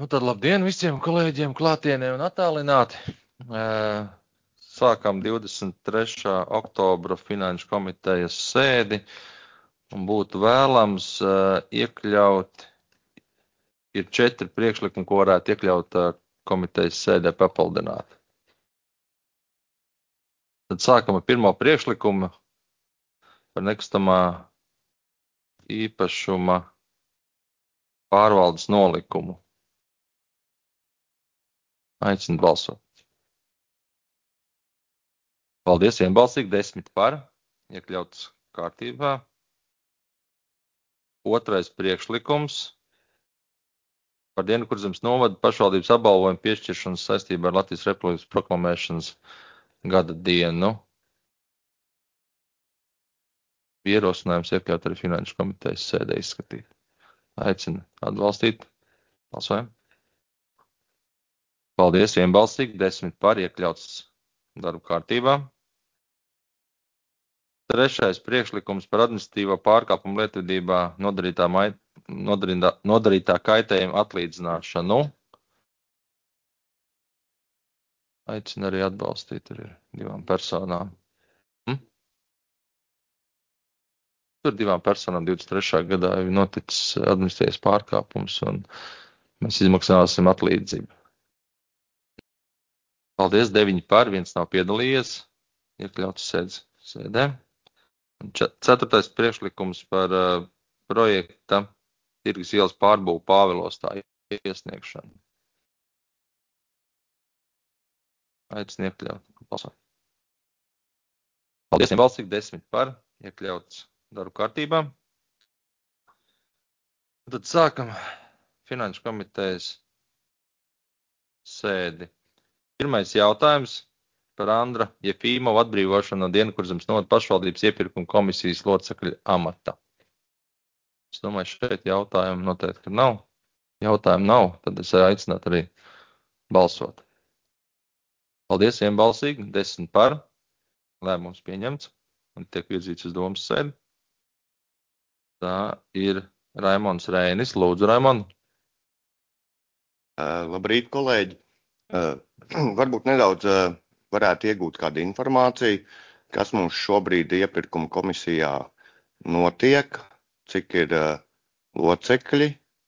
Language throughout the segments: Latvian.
Nu tad labdien visiem kolēģiem klātienē un attālināti. Sākam 23. oktobra Finanšu komitejas sēdi un būtu vēlams iekļaut, ir 4 priekšlikumi, ko varētu iekļaut komitejas sēdē papildināt. Tad sākam ar pirmo priekšlikumu par nekustamā īpašuma pārvaldes nolikumu. Aicinu balsot. Paldies, vienbalsīgi, 10 par, iekļauts kārtībā. Otrais priekšlikums par Dienvidkurzemes novada pašvaldības apbalvojumu piešķiršanu saistībā ar Latvijas Republikas proklamēšanas gada dienu. Ierosinājums iekļaut arī Finanšu komitejas sēdē izskatīt. Aicinu atbalstīt. Balsojam. Paldies, vienbalsīgi, 10 par, iekļauts darba kārtībā. Trešais priekšlikums par administratīvo pārkāpumu lietvedībā nodarītā kaitējuma atlīdzināšanu. Aicinu arī atbalstīt ar 2 personām. Tur 2 personām 23. gadā ir noticis administratīvas pārkāpums un mēs izmaksāsim atlīdzību. Paldies, 9 par, 1 nav piedalījies, iekļauts sēdē. 4. priekšlikums par projekta Tirgus ielas pārbūvu Pāvilostā iesniegšanu. Aicinu iekļaut. Balsot. Paldies, vienbalsīgi, 10 par, iekļauts darba kārtībā. Tad sākam Finanšu komitejas sēdi. Pirmais jautājums par Andra Jefīmovu atbrīvošanu no Dienvidkurzemes novada pašvaldības iepirkuma komisijas locekļa amata. Es domāju, šeit jautājumu noteikti nav. Jautājumu nav, tad es aicinātu arī balsot. Paldies, vienbalsīgi, 10 par, lēmums pieņemts un tiek virzīts uz domas sēdi. Tā ir Raimonds Reinis. Lūdzu, Raimond. Labrīt, kolēģi. Varbūt nedaudz varētu iegūt kādu informāciju, kas mums šobrīd iepirkuma komisijā notiek, cik ir locekļi,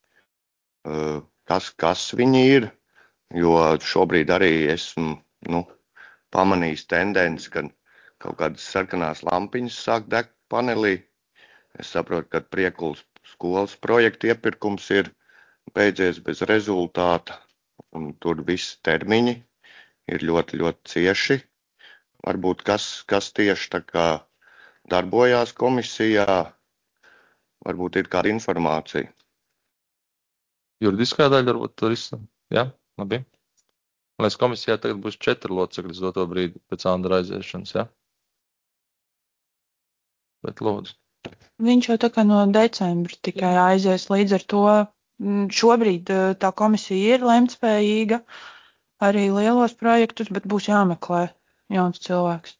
kas viņi ir, jo šobrīd arī esmu pamanījis tendenci, ka kaut kādas sarkanās lampiņas sāk degt panelī. Es saprotu, ka Priekulas skolas projekta iepirkums ir beidzies bez rezultāta. Un tur visi termiņi ir ļoti, ļoti cieši. Varbūt kas tieši tā kā darbojās komisijā, varbūt ir kāda informācija. Juridiskā daļa varbūt tur izsam. Jā, labi. Lai komisijā tagad būs 4 locekļi doto brīdi pēc Andra aiziešanas, jā? Bet lūdzu. Viņš jau tā kā no decembra tikai aizies, līdz ar to šobrīd tā komisija ir lemtspējīga arī lielos projektus, bet būs jāmeklē jauns cilvēks.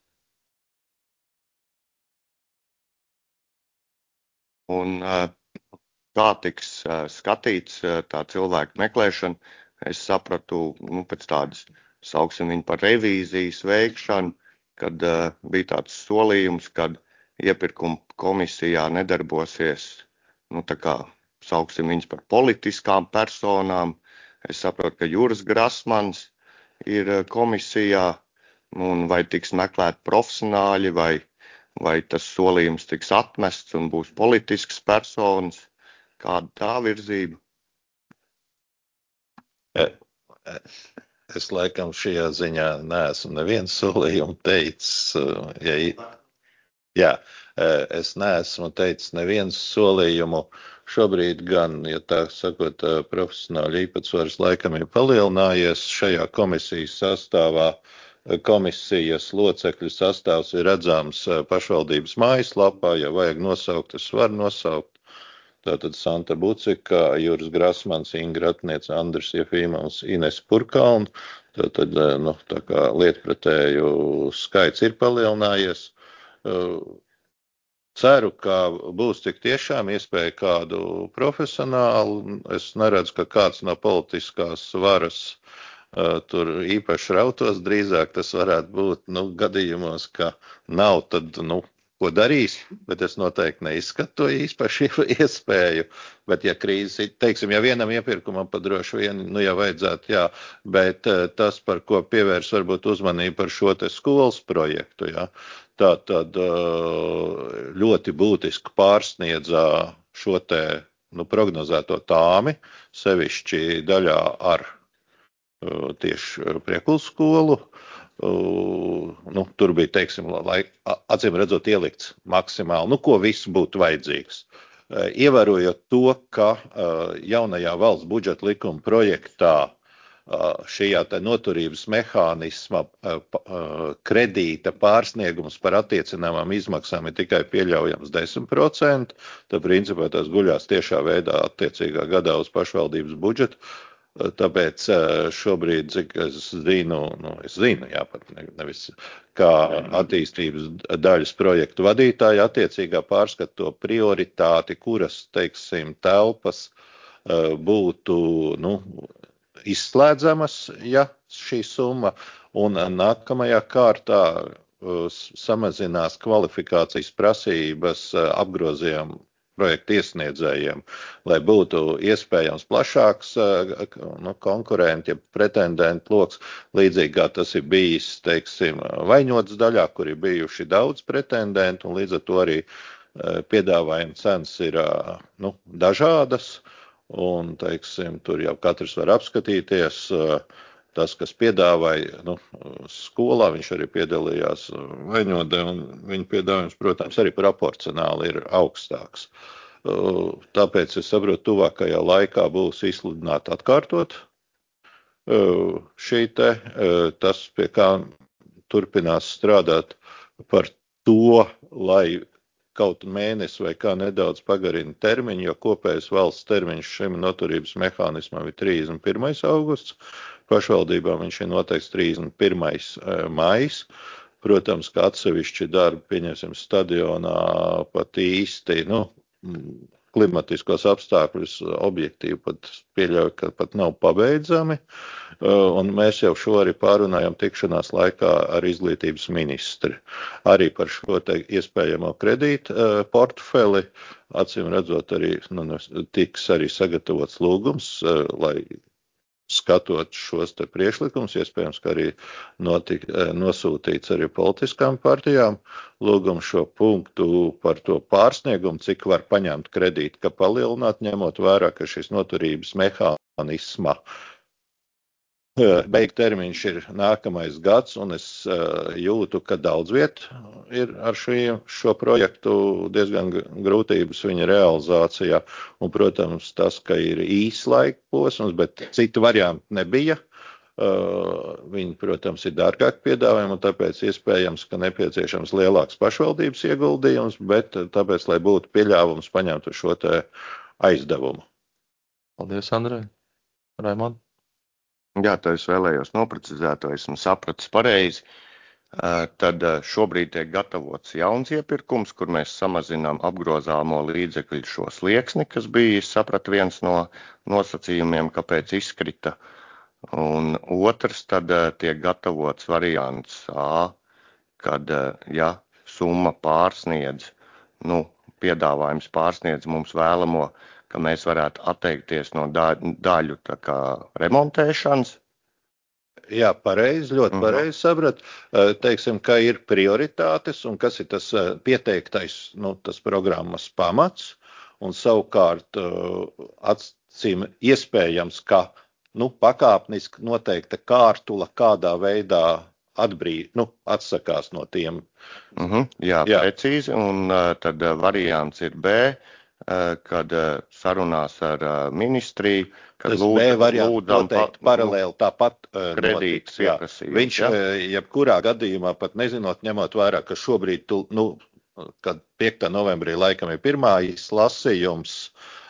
Un kā tiks skatīts tā cilvēku meklēšana, es sapratu, pēc tādas, sauksim viņu par revīzijas veikšanu, kad bija tāds solījums, kad iepirkuma komisijā nedarbosies, tā kā sauksim viņus par politiskām personām. Es saprotu, ka Juris Grasmans ir komisijā, un vai tiks meklēt profesionāļi, vai tas solījums tiks atmests un būs politisks personas, kāda tā virzība? Es laikam šajā ziņā neesmu nevienu solījumu teicis. Es neesmu teicis nevienu solījumu. Šobrīd gan, ja tā sakot, profesionāļu īpatsvars laikam ir palielinājies šajā komisijas sastāvā. Komisijas locekļu sastāvs ir redzams pašvaldības mājaslapā, ja vajag nosaukt, es varu nosaukt. Tātad Santa Bucika, Juris Grasmans, Inga Ratniece, Andris Jefīmovs, Ines Purkalna. Tātad, tā kā lietpratēju skaits ir palielinājies. ceru, ka būs tik tiešām iespēja kādu profesionālu. Es neredzu, ka kāds no politiskās varas tur īpaši rautos. Drīzāk tas varētu būt gadījumos, ka nav, tad, ko darīs, bet es noteikti neizskatu to īpaši iespēju. Bet, ja krīze, teiksim, ja vienam iepirkumam droši vien, jau vajadzētu, jā, bet tas, par ko pievērs varbūt uzmanību par šo te skolas projektu, jā, tā tad ļoti būtiski pārsniedzā šo te, prognozēto tāmi, sevišķi daļā ar tieši Priekulskolu. Tur bija, teiksim, acīm redzot ielikt maksimāli, ko viss būtu vajadzīgs. Ievērojot to, ka jaunajā valsts budžeta likuma projektā šajā noturības mehānisma kredīta pārsniegums par attiecināmām izmaksām ir tikai pieļaujams 10%, tad principā tas guļās tiešā veidā attiecīgā gadā uz pašvaldības budžetu. Tāpēc šobrīd, cik es zinu, pat nevis kā attīstības daļas projektu vadītāji attiecīgā pārskata to prioritāti, kuras, teiksim, telpas būtu, izslēdzamas, ja šī summa, un nākamajā kārtā samazinās kvalifikācijas prasības apgrozījuma projektu iesniedzējiem, lai būtu iespējams plašāks konkurenti, ja pretendentu loks, līdzīgi kā tas ir bijis, teiksim, Vaņotas daļā, kur ir bijuši daudz pretendentu, un līdz ar to arī piedāvājuma cenas ir dažādas, un, teiksim, tur jau katrs var apskatīties. Tas, kas piedāvāja skolā, viņš arī piedalījās Vaņodē, un viņa piedāvājums, protams, arī proporcionāli ir augstāks. Tāpēc es saprotu, tuvākajā laikā būs izsludināta atkārtot šī tas, pie kā turpinās strādāt par to, lai kaut mēnesi vai kā nedaudz pagarina termiņu, jo kopējais valsts termiņš šim noturības mehānismam ir 31. augusts. Pašvaldībām viņš ir noteikts 31. maijs. Protams, ka atsevišķi darbi, pieņemsim, stadionā pat īsti, klimatiskos apstākļus objektīvi pat pieļauj, ka pat nav pabeidzami. Un mēs jau šo arī pārunājam tikšanās laikā ar izglītības ministri. Arī par šo te iespējamo kredītu portfeli, acīm redzot, arī tiks arī sagatavots lūgums, lai skatot šos te priekšlikums, iespējams, ka arī nosūtīts arī politiskām partijām lūgums šo punktu par to pārsniegumu, cik var paņemt kredītu, ka palielināt, ņemot vērā, ka šis noturības mehānisma beig termiņš ir nākamais gads, un es jūtu, ka daudz viet ir ar šo projektu diezgan grūtības viņa realizācijā, un, protams, tas, ka ir īs laika posms, bet citu variantu nebija. Viņi, protams, ir dārgāk piedāvājumi, un tāpēc iespējams, ka nepieciešams lielāks pašvaldības ieguldījums, bet tāpēc, lai būtu pieļāvums paņemt šo te aizdevumu. Paldies, Andrej. Raimond? Jā, to es vēlējos noprecizēt, to esmu sapratis pareizi. Tad šobrīd tiek gatavots jauns iepirkums, kur mēs samazinām apgrozāmo līdzekļu šo slieksni, kas bija, sapratu, viens no nosacījumiem, kāpēc izkrita. Un otrs, tad tiek gatavots variants A, kad, ja summa pārsniedz, piedāvājums pārsniedz mums vēlamo, ka mēs varētu atteikties no daļu tā kā remontēšanas. Jā, pareizi, ļoti pareizi saprat. Teiksim, ka ir prioritātes un kas ir tas pieteiktais, tas programmas pamats. Un savukārt acīm iespējams, ka pakāpeniski noteikta kārtula kādā veidā atsakās no tiem. Jā, precīzi. Un tad variants ir B, kad sarunās ar ministriju, kad lūdzam paralēli tāpat kredītus pieprasījums. Viņš, jebkurā gadījumā, pat nezinot, ņemot vērā, ka šobrīd, kad 5. novembrī laikam ir pirmais lasījums,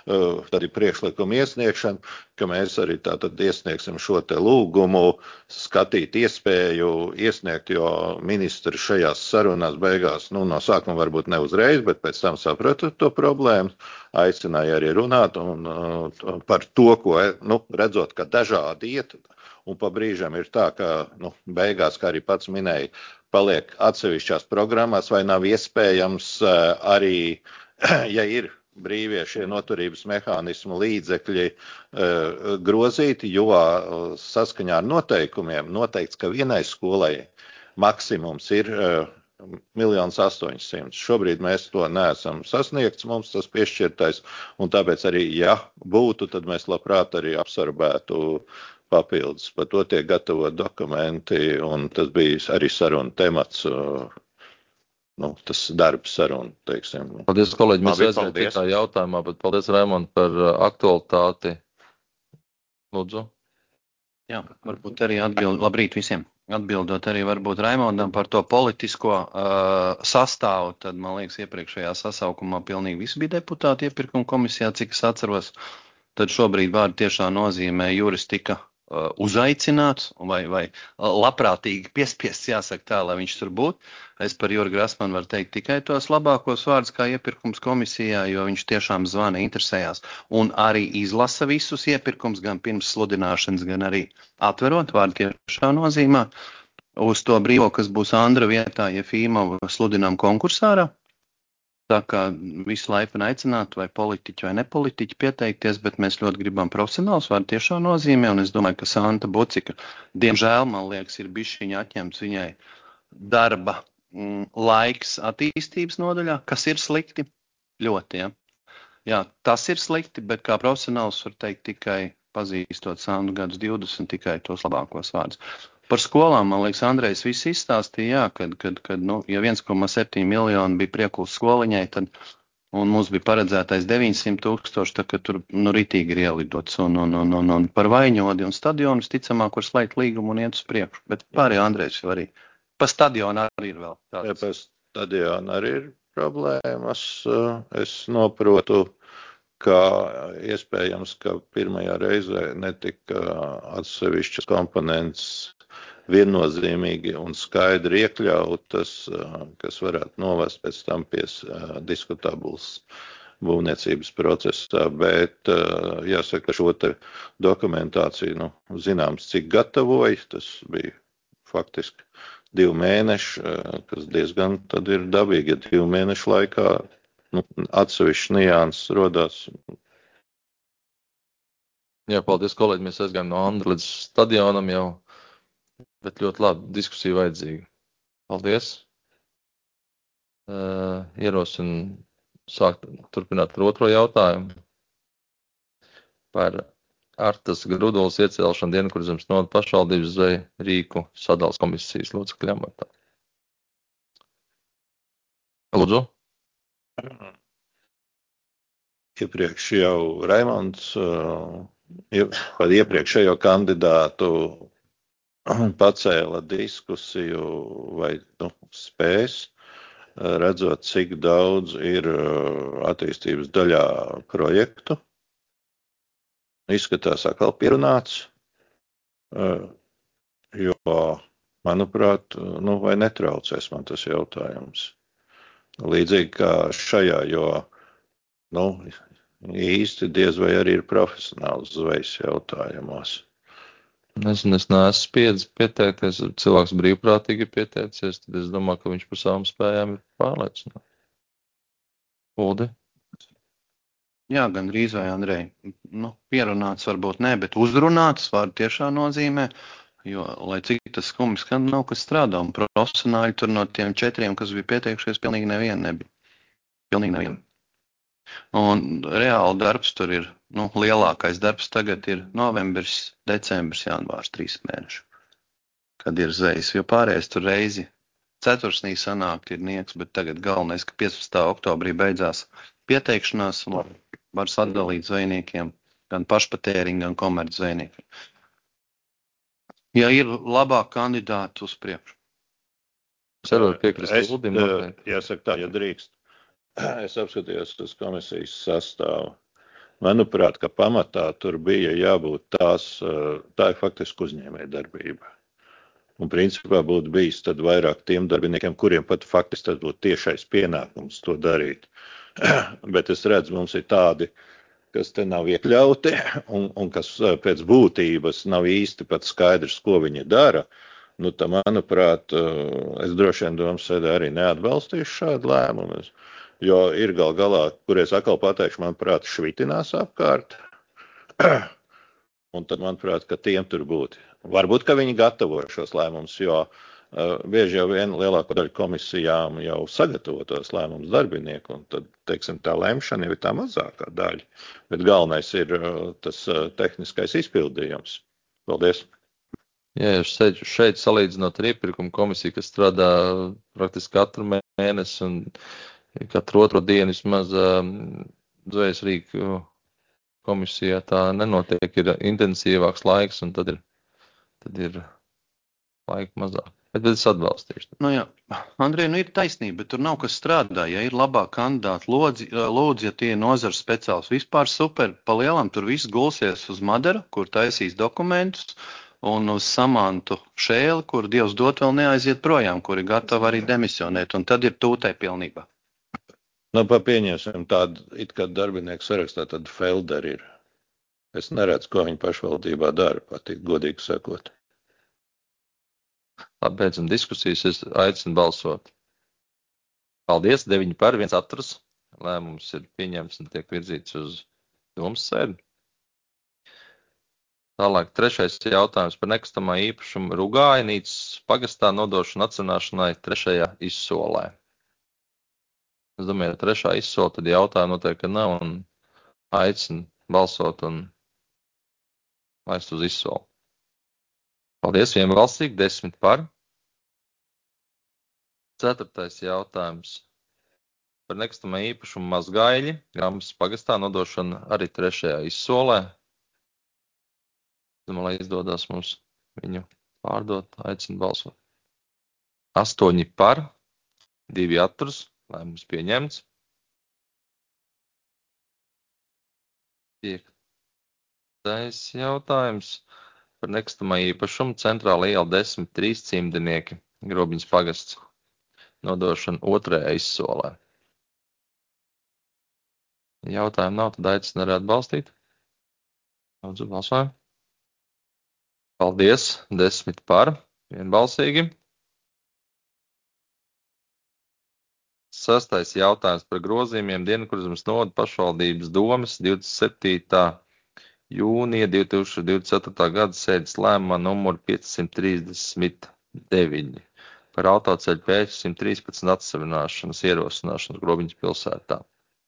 tad ir priekšlikuma iesniegšana, ka mēs arī tātad iesniegsim šo te lūgumu, skatīt iespēju iesniegt, jo ministri šajās sarunās beigās, no sākuma varbūt ne uzreiz, bet pēc tam sapratu to problēmu, aicināja arī runāt un par to, ko, redzot, ka dažādi iet, un pa brīžam ir tā, ka, beigās, kā arī pats minēja, paliek atsevišķās programmās, vai nav iespējams arī, ja ir brīvie šie noturības mehānismu līdzekļi grozīti, jo saskaņā ar noteikumiem noteikts, ka vienai skolai maksimums ir 1 800 000. Šobrīd mēs to neesam sasniegts, mums tas piešķirtais, un tāpēc arī, ja būtu, tad mēs labprāt arī absorbētu papildus. Par to tiek gatavot dokumenti, un tas bija arī saruna temats, tas darbs saruna, teiksim. Paldies, kolēģi, mēs aizvien citā jautājumā, bet paldies, Raimond, par aktualitāti. Lūdzu. Jā, varbūt arī labrīt visiem. Atbildot arī varbūt Raimondam par to politisko sastāvu, tad, man liekas, iepriekšējā sasaukumā pilnīgi visi bija deputāti iepirkuma komisijā, cik es atceros. Tad šobrīd vārdu tiešā nozīmē juris tika uzaicināts vai labprātīgi piespiests, jāsaka tā, lai viņš tur būtu. Es par Juri Grasmanu varu teikt tikai tos labākos vārdus kā iepirkums komisijā, jo viņš tiešām zvana, interesējās un arī izlasa visus iepirkums, gan pirms sludināšanas, gan arī atverot vārdu tiešā nozīmē. Uz to brīvo, kas būs Andra vietā, ja Fīmova sludinām konkursārā. Tā kā visu laiku aicināt, vai politiķi vai nepolitiķi pieteikties, bet mēs ļoti gribam profesionāls vārdu tiešā nozīmē, un es domāju, ka Santa Bucika, diemžēl, man liekas, ir bišķiņa atņemts viņai darba laiks attīstības nodaļā, kas ir slikti, ļoti, ja. Jā, tas ir slikti, bet kā profesionāls var teikt tikai pazīstot Sandu gadus 20, tikai tos labākos vārdus. Par skolām, man liekas, Andrejs viss izstāstīja, kad ja 1,7 miljoni bija priekuls skoliņai, tad, un mums bija paredzētais 900 000, tad, kad tur ritīgi ir ielidots, un par Vaiņodi un stadionu, ticamāk, kur slēgt līgumu un iet uz priekšu, bet pārējā Andrejs jau arī, pa stadionu arī ir vēl tāds. Ja, pa stadionu arī ir problēmas, es noprotu, ka iespējams, ka pirmajā reizē netika atsevišķas komponents viennozīmīgi un skaidri iekļautas, kas varētu novest pēc tam pie diskutabulas būvniecības procesā, bet jāsaka, šo te dokumentāciju, zināms, cik gatavoja, tas bija faktiski 2 mēneši, kas diezgan tad ir dabīgi, ja 2 mēnešu laikā atsevišķi nianses rodās. Jā, paldies, kolēģi, mēs aizgājām no Andra līdz stadionam jau. Bet ļoti labi, diskusija vajadzīga. Paldies. Ierosinu sākt turpināt ar otro jautājumu par Artas Grudulas iecelšanu Dienvidkurzemes novada pašvaldības zveju rīku sadales komisijas locekļa amatā. Lūdzu. Iepriekš jau Raimonds par iepriekšējo kandidātu pacēla diskusiju vai spēs, redzot, cik daudz ir attīstības daļā projektu. Izskatās atkal pierunāts, jo, manuprāt, vai netraucēs man tas jautājums. Līdzīgi kā šajā, jo īsti diez vai arī ir profesionāls zvejas jautājumos. Nezinu, es neesmu pieteikties, cilvēks brīvprātīgi ir pieteicies, tad es domāju, ka viņš par savām spējām ir pārliecināts. Uldi? Jā, gan drīz vai, Andrej. Pierunāts varbūt ne, bet uzrunāts vārdu tiešā nozīmē, jo, lai cik tas skumji skan, nav kas strādā, un profesionāļi tur no tiem 4, kas bija pieteikušies, pilnīgi neviena nebija. Pilnīgi neviena. Un reāli darbs tur ir, lielākais darbs tagad ir novembris, decembris, janvārs, 3 mēneši, kad ir zvejas, jo pārējais tur reizi ceturksnī sanākt ir nieks, bet tagad galvenais, ka 15. oktobrī beidzās pieteikšanās un var sadalīt zvejniekiem, gan pašpatēriņu, gan komerc zvejniekiem. Ja ir labāk kandidāti uz priekšu. Es varu piekrist Uldim. Jāsaka tā, ja drīkst. Es apskatījos uz komisijas sastāvu. Manuprāt, ka pamatā tur bija jābūt tā ir faktiski uzņēmēja darbība. Un principā būtu bijis tad vairāk tiem darbiniekiem, kuriem pat faktiski tad būtu tiešais pienākums to darīt. Bet es redzu, mums ir tādi, kas te nav iekļauti un kas pēc būtības nav īsti pat skaidrs, ko viņi dara. Nu, tā, manuprāt, es droši vien domsēdē arī neatbalstīšu šādu lēmumu, jo ir gal galā, kur es atkal pateikšu, manuprāt, švitinās apkārt. Un tad, manuprāt, ka tiem tur būtu. Varbūt, ka viņi gatavo šos lēmumus, jo bieži jau vien lielāko daļu komisijām jau sagatavo tos lēmumus darbinieku, un tad, teiksim, tā lemšana jau ir tā mazākā daļa. Bet galvenais ir tas tehniskais izpildījums. Paldies! Jā, šeit salīdzinot ar iepirkumu komisiju, kas strādā praktiski katru mēnesi un katru otro dienu vismaz zvejas rīku komisijā tā nenotiek, ir intensīvāks laiks un tad ir laika mazāk. Bet es atbalstīšu. Nu jā, Andrej, ir taisnība, bet tur nav kas strādā. Ja ir labā kandidāta lūdzu, ja tie ir nozars speciāls, vispār super, pa lielam tur viss gulsies uz Madaru, kur taisīs dokumentus, un uz Samantu Šēli, kur Dievs dot vēl neaiziet projām, kur ir gatava arī demisionēt, un tad ir tūtai pilnībā. Nu, pieņemsim tādu, it kā darbinieku sarakstā, tad Felder ir. Es neredzu, ko viņi pašvaldībā dara, patīt godīgi sakot. Labi, beidzam diskusijas, es aicinu balsot. Paldies, 9 par, 1 atturas. Lēmums ir pieņemts un tiek virzīts uz domas sēdi. Tālāk, 3. jautājums par nekustamā īpašumu Rugājnīcas pagastā nodošanu atcenāšanai 3. izsolē. Es domāju, ja 3. izsola, tad jautājumu noteikti nav un aicinu balsot un laist uz izsolu. Paldies, vienbalsīgi, 10 par. 4. jautājums par nekustamā īpašumu Mazgaļi, Grambas pagastā nodošanu arī 3. izsolē. Domāju, lai izdodas mums viņu pārdot, aicinu balsot. 8 par, 2 atturas, lēmums pieņemts. 5. jautājums par nekustamā īpašumu Centrāla iela 10 3 cimdinieki, Grobiņas pagasts, nodošanu 2. izsolē. Jautājumu nav, tad aicinu arī atbalstīt. Lūdzu, balsojam. Paldies, 10 par, vienbalsīgi. 6. jautājums par grozījumiem Dienvidkurzemes novada pašvaldības domes 27. jūnija 2024. gada sēdes lēmumā numuru 539 par autoceļu pēc 113 atsevināšanas ierosināšanas Grobiņas pilsētā.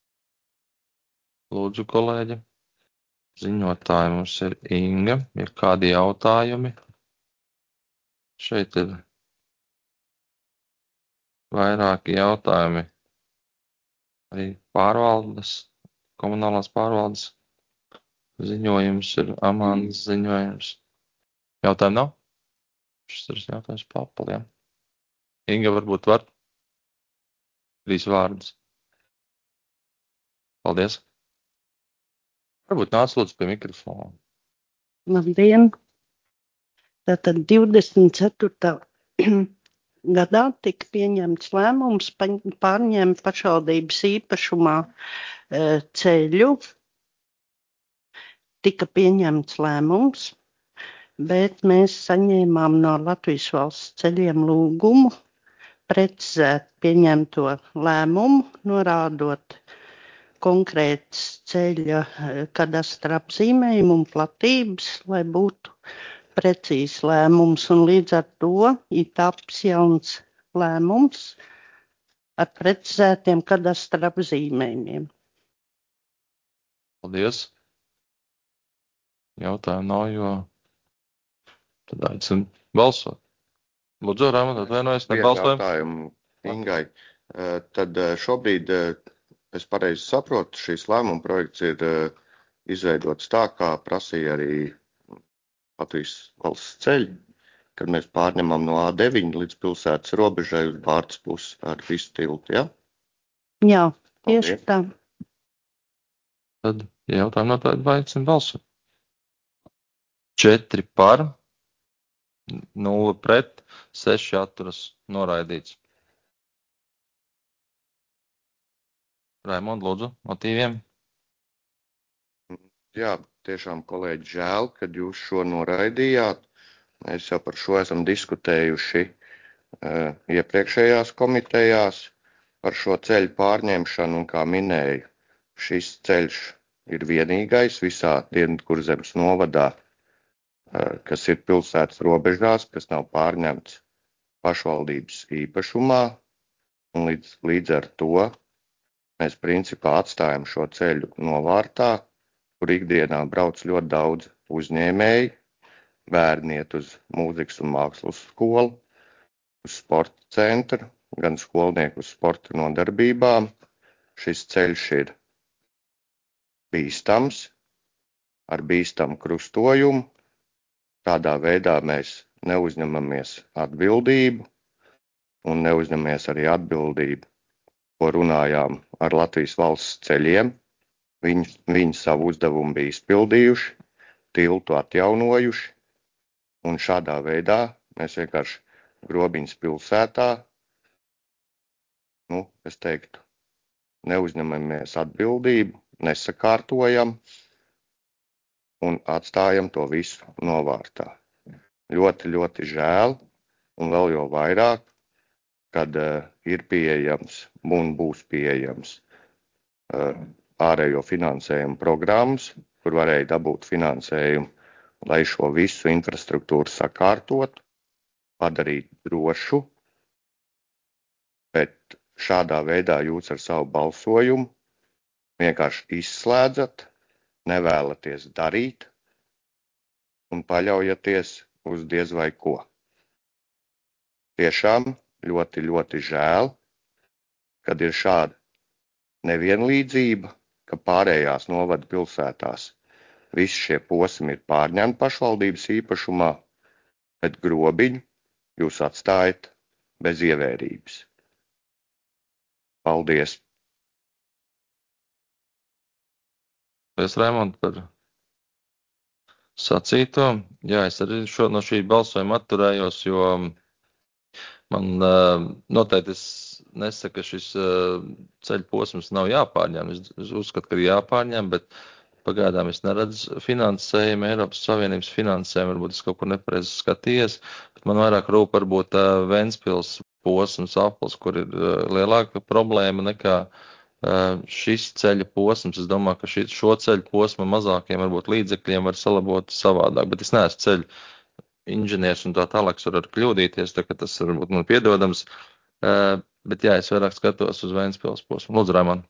Lūdzu, kolēģi. Ziņotāji mums ir Inga. Ir kādi jautājumi? Šeit ir vairāki jautājumi. Arī pārvaldes, komunālās pārvaldes ziņojums ir Amandas ziņojums. Jautājumu nav? Šis ir jautājums papaliem. Inga varbūt var 3 vārdus. Paldies. Varbūt nāc lūdzu pie mikrofona. Labdien! Tātad 24. gadā tika pieņemts lēmums pārņemt pašvaldības īpašumā ceļu. Tika pieņemts lēmums, bet mēs saņēmām no Latvijas valsts ceļiem lūgumu precizēt pieņemto lēmumu, norādot konkrēts ceļa kadastra apzīmējumu un platības, lai būtu precīzs lēmums, un līdz ar to ir taps jauns lēmums ar precizētiem kadastra apzīmējumiem. Paldies. Jautājumu nav, jo tad aicinu balsot. Lūdzu, Raimond, atvainojos, nebalsojam. Jautājumu Ingai. Tad šobrīd, es pareizi saprotu, šīs lēmuma projekts ir izveidots tā, kā prasīja arī Latvijas valsts ceļi, kad mēs pārņemam no A9 līdz pilsētas robežai uz Bārtas pusi ar visu tiltu, ja? Jā, tieši tā. Tad Jautājumu noteikti aicinu balsot. 4 par, 0 pret, 6 atturas noraidīts. Raimond, lūdzu, motīviem. Jā, tiešām, kolēģi, žēl, kad jūs šo noraidījāt. Mēs jau par šo esam diskutējuši iepriekšējās komitejās par šo ceļu pārņemšanu, un kā minēju, šis ceļš ir vienīgais visā Dienvidkurzemes novadā, kas ir pilsētas robežās, kas nav pārņemts pašvaldības īpašumā, un līdz ar to mēs principā atstājam šo ceļu novārtā, kur ikdienā brauc ļoti daudz uzņēmēji, bērni iet uz mūzikas un mākslas skolu, uz sporta centru, gan skolnieku uz sporta nodarbībām. Šis ceļš ir bīstams, ar bīstamu krustojumu. Tādā veidā mēs neuzņemamies atbildību un neuzņemamies arī atbildību, ko runājām ar Latvijas valsts ceļiem. Viņi savu uzdevumu bija izpildījuši, tiltu atjaunojuši, un šādā veidā mēs vienkārši Grobiņas pilsētā, es teiktu, neuzņemamies atbildību, nesakārtojam un atstājam to visu novārtā. Ļoti, ļoti žēl, un vēl jau vairāk, kad ir pieejams un būs pieejams ārējo finansējumu programmas, kur varēja dabūt finansējumu, lai šo visu infrastruktūru sakārtotu, padarīt drošu, bet šādā veidā jūs ar savu balsojumu vienkārši izslēdzat, nevēlaties darīt un paļaujaties uz diez vai ko. Tiešām ļoti, ļoti žēl, kad ir šāda nevienlīdzība, ka pārējās novada pilsētās visi šie posmi ir pārņemti pašvaldības īpašumā, bet Grobiņu jūs atstājat bez ievērības. Paldies! Paldies, Raimond, par sacīto. Jā, es arī no šī balsojuma atturējos, jo man noteikti es nesaku, ka šis ceļu posms nav jāpārņem. Es uzskatu, ka ir jāpārņem, bet pagaidām es neredzu finansējumu, Eiropas Savienības finansējumu, varbūt es kaut kur nepareizi skatījies, bet man vairāk rūp varbūt Ventspils posms, aplis, kur ir lielāka problēma nekā šis ceļa posms. Es domāju, ka šo ceļu posmu mazākiem varbūt līdzekļiem var salabot savādāk, bet es neesmu ceļu inženieris un tā tālāk, es varu kļūdīties, tā ka tas varbūt man piedodams, bet jā, es vairāk skatos uz Ventspils posmu. Lūdzu, Raimond.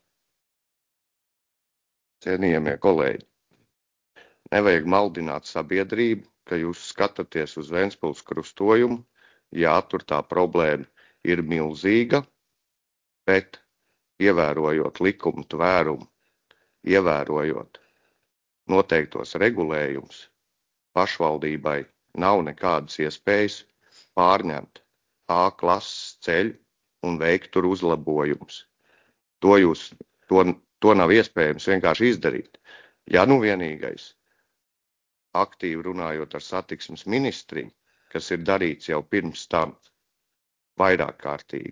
Cienījamie kolēģi, nevajag maldināt sabiedrību, ka jūs skatāties uz Ventspils krustojumu. Jā, tur tā problēma ir milzīga, bet ievērojot likumu tvērumu, ievērojot noteiktos regulējumus, pašvaldībai nav nekādas iespējas pārņemt A klases ceļu un veikt tur uzlabojumus. To nav iespējams vienkārši izdarīt. Ja nu vienīgais, aktīvi runājot ar satiksmes ministriju, kas ir darīts jau pirms tam vairāk kārtīgi,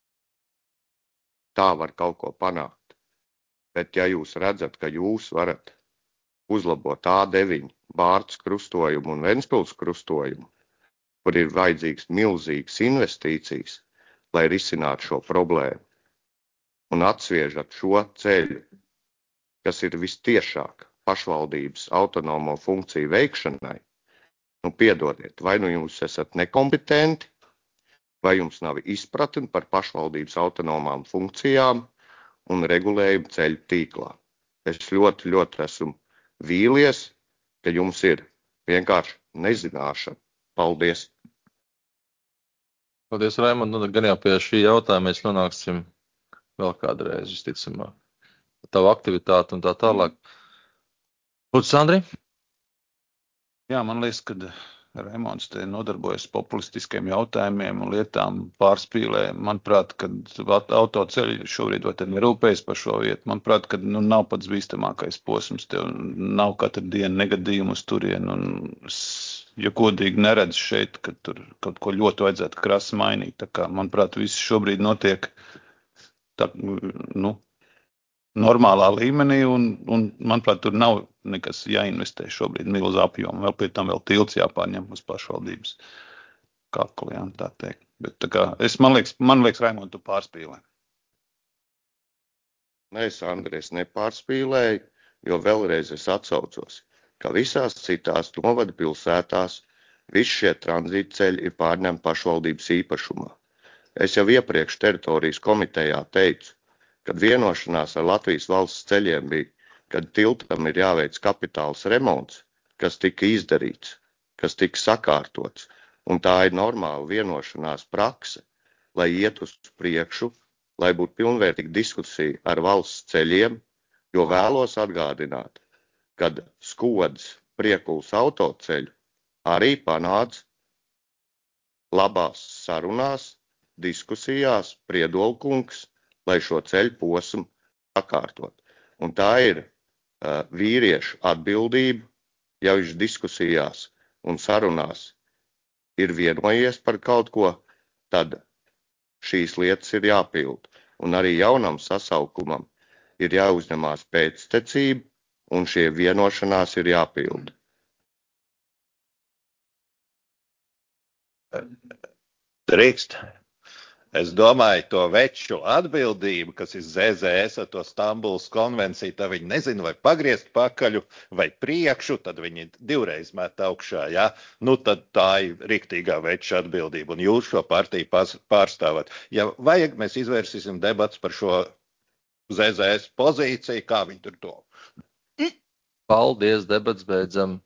tā var kaut ko panākt. Bet ja jūs redzat, ka jūs varat uzlabot A9, Bārtas krustojumu un Ventspils krustojumu, kur ir vajadzīgs milzīgas investīcijas, lai risinātu šo problēmu, un atsviežat šo ceļu, kas ir vistiešāk pašvaldības autonomo funkciju veikšanai, piedodiet, vai nu jūs esat nekompetenti, vai jums nav izpratni par pašvaldības autonomām funkcijām un regulējumu ceļu tīklā. Es ļoti, ļoti esmu vīlies, ka jums ir vienkārši nezināšana. Paldies! Paldies, Raimond. Gan jau pie šī jautājuma mēs nonāksim vēl kādreiz, visticamāk. Tavu aktivitāti un tā tālāk. Lūdzu, Sandri? Jā, man liekas, ka Raimonds te nodarbojas populistiskiem jautājumiem un lietām pārspīlē. Manuprāt, kad autoceļi šobrīd vai tad nerūpējas par šo vietu, manuprāt, kad nav pats bīstamākais posms, tev nav katru dienu negadījumu uz turienu, un es, ja godīgi neredzu šeit, ka tur kaut ko ļoti vajadzētu krasi mainīt. Tā kā, manuprāt, viss šobrīd notiek tā, normālā līmenī, un manuprāt, tur nav nekas jāinvestē šobrīd milzu apjomu. Vēl pie tam vēl tilts jāpārņem uz pašvaldības kaklu, jā, tā teikt. Bet tā kā, man liekas, Raimond, tu pārspīlē. Es, Andries, nepārspīlēju, jo vēlreiz es atsaucos, ka visās citās novada pilsētās visi šie tranzītceļi ir pārņemti pašvaldības īpašumā. Es jau iepriekš teritorijas komitejā teicu, kad vienošanās ar Latvijas valsts ceļiem bija, kad tiltam ir jāveic kapitāls remonts, kas tika izdarīts, kas tika sakārtots, un tā ir normāla vienošanās prakse, lai iet uz priekšu, lai būtu pilnvērtīga diskusija ar valsts ceļiem, jo vēlos atgādināt, kad Skodas Priekulas autoceļu arī panāca labās sarunās, diskusijās Priedolkungs, lai šo ceļu posmu sakārtot. Un tā ir vīriešu atbildība, ja viņš diskusijās un sarunās ir vienojies par kaut ko, tad šīs lietas ir jāpild. Un arī jaunam sasaukumam ir jāuzņemās pēctecība, un šie vienošanās ir jāpild. Drīkst. Es domāju, to veču atbildību, kas ir ZZS ar to Stambulas konvenciju, tad viņi nezina, vai pagriezt pakaļu, vai priekšu, tad viņi divreiz met augšā, jā. Tad tā ir riktīgā veču atbildība, un jūs šo partiju pārstāvat. Ja vajag, mēs izvērsīsim debats par šo ZZS pozīciju, kā viņi tur to. Paldies, debats beidzam.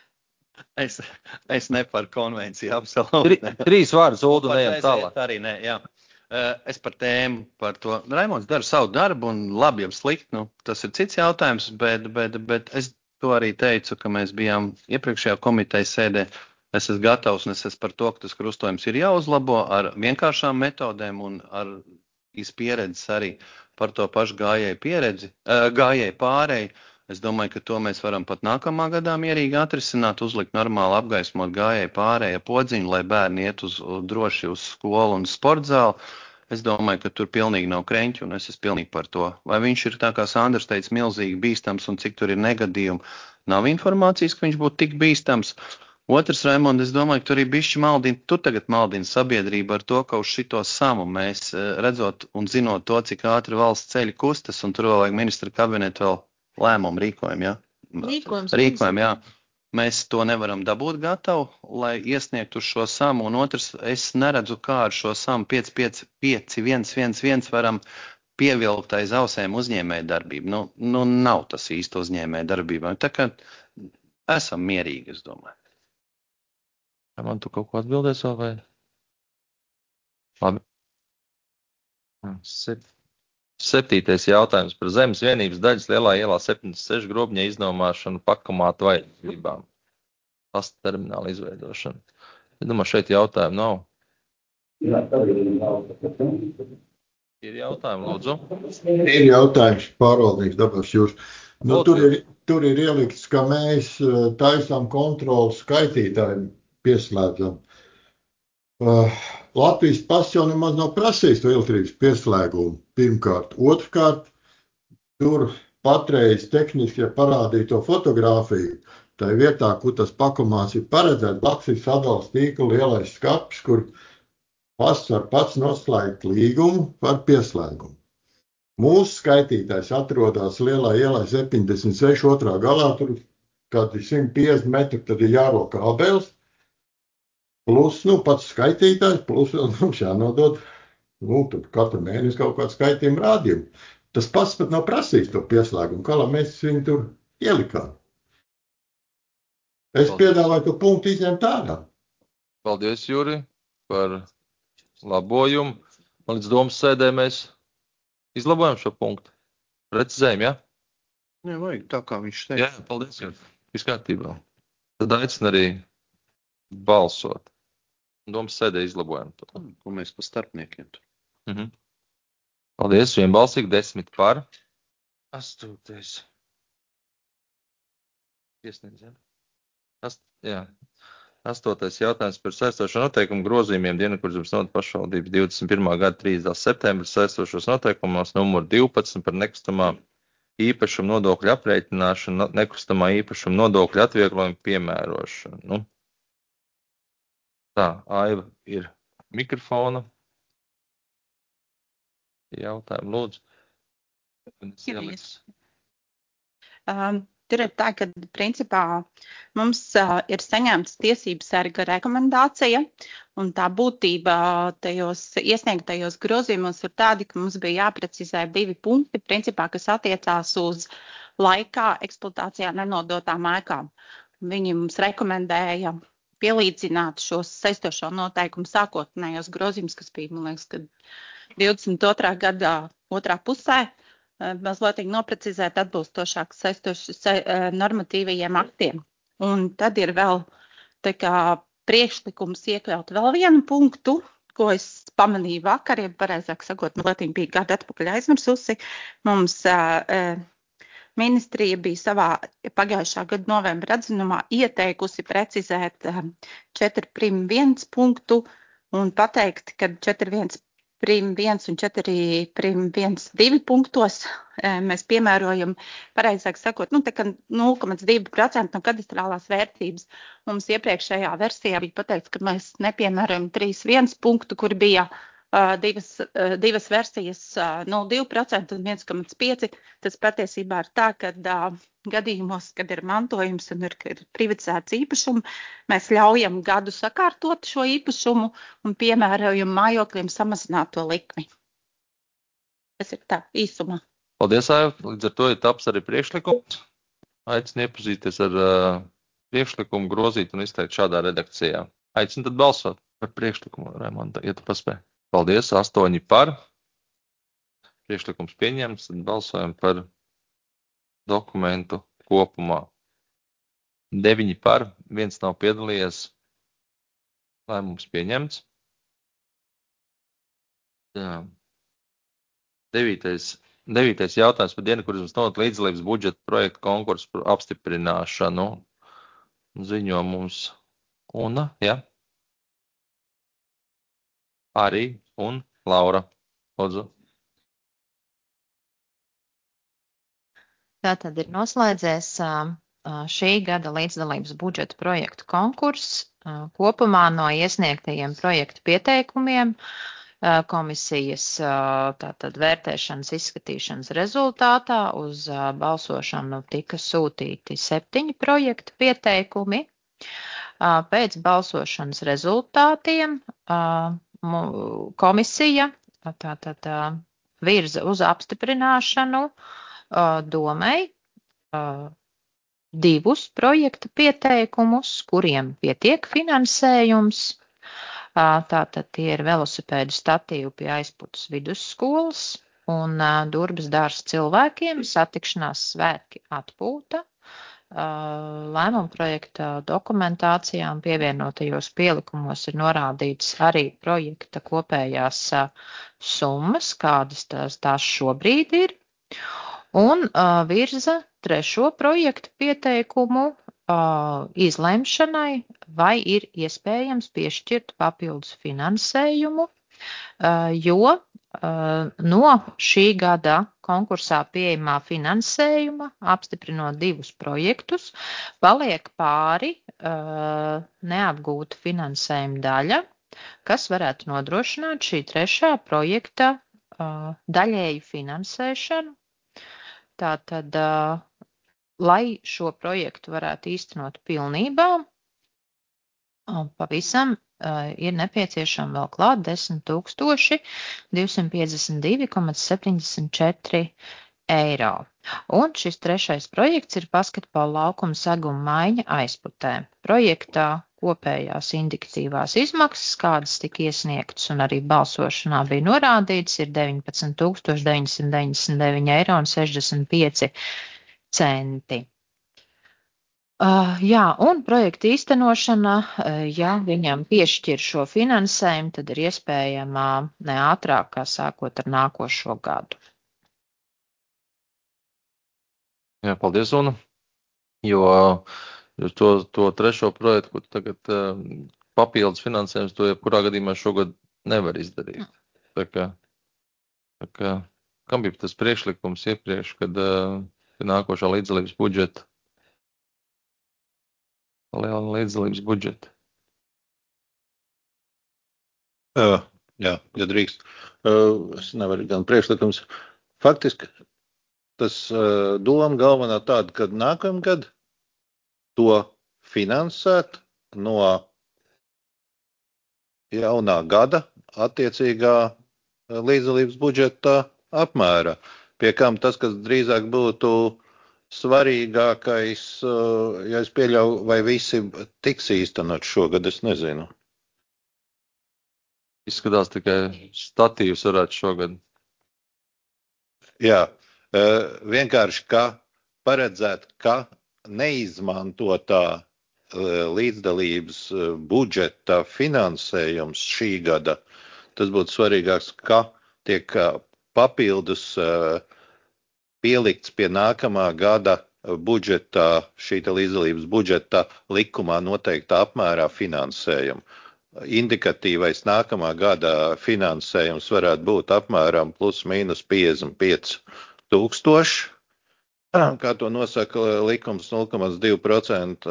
Es ne par konvenciju, absolūti. Trīs vārdus, Uldu, neejam tālāk. Arī ne, jā. Es par tēmu, par to. Raimonds dara savu darbu, un labi jau slikti, tas ir cits jautājums, bet es to arī teicu, ka mēs bijām iepriekšējā komitejas sēdē. Es esmu gatavs, un es esmu par to, ka tas krustojums ir jāuzlabo ar vienkāršām metodēm un ar pieredzes arī par to pašu gājēju pārēju. Es domāju, ka to mēs varam pat nākamā gadā mierīgi atrisināt, uzlikt normāli apgaismot gājēju pārēju podziņu, lai bērni iet droši uz skolu un sportzāli. Es domāju, ka tur pilnīgi nav kreņķi, un es esmu pilnīgi par to. Vai viņš ir, tā kā Sandrs teica, milzīgi bīstams, un cik tur ir negadījumi, nav informācijas, ka viņš būtu tik bīstams. Otrs, Raimond, es domāju, ka tur arī bišķi tu tagad maldini sabiedrību ar to, ka uz šito samu mēs redzot un zinot to, cik ātri valsts ceļi kustas, un tur vēl vajag ministra kabinetu vēl lēmumu rīkojumu, jā? Rīkojumu, jā. Mēs to nevaram dabūt gatavu, lai iesniegtu uz šo samu, un otrs, es neredzu, kā ar šo samu 5-5-1-1-1 varam pievilkt aiz ausēm uzņēmēju darbību. Nav tas īsti uzņēmēju darbībā. Tā kā esam mierīgi, es domāju. Man tu kaut ko atbildēs vēl vai? Labi. 7. jautājums par zemes vienības daļas Lielā ielā 76 grobņa iznomāšanu pakamātu vajadzībām. Pasta termināla izveidošana. Es domāju, šeit jautājumu nav. Ir jautājumi, lūdzu. Ir jautājums, pārvaldnieks dabas jūs. Tur ir ielikts, ka mēs taisām kontrolu skaitītājiem pieslēdzam. Latvijas pasts jau nemaz nav prasījis to elektrības pieslēgumu, pirmkārt. Otrkārt, tur patreiz tehniski, ja parādīja to fotogrāfiju, tai vietā, kur tas pakamās ir paredzēts, blakus ir sadals tīkla lielais skats, kur pasts var pats noslēgt līgumu par pieslēgumu. Mūsu skaitītājs atrodas Lielā ielā 76 otrā galā, tur, kad ir 150 metri, tad ir jāro kābeles. Plus, pats skaitītājs, plus mums jānodod, tur katru mēnesi kaut kādu skaitījumu rādījumu. Tas pats pat nav prasījis to pieslēgumu, kā lai mēs viņu tur ielikām. Es piedāvāju to punktu izņemt ārā. Paldies, Juri, par labojumu. Man līdz domas sēdē mēs izlabojam šo punktu. Precizējam, jā? Jā, vajag tā, kā viņš teica. Jā, paldies, Juri. Viss kārtībā. Tad aicinu arī balsot. Domas sēdē izlabojam to. Ko mēs pa starpniekiem? Paldies, vienbalsīgi, 10 par. 8. Iesniedzējiem. 8. jautājums par saistošo noteikumu grozījumiem Dienvidkurzemes novada pašvaldības 21. gada 30. septembra saistošos noteikumos numur 12 par nekustamā īpašuma nodokļu aprēķināšanu, nekustamā īpašuma nodokļu atvieglojumu piemērošanu. Tā, Aiva ir mikrofona. Jautājumu, lūdzu. Tur ir tā, ka principā mums ir saņemts tiesības sarga rekomendācija, un tā būtība tajos iesniegtajos grozījumos ir tāda, ka mums bija jāprecizē 2 punkti, principā, kas attiecās uz laikā eksploatācijā nenodotām ēkām. Viņi mums rekomendēja pielīdzināt šos saistošo noteikumu sākotnējos grozījumus, kas bija, man liekas, kad 22. gadā 2. pusē, mazliet noprecizēt atbilstošāk normatīvajiem aktiem. Un tad ir vēl tā kā priekšlikums iekļaut vēl vienu punktu, ko es pamanīju vakar, ja pareizāk sakot, mazliet bija gadu atpakaļ aizmirsusi. Mums ministrija bija savā pagājušā gada novembra atzinumā ieteikusi precizēt 4.1 punktu un pateikt, ka 4.1 un 4.1.2 punktos mēs piemērojam, pareizāk sakot, tā kā 0,2% no kadastrālās vērtības. Mums iepriekšējā versijā bija pateikts, ka mēs nepiemērojam 3.1 punktu, kur bija divas versijas 0,2% un 1,5%. Tas patiesībā ir tā, ka gadījumos, kad ir mantojums un ir privatizēts īpašumu, mēs ļaujam gadu sakārtot šo īpašumu un piemērojam mājokļiem samazināt to likmi. Tas ir tā īsumā. Paldies, Aiva. Līdz ar to ir taps arī priekšlikums. Aicinu iepazīties ar priekšlikumu, grozīt un izteikt šādā redakcijā. Aicinu tad balsot par priekšlikumu, Raimonda, ja tu paspēj. Paldies, 8 par. Priekšlikums pieņemts, tad balsojam par dokumentu kopumā. 9 par, 1 nav piedalījies. Lēmums pieņemts. 9. jautājums par Dienvidkurzemes novada līdzdalības budžeta projektu konkursu par apstiprināšanu. Ziņo mums Una, ja? Arī un Laura. Lūdzu. Tātad ir noslēdzies šī gada līdzdalības budžeta projektu konkurss. Kopumā no iesniegtajiem projektu pieteikumiem komisijas tātad vērtēšanas izskatīšanas rezultātā uz balsošanu tika sūtīti 7 projektu pieteikumi. Pēc balsošanas rezultātiem komisija tātad virza uz apstiprināšanu domei 2 projektu pieteikumus, kuriem pietiek finansējums. Tātad tie ir velosipēdu statīvu pie Aizputas vidusskolas un Durbes dārzs cilvēkiem, satikšanās svētki atpūta. Lēmuma projekta dokumentācijā un pievienotajos pielikumos ir norādīts arī projekta kopējās summas, kādas tās šobrīd ir, un virza 3. projektu pieteikumu izlemšanai, vai ir iespējams piešķirt papildus finansējumu, jo no šī gada konkursā pieejamā finansējuma, apstiprinot 2 projektus, paliek pāri neapgūta finansējuma daļa, kas varētu nodrošināt šī 3. projekta daļēju finansēšanu. Tātad, lai šo projektu varētu īstenot pilnībā, pavisam ir nepieciešama vēl klāt 10 252,74 eiro. Un šis 3. projekts ir basketbola laukuma seguma maiņa Aizputē. Projektā kopējās indikatīvās izmaksas, kādas tika iesniegtas un arī balsošanā bija norādītas, ir 19 999,65 eiro. Jā, un projekta īstenošana, ja viņam piešķir šo finansējumu, tad ir iespējama ne ātrāk, kā sākot ar nākošo gadu. Jā, paldies, Una. Jo to trešo projektu, kur tagad papildus finansējums, to jebkurā gadījumā šogad nevar izdarīt. Tā kā, kam bija tas priekšlikums iepriekš, kad nākošā līdzdalības budžeta? Palielina līdzdalības budžetu. Jā, ja drīkst. Es nevaru gan priekšlikums. Faktiski tas doma galvenā tāda, ka nākamgad to finansēt no jaunā gada attiecīgā līdzdalības budžeta apmēra, pie kam tas, kas drīzāk būtu svarīgākais, ja es pieļauju, vai visi tiks īstenot šogad, es nezinu. Izskatās tikai statīvs varētu šogad. Jā, vienkārši, ka paredzēt, ka neizmantotā līdzdalības budžeta finansējums šī gada, tas būtu svarīgāks, ka tiek papildus pielikts pie nākamā gada budžeta, šī līdzdalības budžeta likumā noteiktā apmērā finansējumu. Indikatīvais nākamā gada finansējums varētu būt apmēram plus mīnus 55 000, kā to nosaka likums 0,2%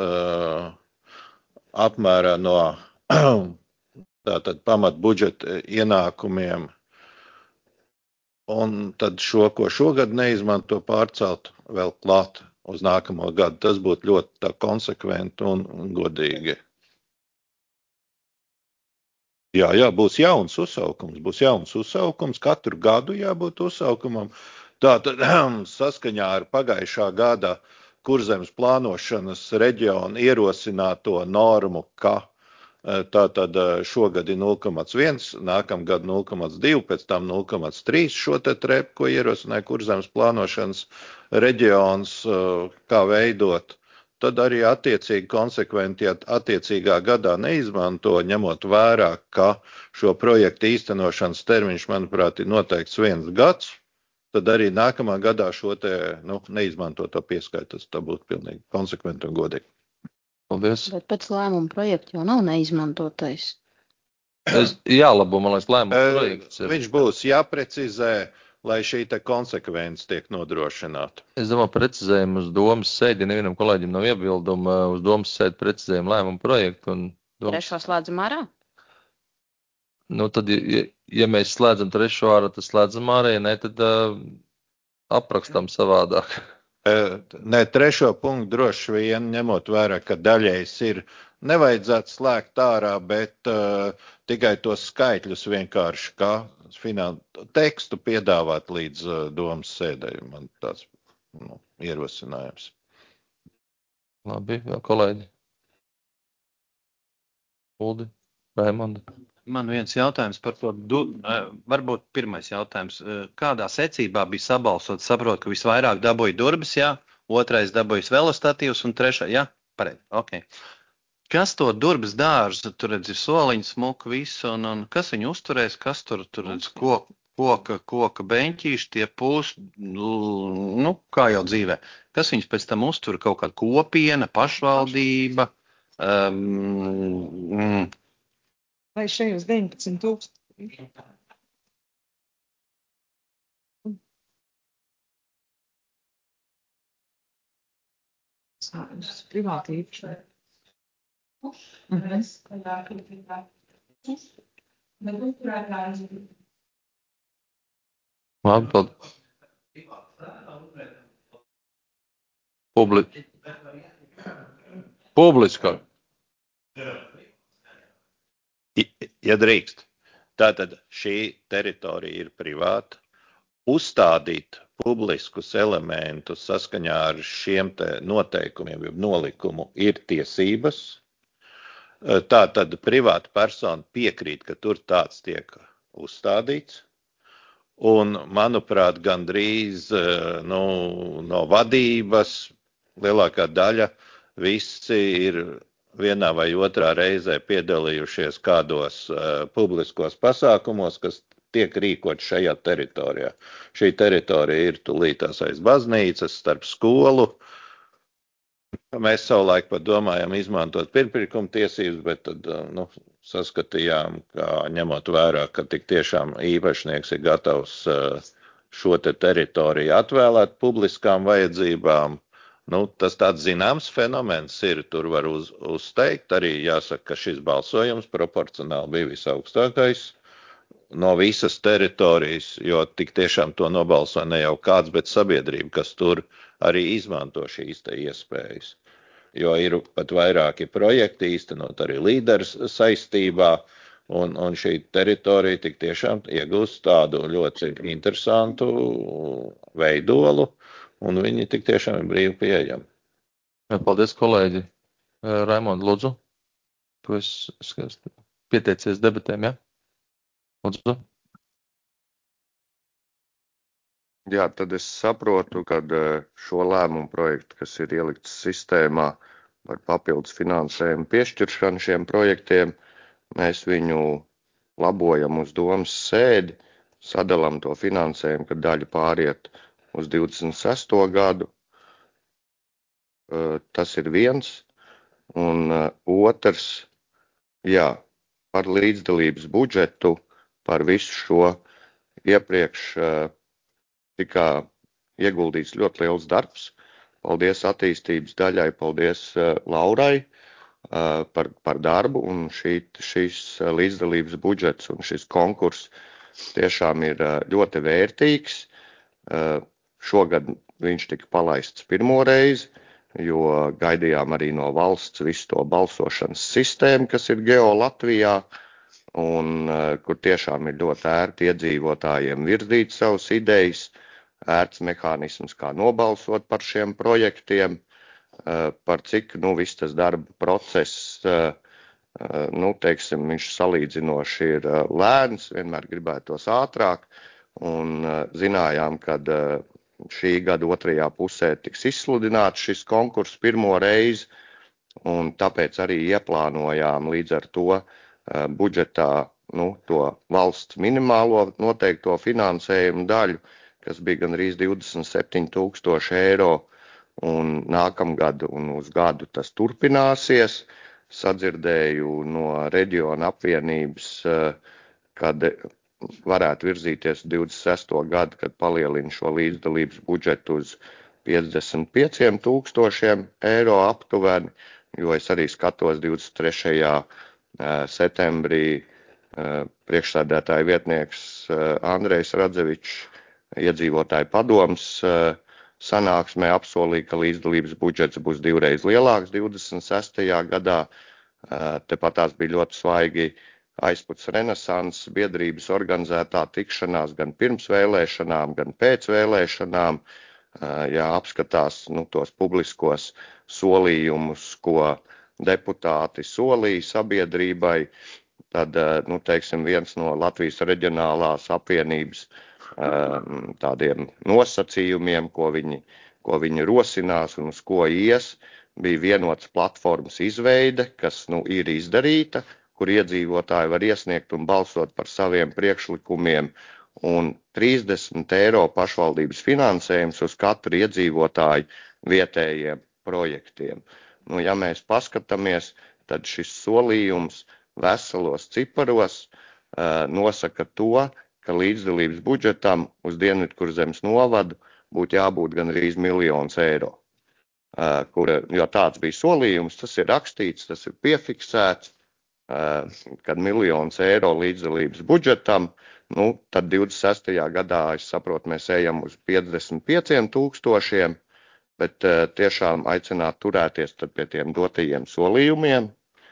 apmērā no tātad pamat budžeta ienākumiem. Un tad ko šogad neizmanto, pārcelt vēl klāt uz nākamo gadu. Tas būtu ļoti tā konsekventi un godīgi. Jā, būs jauns uzsaukums, katru gadu jābūt uzsaukumam. Tātad saskaņā ar pagājušā gada Kurzemes plānošanas reģionu ierosināto normu, ka tātad šogad ir 0,1, nākamgad 0,2, pēc tam 0,3 šo te trepu, ko ierosināja Kurzemes plānošanas reģions, kā veidot, tad arī attiecīgi konsekventi, ja attiecīgā gadā neizmanto, ņemot vērā, ka šo projektu īstenošanas termiņš, manuprāt, ir noteikts 1 gads, tad arī nākamā gadā šo te neizmantoto pieskaitas, tā būtu pilnīgi konsekventi un godīgi. Paldies. Bet pēc lēmuma projekta jau nav neizmantotais. Jālabo, man liekas, lēmuma projekts. Viņš būs jāprecizē, lai šī te konsekvence tiek nodrošināta. Es domāju, precizējumu uz domas sēdi, ja nevienam kolēģim nav iebilduma, uz domas sēdi precizējumu lēmuma projektu. Trešo slēdzam ārā? Nu, tad, ja mēs slēdzam trešo ārā, tad slēdzam ārā, ja ne, tad aprakstam savādāk. Nē, trešo punktu droši vien, ņemot vērā, ka daļais ir nevajadzētu slēgt ārā, bet tikai tos skaitļus vienkārši, kā tekstu piedāvāt līdz domas sēdēji. Man tāds ierosinājums. Labi, vēl kolēģi. Uldi, Raimonda. Man viens jautājums par to, varbūt pirmais jautājums. Kādā secībā bija sabalsot? Saprot, ka visvairāk dabūja Durbis, jā, otrais dabūjas velostatīvs un trešais, jā, pareizi, ok. Kas to Durbis dārzu, tur redz ir soliņu, smuku visu, un kas viņu uzturēs, kas tur redz koka beņķīši, tie pūs, kā jau dzīvē. Kas viņus pēc tam uztur, kaut kāda kopiena, pašvaldība, Vai šajos 19 000? Tas privāti īpaši. Labi, paldies. Publiskā. Ja drīkst, tātad šī teritorija ir privāta, uzstādīt publiskus elementus saskaņā ar šiem te noteikumiem, nolikumu ir tiesības. Tātad privāta persona piekrīt, ka tur tāds tiek uzstādīts. Un, manuprāt, gandrīz no vadības lielākā daļa visi ir vienā vai otrā reizē piedalījušies kādos publiskos pasākumos, kas tiek rīkot šajā teritorijā. Šī teritorija ir tūlītās aiz baznīcas, starp skolu. Mēs savulaik pat domājām izmantot pirmpirkuma tiesības, bet tad saskatījām, ka ņemot vērā, ka tik tiešām īpašnieks ir gatavs šo te teritoriju atvēlēt publiskām vajadzībām. Tas tāds zināms fenomens ir, tur var uzteikt, arī jāsaka, ka šis balsojums proporcionāli bija visaugstākais no visas teritorijas, jo tik tiešām to nobalso ne jau kāds, bet sabiedrība, kas tur arī izmanto šīs te iespējas. Jo ir pat vairāki projekti īstenot arī līderu saistībā, un šī teritorija tik tiešām iegūst tādu ļoti interesantu veidolu, un viņi tik tiešām ir brīvi pieejami. Paldies, kolēģi. Raimond, lūdzu. Tu esi pieteicies debatēm, ja? Lūdzu. Jā, tad es saprotu, ka šo lēmumu projektu, kas ir ielikts sistēmā par papildus finansējumu piešķiršanu šiem projektiem, mēs viņu labojam uz domas sēdi, sadalām to finansējumu, kad daļa pāriet uz 26. gadu. Tas ir viens. Un otrs, jā, par līdzdalības budžetu, par visu šo iepriekš tika ieguldīts ļoti liels darbs. Paldies attīstības daļai, paldies Laurai par darbu, un šīs līdzdalības budžets un šis konkurss tiešām ir ļoti vērtīgs. Šogad viņš tika palaists pirmo reizi, jo gaidījām arī no valsts visu to balsošanas sistēmu, kas ir Geo Latvijā, un kur tiešām ir ļoti ērti iedzīvotājiem virzīt savas idejas, ērts mehānisms, kā nobalsot par šiem projektiem, par cik viss tas darba process, teiksim, viņš salīdzinoši ir lēns, vienmēr gribētos ātrāk, un zinājām, kad šī gada otrajā pusē tiks izsludināts šis konkurss pirmo reizi, un tāpēc arī ieplānojām līdz ar to budžetā to valsts minimālo noteikto finansējumu daļu, kas bija gandrīz 27,000 eiro, un nākamgad un uz gadu tas turpināsies. Sadzirdēju no reģiona apvienības, kad varētu virzīties 26. gadu, kad palielina šo līdzdalības budžetu uz 55,000 eiro aptuveni, jo es arī skatos 23. septembrī priekšsēdētāja vietnieks Andrejs Radzevičs iedzīvotāju padoms sanāksmē apsolīja, ka līdzdalības budžets būs divreiz lielāks 26. gadā. Tepat tās bija ļoti svaigi Aizputs Renesanses biedrības organizētā tikšanās gan pirms vēlēšanām, gan pēc vēlēšanām. Ja apskatās tos publiskos solījumus, ko deputāti solīja sabiedrībai, tad, teiksim, viens no Latvijas reģionālās apvienības tādiem nosacījumiem, ko viņi rosinās un uz ko ies, bija vienots platformas izveide, kas ir izdarīta, kur iedzīvotāji var iesniegt un balsot par saviem priekšlikumiem, un 30 eiro pašvaldības finansējums uz katru iedzīvotāju vietējiem projektiem. Ja mēs paskatāmies, tad šis solījums veselos ciparos nosaka to, ka līdzdalības budžetam uz Dienvidkurzemes novadu būtu jābūt gandrīz 1 miljons eiro. Jo tāds bija solījums, tas ir rakstīts, tas ir piefiksēts, kad 1 miljons eiro līdzdalības budžetam, tad 26. gadā, es saprotu, mēs ejam uz 55,000, bet tiešām aicināt turēties tad pie tiem dotajiem solījumiem,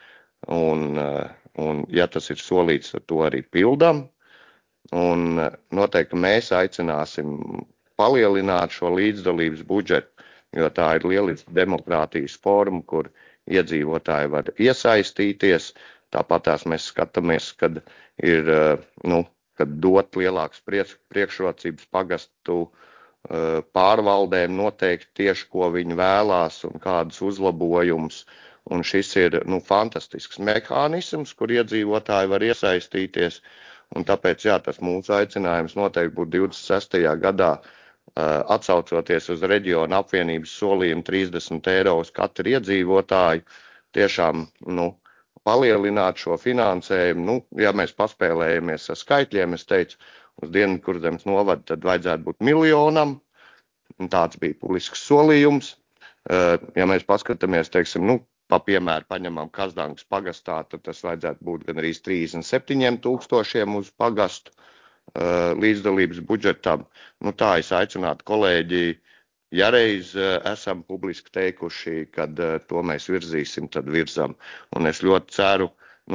un ja tas ir solīts, tad to arī pildam, un noteikti mēs aicināsim palielināt šo līdzdalības budžetu, jo tā ir lieliska demokrātijas forma, kur iedzīvotāji var iesaistīties. Tāpat tās mēs skatāmies, kad ir, kad dot lielākas priekšrocības pagastu pārvaldēm noteikt tieši, ko viņi vēlās un kādus uzlabojumus. Un šis ir fantastisks mehānisms, kur iedzīvotāji var iesaistīties. Un tāpēc, tas mūsu aicinājums noteikti būtu 26. gadā, atsaucoties uz reģiona apvienības solījumu 30 eiro uz katru iedzīvotāju, tiešām, palielināt šo finansējumu. Ja mēs paspēlējamies ar skaitļiem, es teicu, uz Dienvidkurzemes novadu tad vajadzētu būt 1 miljonam. Tāds bija publisks solījums. Ja mēs paskatāmies, teiksim, pa piemēru paņemam Kazdangas pagastā, tad tas vajadzētu būt gan arī 37 000 uz pagastu līdzdalības budžetam. Tā es aicinātu kolēģi, ja reiz esam publiski teikuši, kad to mēs virzīsim, tad virzam. Un es ļoti ceru,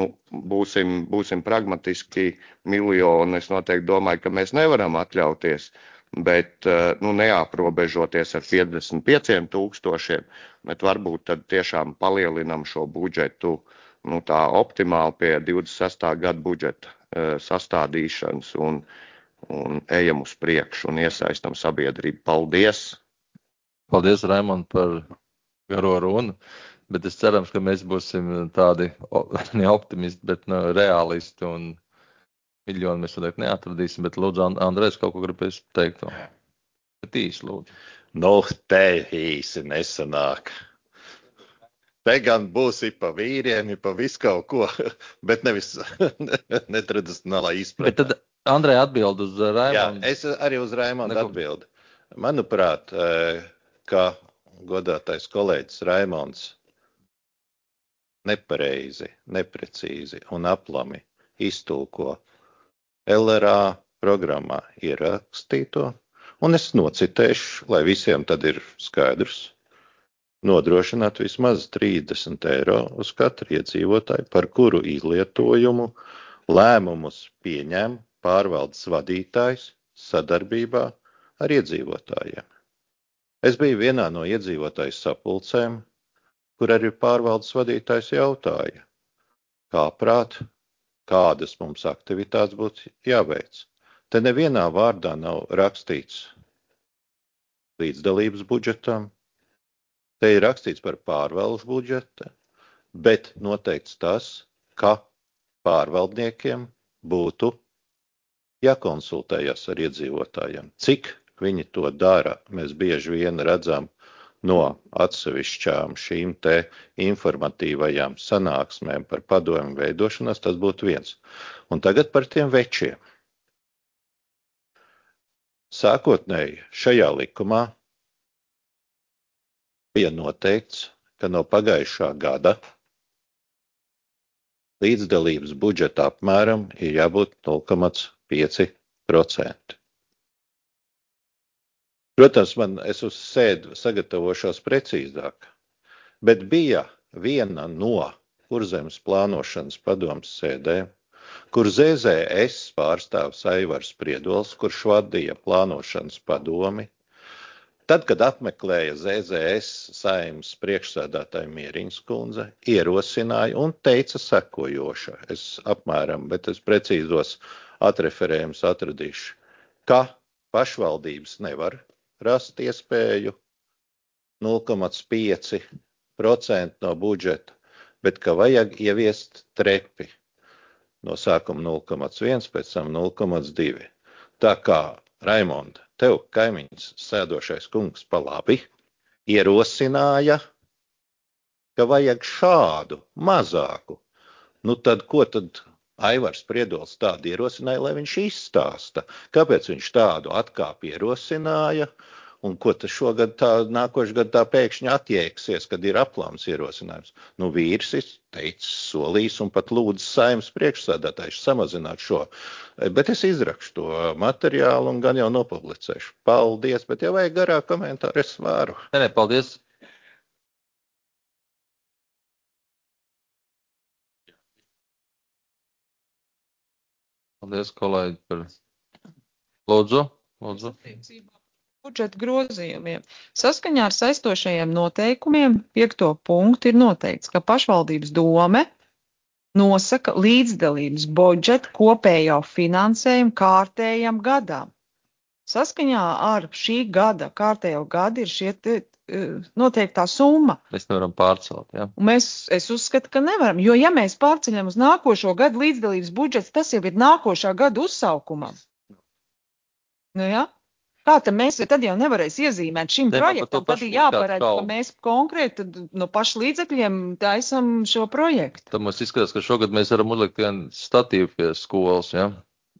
būsim pragmatiski, 1 miljonu. Es noteikti domāju, ka mēs nevaram atļauties, bet neaprobežoties ar 55 000, bet varbūt tad tiešām palielinam šo budžetu tā optimāli pie 26. gada budžeta sastādīšanas un ejam uz priekšu un iesaistam sabiedrību. Paldies! Paldies, Raimond, par garo runu, bet es cerams, ka mēs būsim tādi ne optimisti, bet realisti un miljonu mēs noteikti neatradīsim, bet lūdzu, Andrejs, kaut ko gribēs teikt. Bet īsi, lūdzu. Te īsi nesanāk. Te gan būs pa vīriem, pa visu kaut ko, bet nevis netradicionālā izpratnē. Bet tad Andrej atbild uz Raimondu. Jā, es arī uz Raimondu atbildu. Manuprāt, ka godātais kolēģis Raimonds nepareizi, neprecīzi un aplami iztulko LRA programmā ierakstīto, un es nocitēšu, lai visiem tad ir skaidrs, nodrošināt vismaz 30 eiro uz katru iedzīvotāju, par kuru izlietojumu lēmumus pieņem pārvaldes vadītājs sadarbībā ar iedzīvotājiem. Es biju vienā no iedzīvotāju sapulcēm, kur arī pārvaldes vadītājs jautāja, kāprāt, kādas mums aktivitātes būtu jāveic. Te nevienā vārdā nav rakstīts līdzdalības budžetam, te ir rakstīts par pārvaldes budžetu, bet noteikts tas, ka pārvaldniekiem būtu jākonsultējas ar iedzīvotājiem. Cik viņi to dara, mēs bieži vien redzam no atsevišķām šīm te informatīvajām sanāksmēm par padomju veidošanās, tas būtu viens. Un tagad par tiem večiem. Sākotnēji šajā likumā bija noteikts, ka no pagājušā gada līdzdalības budžeta apmēram ir jābūt 0,5%. Protams, es uz sēdu sagatavošos precīzāk, bet bija viena no Kurzemes plānošanas padomes sēdēm, kur ZZS pārstāvs Aivars Priedols, kurš vadīja plānošanas padomi, tad, kad apmeklēja ZZS saeimas priekšsēdētāja Mieriņas kundze, ierosināja un teica sekojoša, bet es precīzos atreferējumus atradīšu, ka pašvaldības nevar rast iespēju 0,5% no budžeta, bet ka vajag ieviest trepi. No sākuma 0,1, pēc tam 0,2. Tā kā, Raimonda, tev kaimiņš sēdošais kungs pa labi ierosināja, ka vajag šādu mazāku. Tad ko tad Aivars Priedols tādu ierosināja, lai viņš izstāsta, kāpēc viņš tādu atkāpi ierosināja, un ko tas šogad nākošais gadu tā pēkšņi atjēgsies, kad ir aplāms ierosinājums. Vīrs ir teicis, solījis un pat lūdzu saeimas priekšsēdētājs samazināt šo. Bet es izrakšu to materiālu un gan jau nopublicēšu. Paldies, bet ja vajag garā komentāru, es varu. Nē, paldies. Paldies, kolēģi, par lūdzu. Budžeta grozījumiem. Saskaņā ar saistošajiem noteikumiem 5. punktu ir noteikts, ka pašvaldības dome nosaka līdzdalības budžetu kopējo finansējumu kārtējam gadam. Saskaņā ar šī gada kārtējo gadu ir šie noteiktā summa. Mēs nevaram pārcelt, ja? Un es uzskatu, ka nevaram, jo ja mēs pārceļam uz nākošo gadu līdzdalības budžets, tas jau ir nākošā gada uzsaukumam. Nu, ja? Kā tad mēs tad jau nevarēs iezīmēt šim projektam? Tad ir jāparedz, ka mēs konkrēti no pašu līdzekļiem taisam šo projektu. Tad mums izskatās, ka šogad mēs varam uzlikt vienu statīvu pie skolas, ja?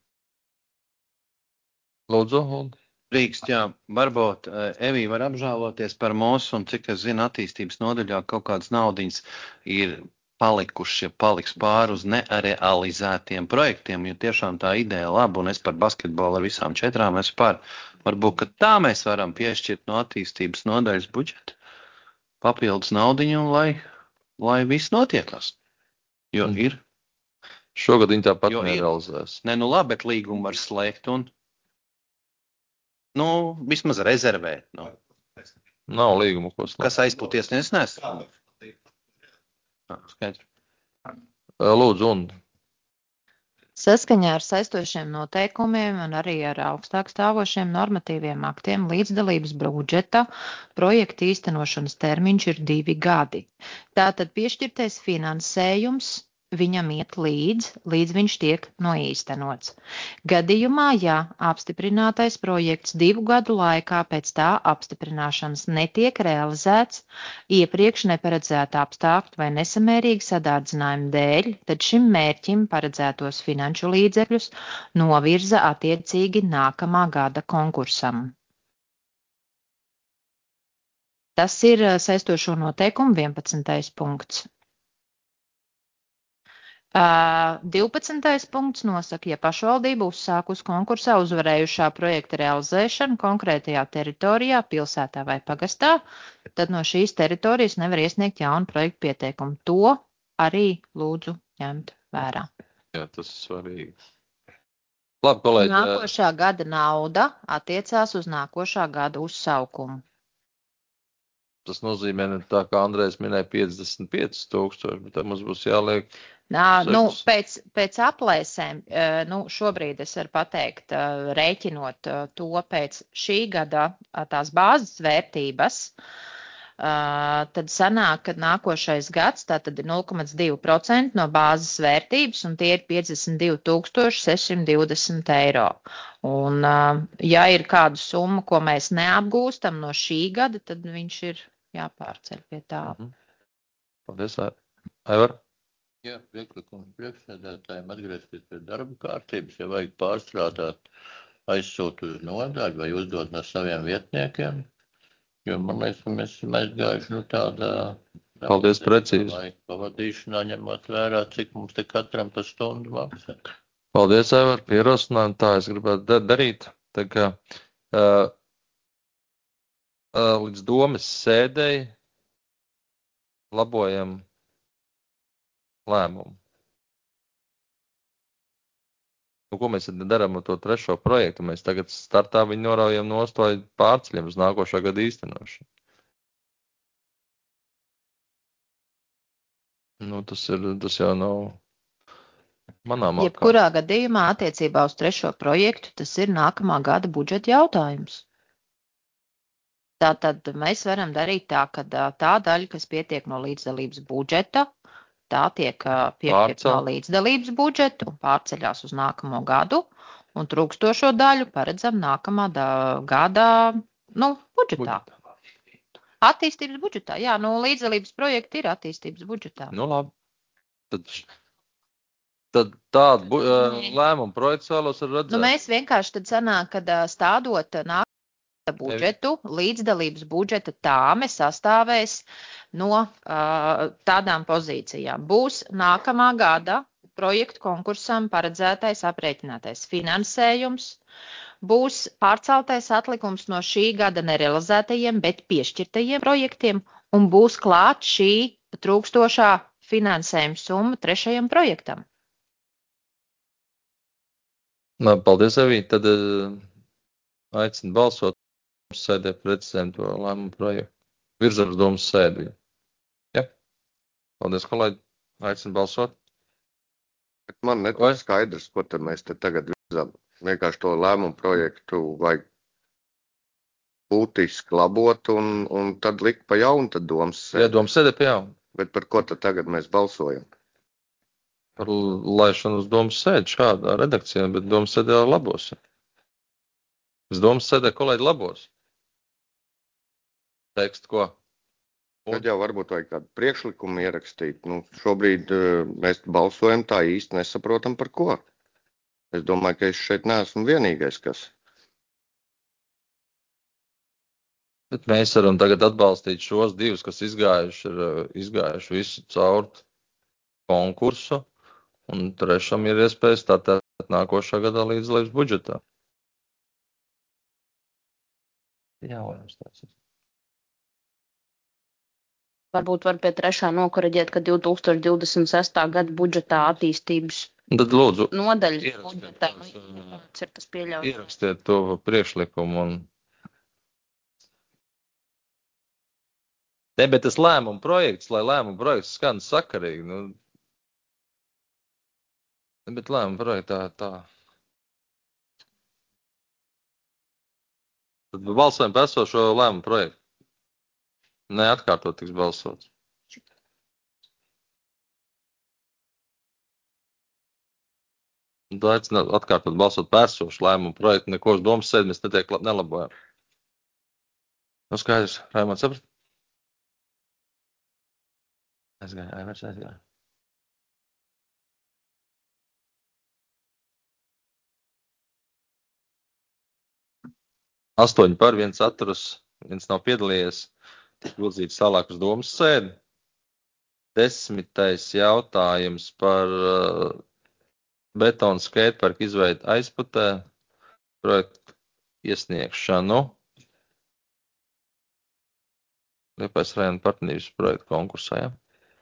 Lūdzu, Hulda. Drīkst, jā, varbūt Evī var apžēloties par mūsu, un cik es zinu, attīstības nodaļā kaut kādas naudiņas ir palikuši, paliks pāri uz nerealizētiem projektiem, jo tiešām tā ideja laba, un es par basketbolu ar visām 4 esmu par. Varbūt, ka tā mēs varam piešķirt no attīstības nodaļas budžeta papildus naudiņu, lai viss notiekās. Jo ir. Šogad viņi tāpat nerealizēs. Ne, nu labi, bet līgumu var slēgt un vismaz rezervēt. Nav līgumu, ko slēgt. Kas aizpūties, nesnēs? Skaidrs. Lūdzu, un? Saskaņā ar saistošiem noteikumiem un arī ar augstāk stāvošiem normatīviem aktiem līdzdalības budžeta projekta īstenošanas termiņš ir 2 gadi. Tātad piešķirtais finansējums viņam iet līdz viņš tiek noīstenots. Gadījumā, ja apstiprinātais projekts 2 gadu laikā pēc tā apstiprināšanas netiek realizēts iepriekš neparedzēta apstākļu vai nesamērīga sadārdzinājuma dēļ, tad šim mērķim paredzētos finanšu līdzekļus novirza attiecīgi nākamā gada konkursam. Tas ir saistošo noteikumu 11. punkts. 12. punkts nosaka, ja pašvaldība uzsākus konkursā uzvarējušā projekta realizēšanu konkrētajā teritorijā, pilsētā vai pagastā, tad no šīs teritorijas nevar iesniegt jaunu projektu pieteikumu. To arī lūdzu ņemt vērā. Jā, tas ir svarīgi. Labi, kolēģi. Nākošā gada nauda attiecās uz nākošā gada uzsaukumu. Tas nozīmē, tā kā Andrejs minēja 55,000, bet tad mums būs jāliek. Pēc aplēsēm, šobrīd es varu pateikt, rēķinot to pēc šī gada tās bāzes vērtības, tad sanāk, ka nākošais gads tātad ir 0,2% no bāzes vērtības, un tie ir 52,620 eiro. Un, ja ir kāda summa, ko mēs neapgūstam no šī gada, tad viņš ir jāpārceļ pie tā. Paldies, Aivar. Jā, priekšlikums priekšsēdētājiem atgriezties pie darba kārtības, ja vajag pārstrādāt, aizsūt uz nodaļu vai uzdot no saviem vietniekiem, jo man liekas, ka mēs esam aizgājuši tādā Paldies, precīzi. laika pavadīšanā, ņemot vērā, cik mums te katram pa stundu maksā. Paldies, Aivar, pierosinājumu, tā es gribētu darīt. Tā kā līdz domes sēdēji labojam lēmumu. Ko mēs darām ar to 3. projektu? Mēs tagad startā viņu noraujam nost vai pārceļam uz nākošā gada īstenošanu. Tas jau nav manām akām. Jebkurā gadījumā attiecībā uz 3. projektu tas ir nākamā gada budžeta jautājums. Tātad mēs varam darīt tā, ka tā daļa, kas pietiek no līdzdalības budžeta, tā tiek piešķirta no līdzdalības budžeta un pārceļās uz nākamo gadu, un trūkstošo daļu paredzam nākamā gada budžetā. Attīstības budžetā, jā, līdzdalības projekti ir attīstības budžetā. Labi. Tad tādu lēmumu projekts vēlos redzēt. Mēs vienkārši tad sanāk, kad stādot budžetu, līdzdalības budžeta tāme sastāvēs no tādām pozīcijām. Būs nākamā gada projektu konkursam paredzētais aprēķinātais finansējums, būs pārceltais atlikums no šī gada nerealizētajiem, bet piešķirtajiem projektiem, un būs klāt šī trūkstošā finansējuma summa 3. projektam. Paldies, Evī. Tad aicinu balsot. Sēdē precizējam to lēmumu projektu. Virzam uz domas sēdi. Ja? Paldies, kolēģi. Aicinu balsot. Man netika skaidrs, ko tad mēs te tagad virzam. Vienkārši to lēmumu projektu vajag būtiski labot un tad likt pa jaunu tad domas Jā, sēdi. domas sēdē pie jauna. Bet par ko tad tagad mēs balsojam? Par laišanu uz domas sēdi šādā redakcijā, bet domas sēdē labos. Uz domas sēdē kolēģi labos. Tekstu ko? Tad jau varbūt vajag kādu priekšlikumu ierakstīt. Nu, šobrīd mēs balsojam tā īsti nesaprotam par ko. Es domāju, ka es šeit neesmu vienīgais, kas. Bet mēs varam tagad atbalstīt šos divus, kas izgājuši visu caur konkursu, un trešam ir iespēja startēt nākošā gadā līdz budžetā. Jā, vajams tāds. Varbūt var pie trešā nokoreģēt, ka 2026. gada budžetā attīstības Tad lūdzu, nodaļas budžetā ir tas pieļaujams. ierakstiet to priekšlikumu un. Ne, bet tas lēmuma projekts, lai lēmuma projekts skan sakarīgi, nu. Bet lēmuma projektā tā. Tad balsojam par esošo lēmuma projektu. Neatkārtot tiks balsots. Aicinu atkārtot balsot par esošu lēmumu projektu, neko uz domas sēdi mēs nelabojam. Nu skaidrs, Raimonds saprast? Aizgāja. 8 par, 1 atturas, 1 nav piedalījies. Grozīts tālāk uz domas sēdi. 10. jautājums par betonu skateparku izveidu Aizputē. Projektu iesniegšanu. Liepājas rajona partnerības projektu konkursā, ja?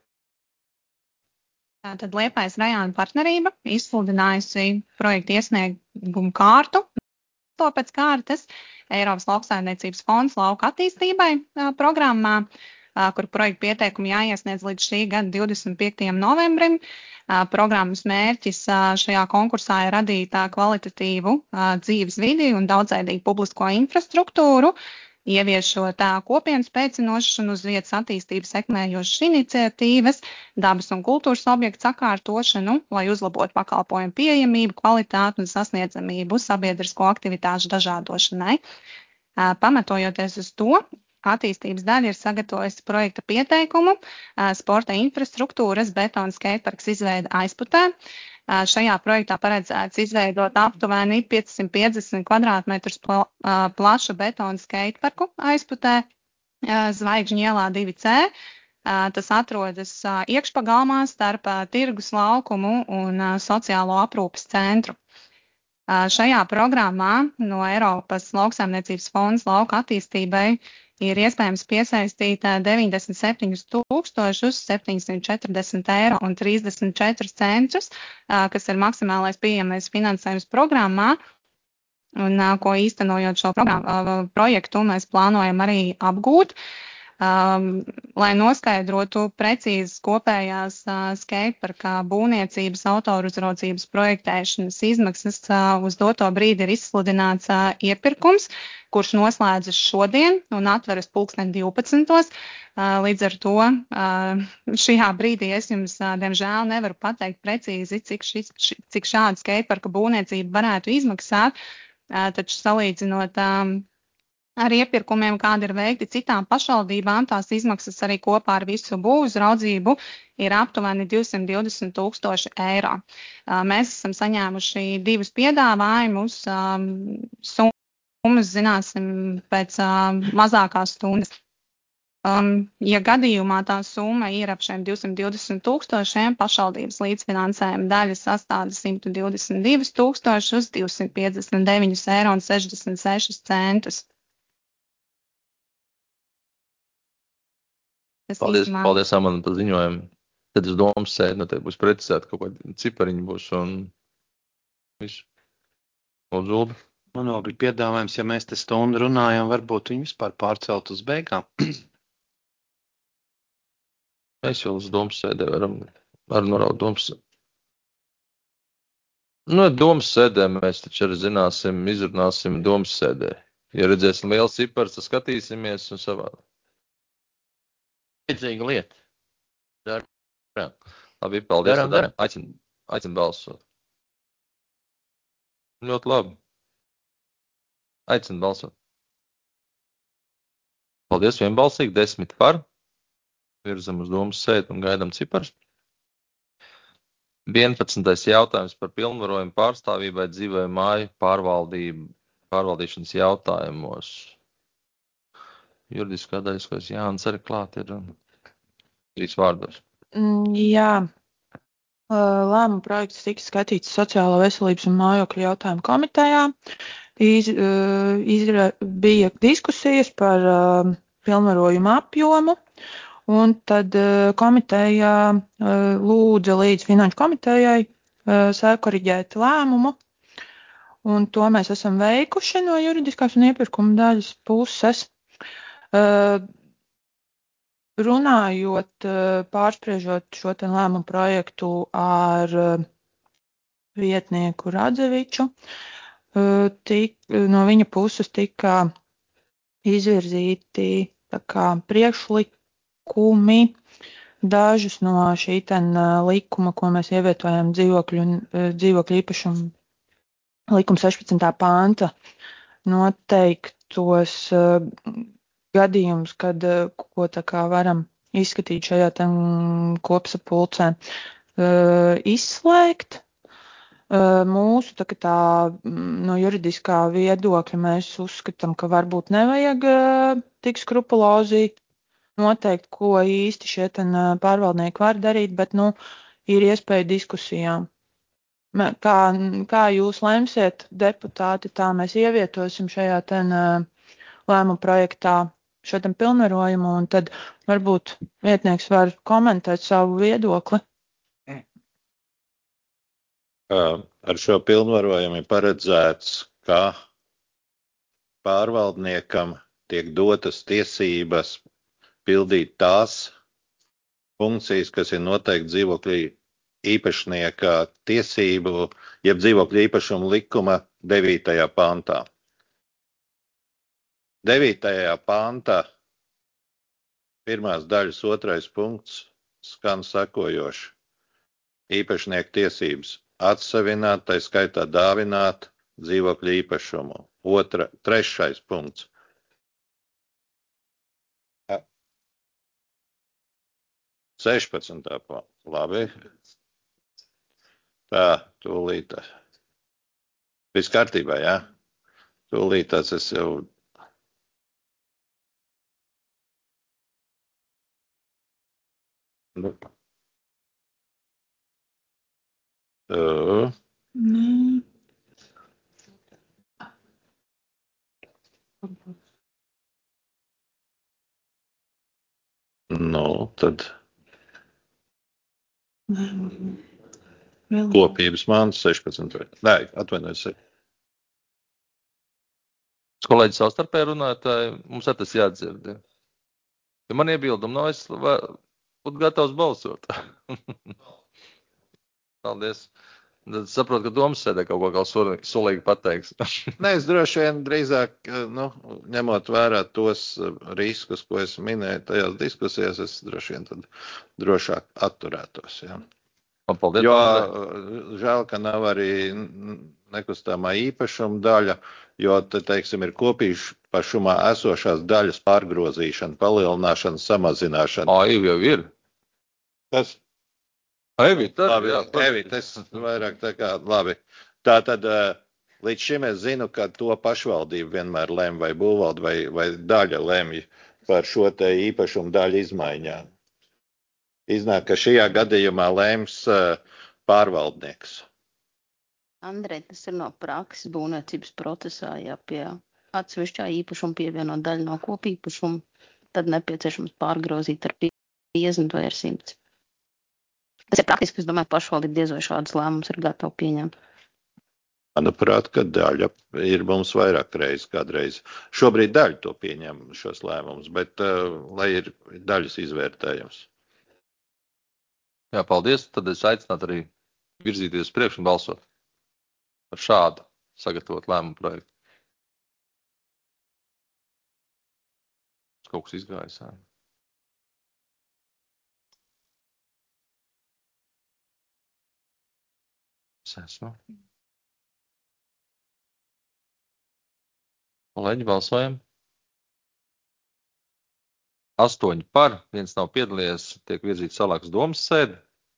Tātad Liepājas rajona partnerība izsludinājusi projektu iesniegumu kārtu. To pēc kārtas Eiropas lauksaimniecības fonds lauka attīstībai programmā, kur projektu pieteikumi jāiesniedz līdz šī gada 25. novembrim. Programmas mērķis šajā konkursā ir radīt kvalitatīvu dzīves vidi un daudzveidīgu publisko infrastruktūru, ieviešot kopienas spēcinošas un uz vietas attīstību sekmējošas iniciatīvas, dabas un kultūras objektu sakārtošanu, lai uzlabotu pakalpojumu pieejamību, kvalitāti un sasniedzamību sabiedrisko aktivitāšu dažādošanai. Pamatojoties uz to, attīstības daļa ir sagatavojusi projekta pieteikumu sporta infrastruktūras betona skateparks izveida Aizputē. Šajā projektā paredzēts izveidot aptuveni 550 kvadrātmetrus plašu betona skateparku Aizputē, Zvaigžņu ielā 2C. Tas atrodas iekšpagalmā starp tirgus laukumu un sociālo aprūpes centru. Šajā programmā no Eiropas lauksaimniecības fonds lauka attīstībai ir iespējams piesaistīt 97 740 eiro un 34 centus, kas ir maksimālais pieejamais finansējums programmā, un ko īstenojot šo projektu mēs plānojam arī apgūt. Lai noskaidrotu precīzas kopējās skateparka būvniecības autoruzraudzības projektēšanas izmaksas, uz doto brīdi ir izsludināts iepirkums, kurš noslēdzas šodien un atveras 12. Līdz ar to šajā brīdī es jums, diemžēl, nevaru pateikt precīzi, cik šāda skateparka būvniecība varētu izmaksāt, taču salīdzinot ar iepirkumiem, kādi ir veikti citām pašvaldībām, tās izmaksas arī kopā ar visu būvuzraudzību ir aptuveni 220 000 eiro. Mēs esam saņēmuši 2 piedāvājumus, summas zināsim pēc mazākās stundas. Ja gadījumā tā summa ir ap šiem 220 000, pašvaldības līdzfinansējuma daļa sastāda 122 000 uz 259 eiro un 66 centus. Paldies, Amanda, par ziņojumu. Tad es domas sēdi, te būs precizēta kaut kādi cipariņi būs un visu. Lūdzu, Uldi. Man vēl bija piedāvājums, ja mēs te stundu runājam, varbūt viņu vispār pārcelt uz beigām. Mēs jau uz domas sēdē varam noraut domas. Nu, domas sēdē mēs taču arī zināsim, izrunāsim domas sēdē. Ja redzēsim liels cipars, tad skatīsimies un savādi. Vajadzīga lieta. Labi, paldies. Daram. Aicinu balsot. Ļoti labi. Aicinu balsot. Paldies, vienbalsīgi, 10 par. Virzam uz domas sēdi un gaidām cipars. 11. jautājums par pilnvarojumu pārstāvībai dzīvoju māju pārvaldīšanas jautājumos. Juridiskā daļas, ko Jānis arī klāt ir 3 vārdos. Jā. Lēmuma projekts tika skatīts Sociālo veselības un mājokļu jautājumu komitejā. Bija diskusijas par pilnvarojumu apjomu, un tad komiteja lūdza līdz finanšu komitejai sakoriģēt lēmumu, un to mēs esam veikuši no juridiskās un iepirkuma daļas puses. Runājot, pārspriežot šo te lēmumu projektu ar vietnieku Radzeviču, no viņa puses tika izvirzīti tā kā priekšlikumi, dažus no šī likuma, ko mēs ievietojam dzīvokļu īpašumu likuma 16. panta noteiktos gadījums, kad ko tā kā varam izskatīt šajā kopsapulcē, izslēgt. Mūsu tā no juridiskā viedokļa mēs uzskatām, ka varbūt nevajag tik skrupulozi noteikt, ko īsti šie pārvaldnieki var darīt, bet, ir iespēja diskusijām. Kā jūs lemsiet, deputāti, tā mēs ievietosim šajā lēmuma projektā šo pilnvarojumu, un tad varbūt vietnieks var komentēt savu viedokli. Ar šo pilnvarojumu ir paredzēts, ka pārvaldniekam tiek dotas tiesības pildīt tās funkcijas, kas ir noteikti dzīvokļu īpašnieka tiesību, jeb dzīvokļu īpašumu likuma 9. pantā. 9. panta 1. daļas 2. punkts skan sekojoši. Īpašnieku tiesības atsevināt, tai skaitā dāvināt dzīvokļu īpašumu. 3. punkts. Ja. 16. Labi. Tā, tūlīt. Viss kārtībā, jā? Tūlīt tas es jau... Tad kopības mans 16. Nē, atvainojos. Kolēģi savstarpēji runātāji, mums tas jādzird. Ja man iebildumi nav, es būtu gatavs balsot. Paldies. Tad saprotu, ka domas sēdē kaut ko solīgi pateiks. Nē, es droši vien drīzāk, ņemot vērā tos riskus, ko es minēju tajās diskusijās, es droši vien tad drošāk atturētos. Ja. Paldies, jo žēl, ka nav arī nekustamā īpašuma daļa, jo, teiksim, ir kopīpašumā esošās daļas pārgrozīšana, palielināšana, samazināšana. Jau ir. Kas? Evita, es vairāk tā kā, labi. Tātad līdz šim es zinu, ka to pašvaldību vienmēr lem vai būvvalde vai daļa lemj par šo te īpašumu daļu izmaiņām. Iznāk, ka šajā gadījumā lems pārvaldnieks. Andrej, tas ir no prakses būvniecības procesā, ja pie atsevišķā īpašuma pievienot daļu no kopīpašuma, tad nepieciešams pārgrozīt ar 50 vai ar 100. Tas ir praktiski, es domāju, pašvaldība diez vai šādas lēmumus ir gatava pieņemt. Manuprāt, ka daļa ir mums vairāk reizes kādreiz. Šobrīd daļa to pieņem šos lēmumus, bet lai ir daļas izvērtējums. Jā, paldies. Tad es aicinātu arī virzīties priekš un balsot par šādu sagatavot lēmumu projektu. kaut kas izgājis. Es esmu. Kolēģi, balsojam. 8 par, viens nav piedalījies, tiek virzīts tālāk uz domas sēdi.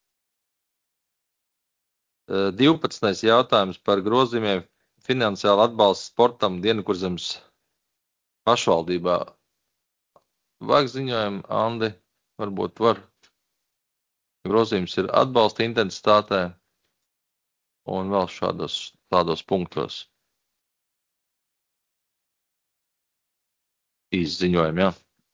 12. jautājums par grozījumiem finansiāli atbalsts sportam Dienvidkurzemes pašvaldībā. Vajag ziņojumu, Andi, varbūt var. Grozījums ir atbalsta intensitātē un vēl tādos punktos. Izziņojumi, jā.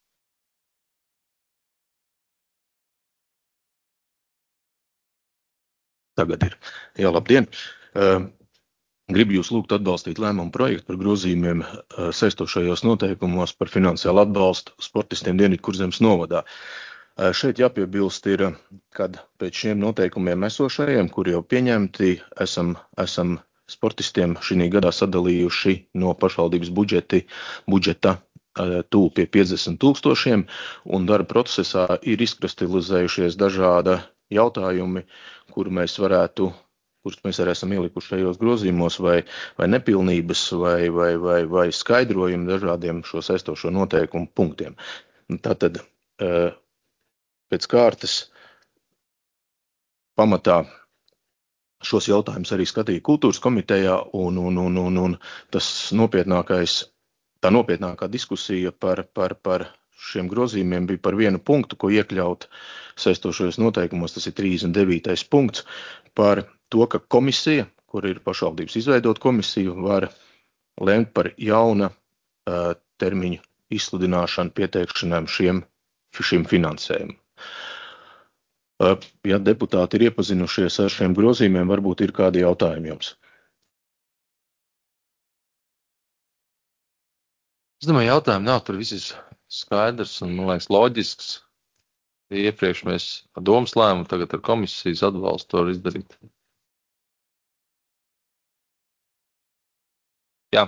Tagad ir. Jā, labdien. Gribu jūs lūgt atbalstīt lēmumu projektu par grozījumiem saistošajos noteikumos par finansiālu atbalstu sportistiem Dienvidkurzemes novadā. Šeit jāpiebilst ir, kad pēc šiem noteikumiem esošajiem, kur jau pieņemti, esam sportistiem šī gadā sadalījuši no pašvaldības budžeta tūl pie 50 000, un darba procesā ir izkristalizējušies dažāda jautājumi, kurus mēs arī esam ielikuši šajos grozījumos, vai nepilnības, vai skaidrojumi dažādiem šo saistošo noteikumu punktiem. Tātad pēc kārtas pamatā šos jautājumus arī skatīja kultūras komitejā, un tā nopietnākā diskusija par šiem grozījumiem bija par vienu punktu, ko iekļaut saistošajos noteikumos, tas ir 39. punkts, par to, ka komisija, kur ir pašvaldības izveidot komisiju, var lemt par jauna termiņu izsludināšanu pieteikšanām šim finansējumu. Ja deputāti ir iepazinušies ar šiem grozījumiem, varbūt ir kādi jautājumi jums. Es domāju, jautājumi nav, tur viss ir skaidrs un, man liekas, loģisks. Iepriekš mēs ar domas lēmumu, tagad ar komisijas atbalstu to izdarīt. Jā.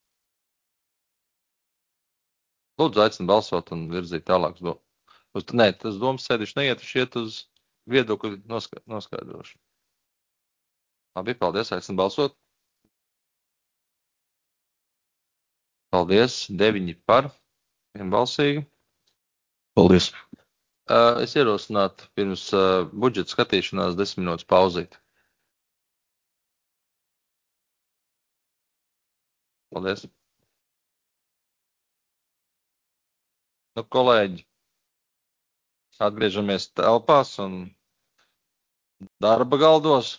Lūdzu, aicinu balsot un virzīt tālāk. Nē, tas domas sēdiši neiet, iet uz viedokļu noskaidrošanu. Labi, paldies, aicinu balsot. Paldies, 9 par, vienbalsīgi. Paldies. Es ierosinātu pirms budžeta skatīšanās 10 minūtes pauzīt. Paldies. Nu, kolēģi, atgriežamies telpās un darba galdos.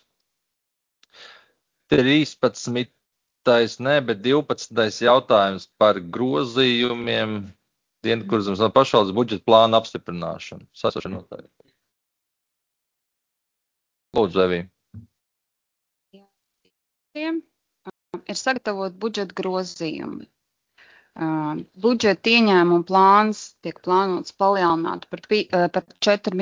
13. Bet 12. jautājums par grozījumiem Dienvidkurzemes pašvaldības budžeta plāna apstiprināšanu. Sasašana noteikti. Lūdzu, Evī. Ir sagatavot budžeta grozījumi. Budžeta ieņēmuma plāns tiek plānots palielināt par 4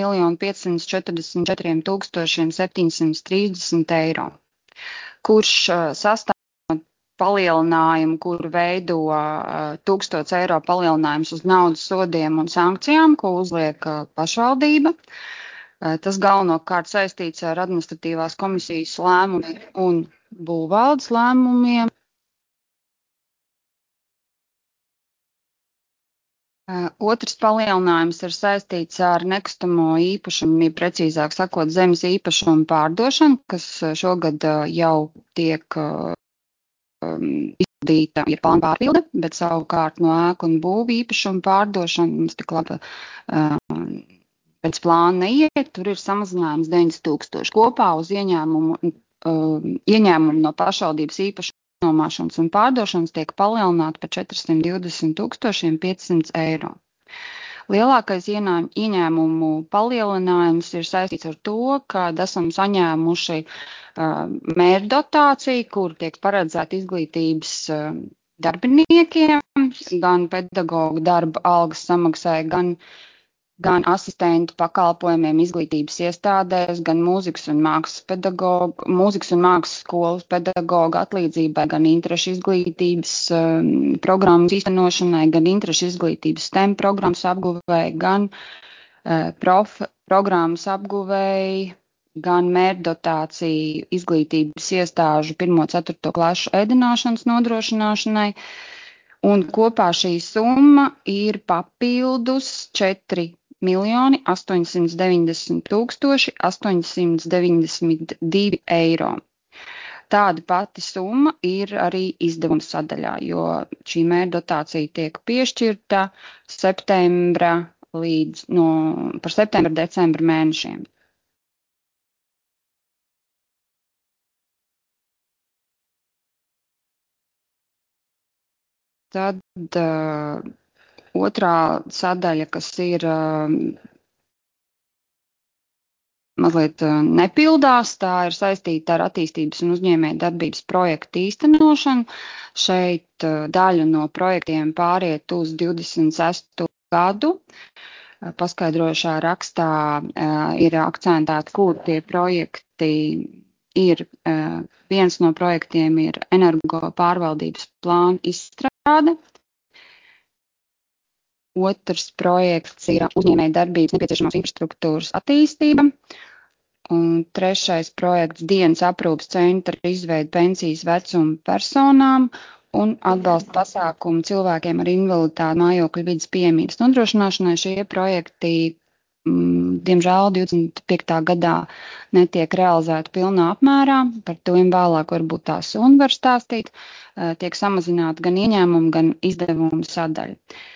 544 730 eiro, kurš sastāv palielinājumu, kur veido 1000 eiro palielinājums uz naudas sodiem un sankcijām, ko uzliek pašvaldība. Tas galvenokārt saistīts ar administratīvās komisijas lēmumiem un būvvaldes lēmumiem. Otrs palielinājums ir saistīts ar nekustamo īpašumu, precīzāk sakot, zemes īpašumu pārdošanu, kas šogad jau tiek izpildīta, ir plāna pārpilde, bet savukārt no ēku un būvu īpašumu pārdošana mums tik labi pēc plāna neiet, tur ir samazinājums 90 000. Kopā uz ieņēmumu no pašvaldības īpašumu nomāšanas un pārdošanas tiek palielināti par 420 500 eiro. Lielākais ieņēmumu palielinājums ir saistīts ar to, ka esam saņēmuši mērķdotāciju, kur tiek paredzēta izglītības darbiniekiem, gan pedagogu darba algas samaksai, gan gan asistentu pakalpojumiem izglītības iestādēs, gan mūzikas un mākslas skolas pedagoga atlīdzībai, gan interešu izglītības programmas īstenošanai, gan interešu izglītības STEM programmas apguvēji, gan programmas apguvēji, gan mērķdotāciju izglītības iestāžu 1.4. klašu ēdināšanas nodrošināšanai. Un kopā šī summa ir papildus 4.890.892 eiro. Tāda pati summa ir arī izdevuma sadaļā, jo šī mērķdotācija tiek piešķirta par septembra, decembra mēnešiem. Tad otrā sadaļa, kas ir mazliet nepildās, tā ir saistīta ar attīstības un uzņēmēju darbības projektu īstenošanu. Šeit daļa no projektiem pāriet uz 26. gadu. Paskaidrojušā rakstā ir akcentēti, kur tie projekti ir. Viens no projektiem ir energo pārvaldības plāna izstrāde. Otrs projekts ir uzņēmēju darbības nepieciešamās infrastruktūras attīstība. Un trešais projekts dienas aprūpes centra izveide pensijas vecuma personām un atbalsta pasākumu cilvēkiem ar invaliditāti mājokļu vides pieejamības nodrošināšanai. Šie projekti, diemžēl, 25. gadā netiek realizēti pilnā apmērā. Par to vēlāk varbūt tās un var stāstīt. Tiek samazināti gan ieņēmumi, gan izdevumu sadaļa.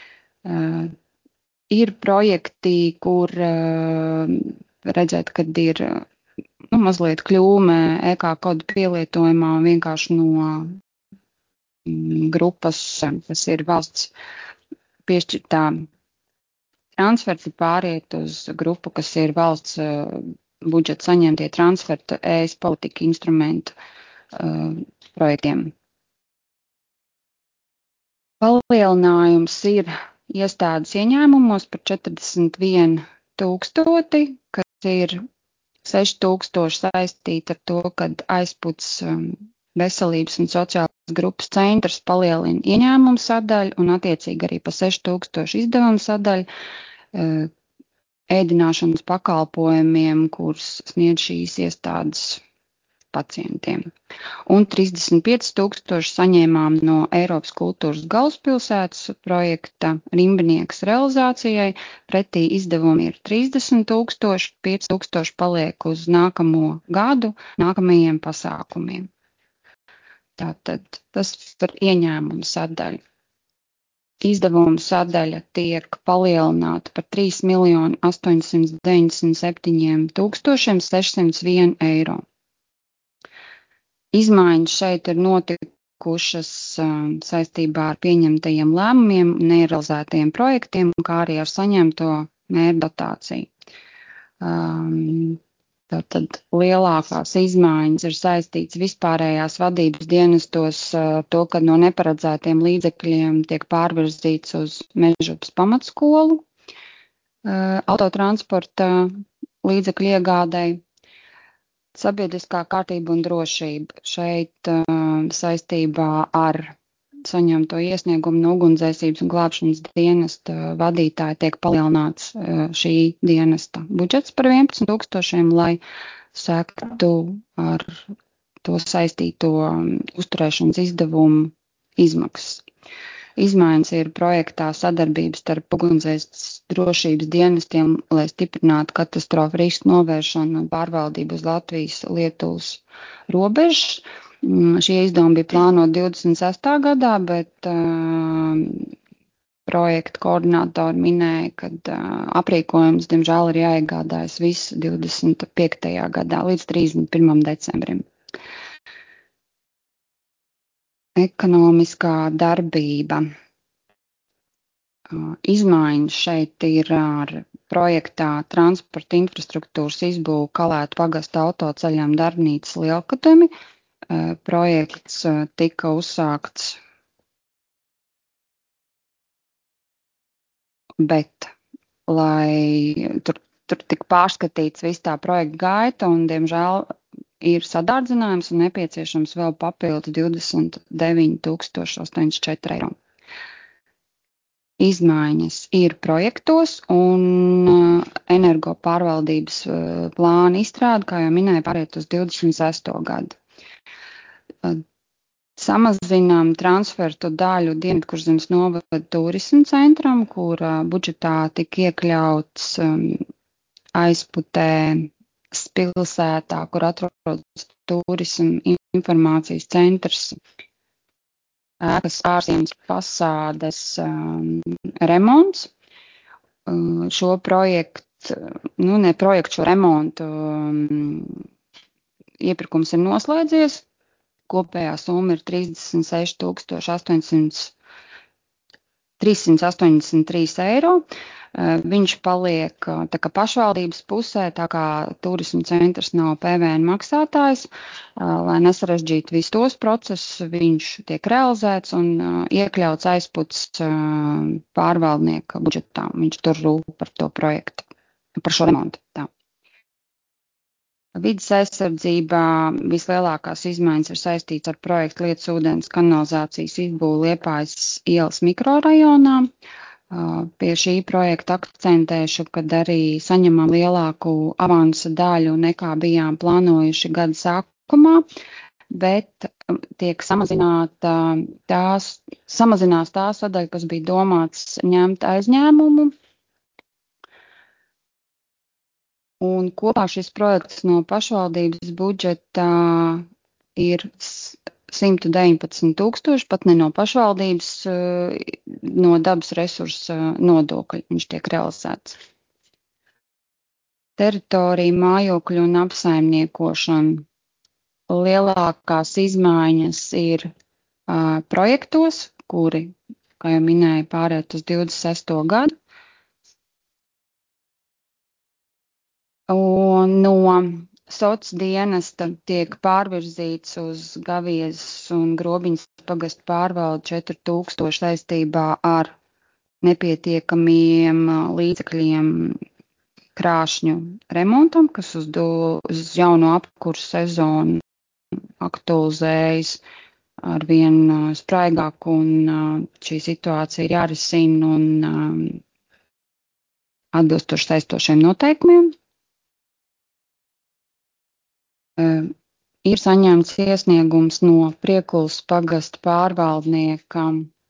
Ir projekti, kur redzēt, kad ir mazliet kļūme EK kodu pielietojumā vienkārši no grupas, kas ir valsts piešķirtā transferti, pāriet uz grupu, kas ir valsts budžeta saņemtie transferti ES politika instrumentu projektiem. Palielinājums ir iestādes ieņēmumos par 41 000, kas ir 6,000 saistīti ar to, kad aizputs veselības un sociālās grupas centrs palielina ieņēmumu sadaļu un attiecīgi arī pa 6,000 izdevumu sadaļu ēdināšanas pakalpojumiem, kurus sniedz šīs iestādes pacientiem. Un 35,000 saņēmām no Eiropas kultūras galvaspilsētas projekta Rimbinieks realizācijai. Pretī izdevumi ir 30,000, 5,000 paliek uz nākamo gadu, nākamajiem pasākumiem. Tātad tas par ieņēmumu sadaļu. Izdevumu sadaļa tiek palielināta par 3.897.601 eiro. Izmaiņas šeit ir notikušas saistībā ar pieņemtajiem lēmumiem, nerealizētajiem projektiem, kā arī ar saņemto mērķdotāciju. Tātad lielākās izmaiņas ir saistīts vispārējās vadības dienestos to, ka no neparedzētiem līdzekļiem tiek pārvirzīts uz Mežupas pamatskolu, autotransporta līdzekļu iegādēji. Sabiedriskā kārtība un drošība. Šeit saistībā ar saņemto iesniegumu no ugunsdzēsības un glābšanas dienesta vadītāja tiek palielināts šī dienesta budžets par 11,000, lai sektu ar to saistīto uzturēšanas izdevumu izmaksas. Izmaiņas ir projektā sadarbības starp ugunsdzēsības drošības dienestiem, lai stiprinātu katastrofu risku novēršanu un pārvaldību uz Latvijas-Lietuvas robežas. Šie izdevumi bija plānoti 26. gadā, bet projekta koordinātori minēja, ka aprīkojums, diemžēl, ir jāiegādājas viss 25. gadā līdz 31. decembrim. Ekonomiskā darbība. Izmaiņas šeit ir ar projektā transporta infrastruktūras izbūvu Kalētu pagasta autoceļām Darbnīcas Lielkatemi. Projekts tika uzsākts, bet lai tur tik pārskatīts viss tā projekta gaita, un, diemžēl, ir sadārdzinājums un nepieciešams vēl papildus 29,084 eiro. Izmaiņas ir projektos, un energo pārvaldības plāna izstrāde, kā jau minēju, pāriet uz 26. gadu. Samazinām transfertu daļu Dienvidkurzemes novada turismu centram, kura budžetā tika iekļauts Aizputē pilsētā, kur atrodas turismu informācijas centrs, ēkas ārsienas fasādes remonts. Šo projektu, šo remontu iepirkums ir noslēdzies. Kopējā summa ir 36,383 eiro. Viņš paliek tā kā pašvaldības pusē, tā kā turismu centrs nav PVN maksātājs, lai nesarežģītu visus tos procesus, viņš tiek realizēts un iekļauts Aizputs pārvaldnieka budžetā. Viņš tur rūp par to projektu, par šo remontu. Tā. Vides aizsardzībā vislielākās izmaiņas ir saistīts ar projektu lietas ūdens kanalizācijas izbūvi Liepājas ielas mikrorajonā. Pie šī projekta akcentēšu, kad arī saņemam lielāku avansa daļu nekā bijām plānojuši gada sākumā, bet tiek samazinās tā sadaļa, kas bija domāts ņemt aizņēmumu. Un kopā šis projekts no pašvaldības budžeta ir 119,000, pat ne no pašvaldības, no dabas resursa nodokļa viņš tiek realizēts. Teritorija, mājokļu un apsaimniekošana. Lielākās izmaiņas ir projektos, kuri, kā jau minēju, pāriet uz 26. gadu. Un no sociālās dienesta tiek pārvirzīts uz Gaviezes un Grobiņas pagastu pārvaldi 4,000 saistībā ar nepietiekamiem līdzekļiem krāšņu remontam, kas uz jauno apkursu sezonu aktualizējas ar vien spraigāk, un šī situācija ir jārisina un atbilstoši saistošiem noteikumiem. Ir saņemts iesniegums no Priekulas pagasta pārvaldnieka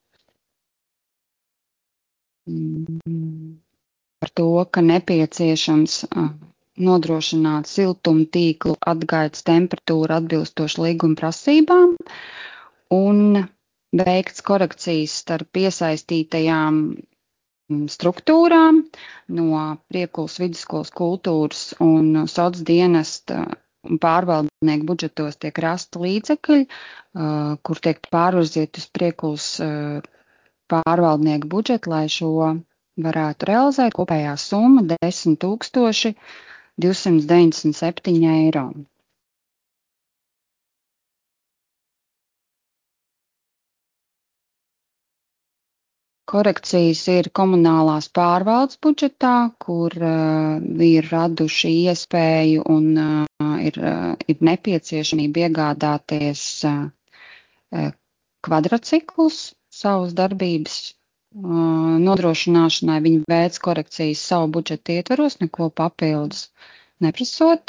par to, ka nepieciešams nodrošināt siltuma tīklu atgaitas temperatūru atbilstoši līguma prasībām un veikts korekcijas starp iesaistītajām struktūrām no Priekulas vidusskolas kultūras un sociālās dienesta un pārvaldnieku budžetos tiek rasti līdzekļi, kur tiek pārvirzīti uz Priekulas pārvaldnieku budžetu, lai šo varētu realizēt. Kopējā summa 10,297 eiro. Korekcijas ir komunālās pārvaldes budžetā, kur ir raduši iespēju un ir nepieciešamība iegādāties kvadriciklus savas darbības nodrošināšanai. Viņi veic korekcijas savu budžetu ietvaros, neko papildus neprasot.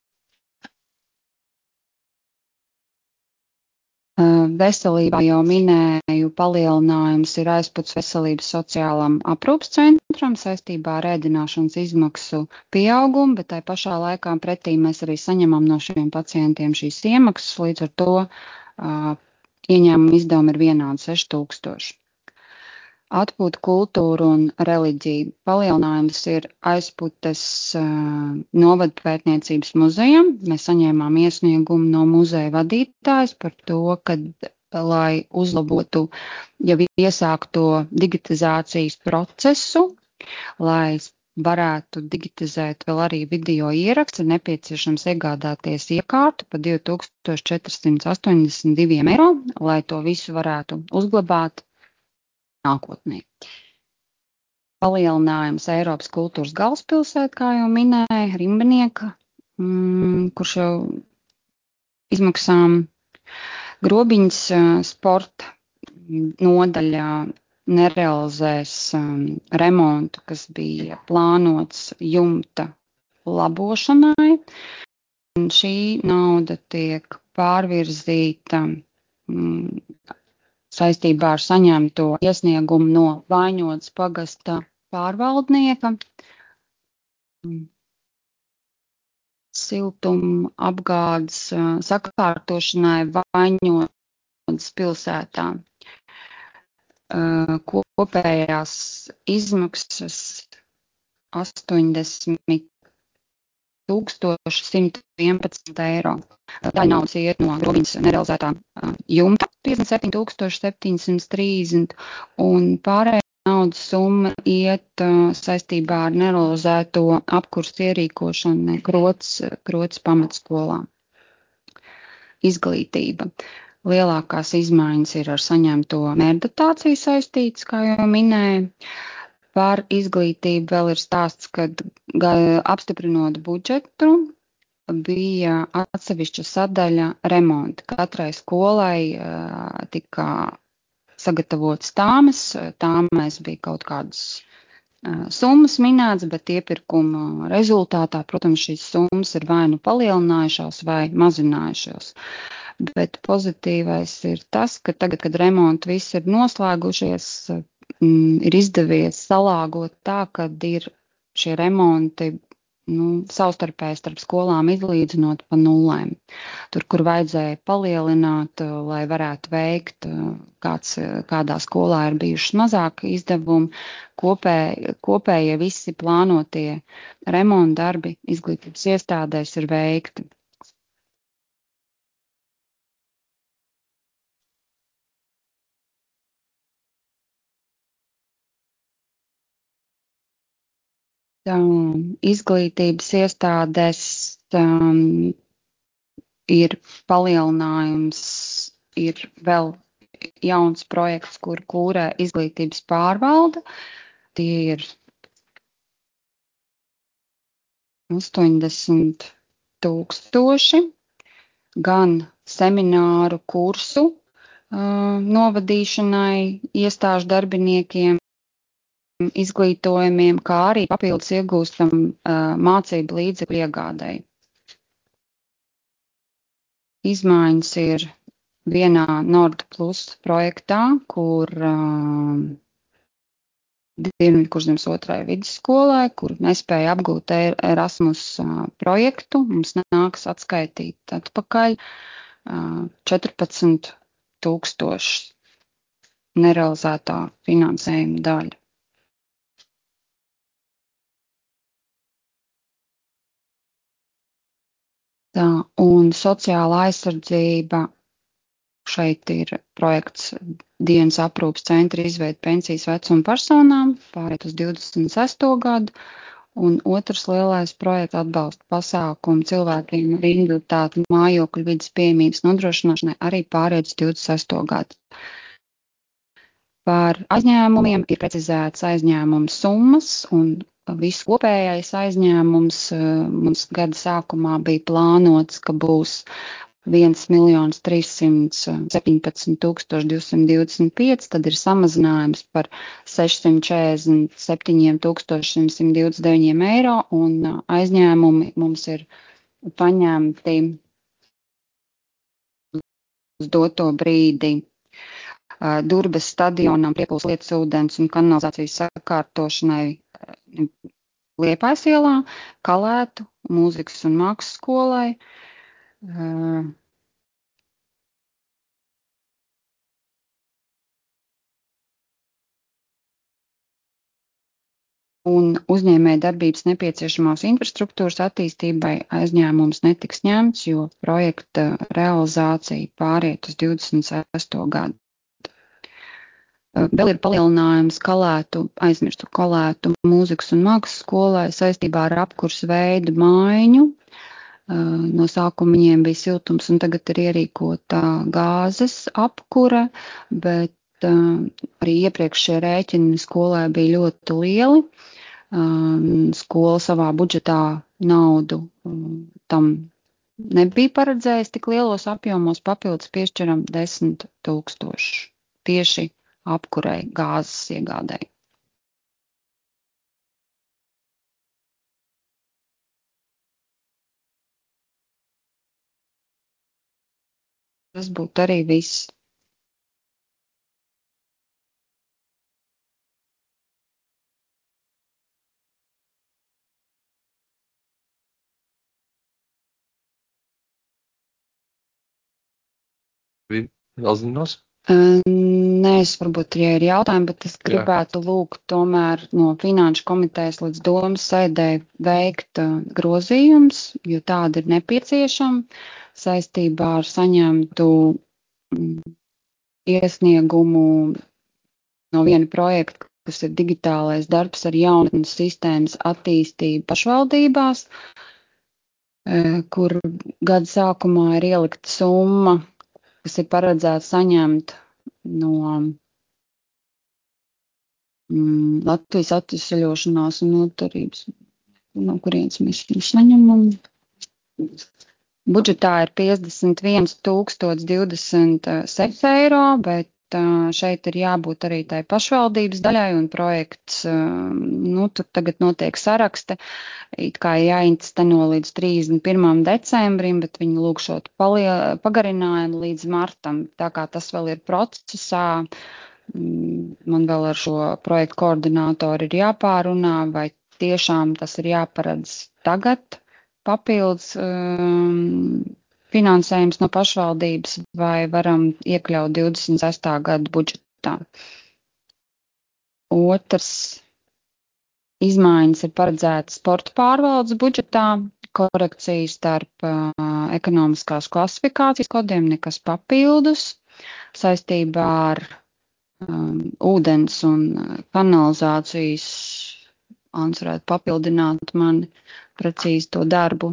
Veselībā jau minēju, palielinājums ir Aizputs veselības sociālam aprūpas centram saistībā ar ēdināšanas izmaksu pieaugumu, bet tai pašā laikā pretī mēs arī saņemam no šiem pacientiem šīs iemaksas, līdz ar to ieņēmuma izdevumi ir vienādi 6,000. Atpūta kultūra un reliģija. Palielinājums ir Aizputes novada pētniecības muzejam. Mēs saņēmām iesniegumu no muzeja vadītājas par to, ka, lai uzlabotu jau iesākto digitizācijas procesu, lai varētu digitizēt vēl arī video ierakstu, ir nepieciešams iegādāties iekārtu par 2,482 eiro, lai to visu varētu uzglabāt nākotnē. palielinājums Eiropas kultūras galvaspilsētā, kā jau minēja, Rimbenieka, kurš jau izmaksām Grobiņas sporta nodaļā nerealizēs remontu, kas bija plānots jumta labošanai. Un šī nauda tiek pārvirzīta saistībā ar saņemto iesniegumu no Vaiņotas pagasta pārvaldnieka. Siltuma apgādes sakārtošanai Vaiņotas pilsētā. Kopējās izmaksas 80,111 eiro. Tā naudas iet no Grobiņas nerealizētā jumta 57,730 un pārējā naudas summa iet saistībā ar nerealizēto apkursu ierīkošanu Krots pamatskolā. Izglītība. Lielākās izmaiņas ir ar saņemto mērdotāciju saistītas, kā jau minēju. Par izglītību vēl ir stāsts, kad apstiprinot budžetu bija atsevišķa sadaļa remonta. Katrai skolai tika sagatavots tāmēs bija kaut kādas summas minētas, bet iepirkuma rezultātā, protams, šīs summas ir vai nu palielinājušās vai mazinājušās. Bet pozitīvais ir tas, ka tagad, kad remonti viss ir noslēgušies, ir izdevies salāgot tā, ka ir šie remonti savstarpēji starp skolām izlīdzinot pa nulēm. Tur, kur vajadzēja palielināt, lai varētu veikt, kādā skolā ir bijušas mazāk izdevumi, kopējie visi plānotie remonta darbi izglītības iestādēs ir veikti. Izglītības iestādēs ir palielinājums, ir vēl jauns projekts, kur kūrē izglītības pārvalde. Tie ir 80,000 gan semināru kursu novadīšanai iestāžu darbiniekiem, izglītojumiem, kā arī papildus iegūstam mācību līdzekļu iegādēji. Izmaiņas ir vienā Nord Plus projektā, kur Dienvidkurzemes 2. vidusskolai, kur nespēja apgūt Erasmus projektu. Mums nāks atskaitīt atpakaļ 14,000 nerealizētā finansējuma daļa. Un sociāla aizsardzība. Šeit ir projekts dienas aprūpas centra izveida pensijas vecuma personām, pāriet uz 26. gadu, un otrs lielais projekts atbalsta pasākumu cilvēkiem ar invaliditāti mājokļu vides pieejamības nodrošināšanai arī pāriet uz 26. gadu. Par aizņēmumiem ir precizēts aizņēmumu summas, un viss kopējais aizņēmums mums gada sākumā bija plānots, ka būs 1,317,225, tad ir samazinājums par 647,129 eiro, un aizņēmumi mums ir paņemti uz doto brīdi Durbes stadionam, Priekulas lietas ūdens un kanalizācijas sakārtošanai Liepājas ielā, Kalētu, mūzikas un mākslas skolai, un uzņēmēja darbības nepieciešamās infrastruktūras attīstībai aizņēmums netiks ņemts, jo projekta realizācija pāriet uz 26. gadu. Vēl ir palielinājums aizmirstu Kalētu mūzikas un mākslas skolai saistībā ar apkursu veidu maiņu. No sākuma viņiem bija siltums un tagad ir ierīkota gāzes apkure, bet arī iepriekšējie rēķini skolai bija ļoti lieli. Skola savā budžetā naudu tam nebija paredzējis tik lielos apjomos, papildus piešķiram 10 000 tieši apkurei, gāzes iegādēji. Tas būtu arī viss. Vēl ziņos? Nē, es varbūt, ja ir jautājumi, bet es gribētu lūgt tomēr no Finanšu komitejas līdz domas sēdē veikt grozījums, jo tāda ir nepieciešama saistībā ar saņemtu iesniegumu no viena projekta, kas ir digitālais darbs ar jaunatnes sistēmas attīstību pašvaldībās, kur gada sākumā ir ielikta summa, kas ir paredzēts saņemt no Latvijas atvesaļošanās un noturības, no kurienes mēs viņu saņemam. Budžetā ir 51 026 eiro, bet šeit ir jābūt arī tai pašvaldības daļai un projekts, tur tagad notiek sarakste, it kā jāinsteno līdz 31. decembrim, bet viņi lūkšot pagarinājumu līdz martam, tā kā tas vēl ir procesā. Man vēl ar šo projektu koordinātoru ir jāpārunā, vai tiešām tas ir jāparedz tagad papildus finansējums no pašvaldības, vai varam iekļaut 26. gada budžetā. Otrs izmaiņas ir paredzētas sporta pārvaldes budžetā, korekcijas starp ekonomiskās klasifikācijas kodiem, nekas papildus, saistībā ar ūdens un kanalizācijas, Ants varētu papildināt mani precīzi to darbu.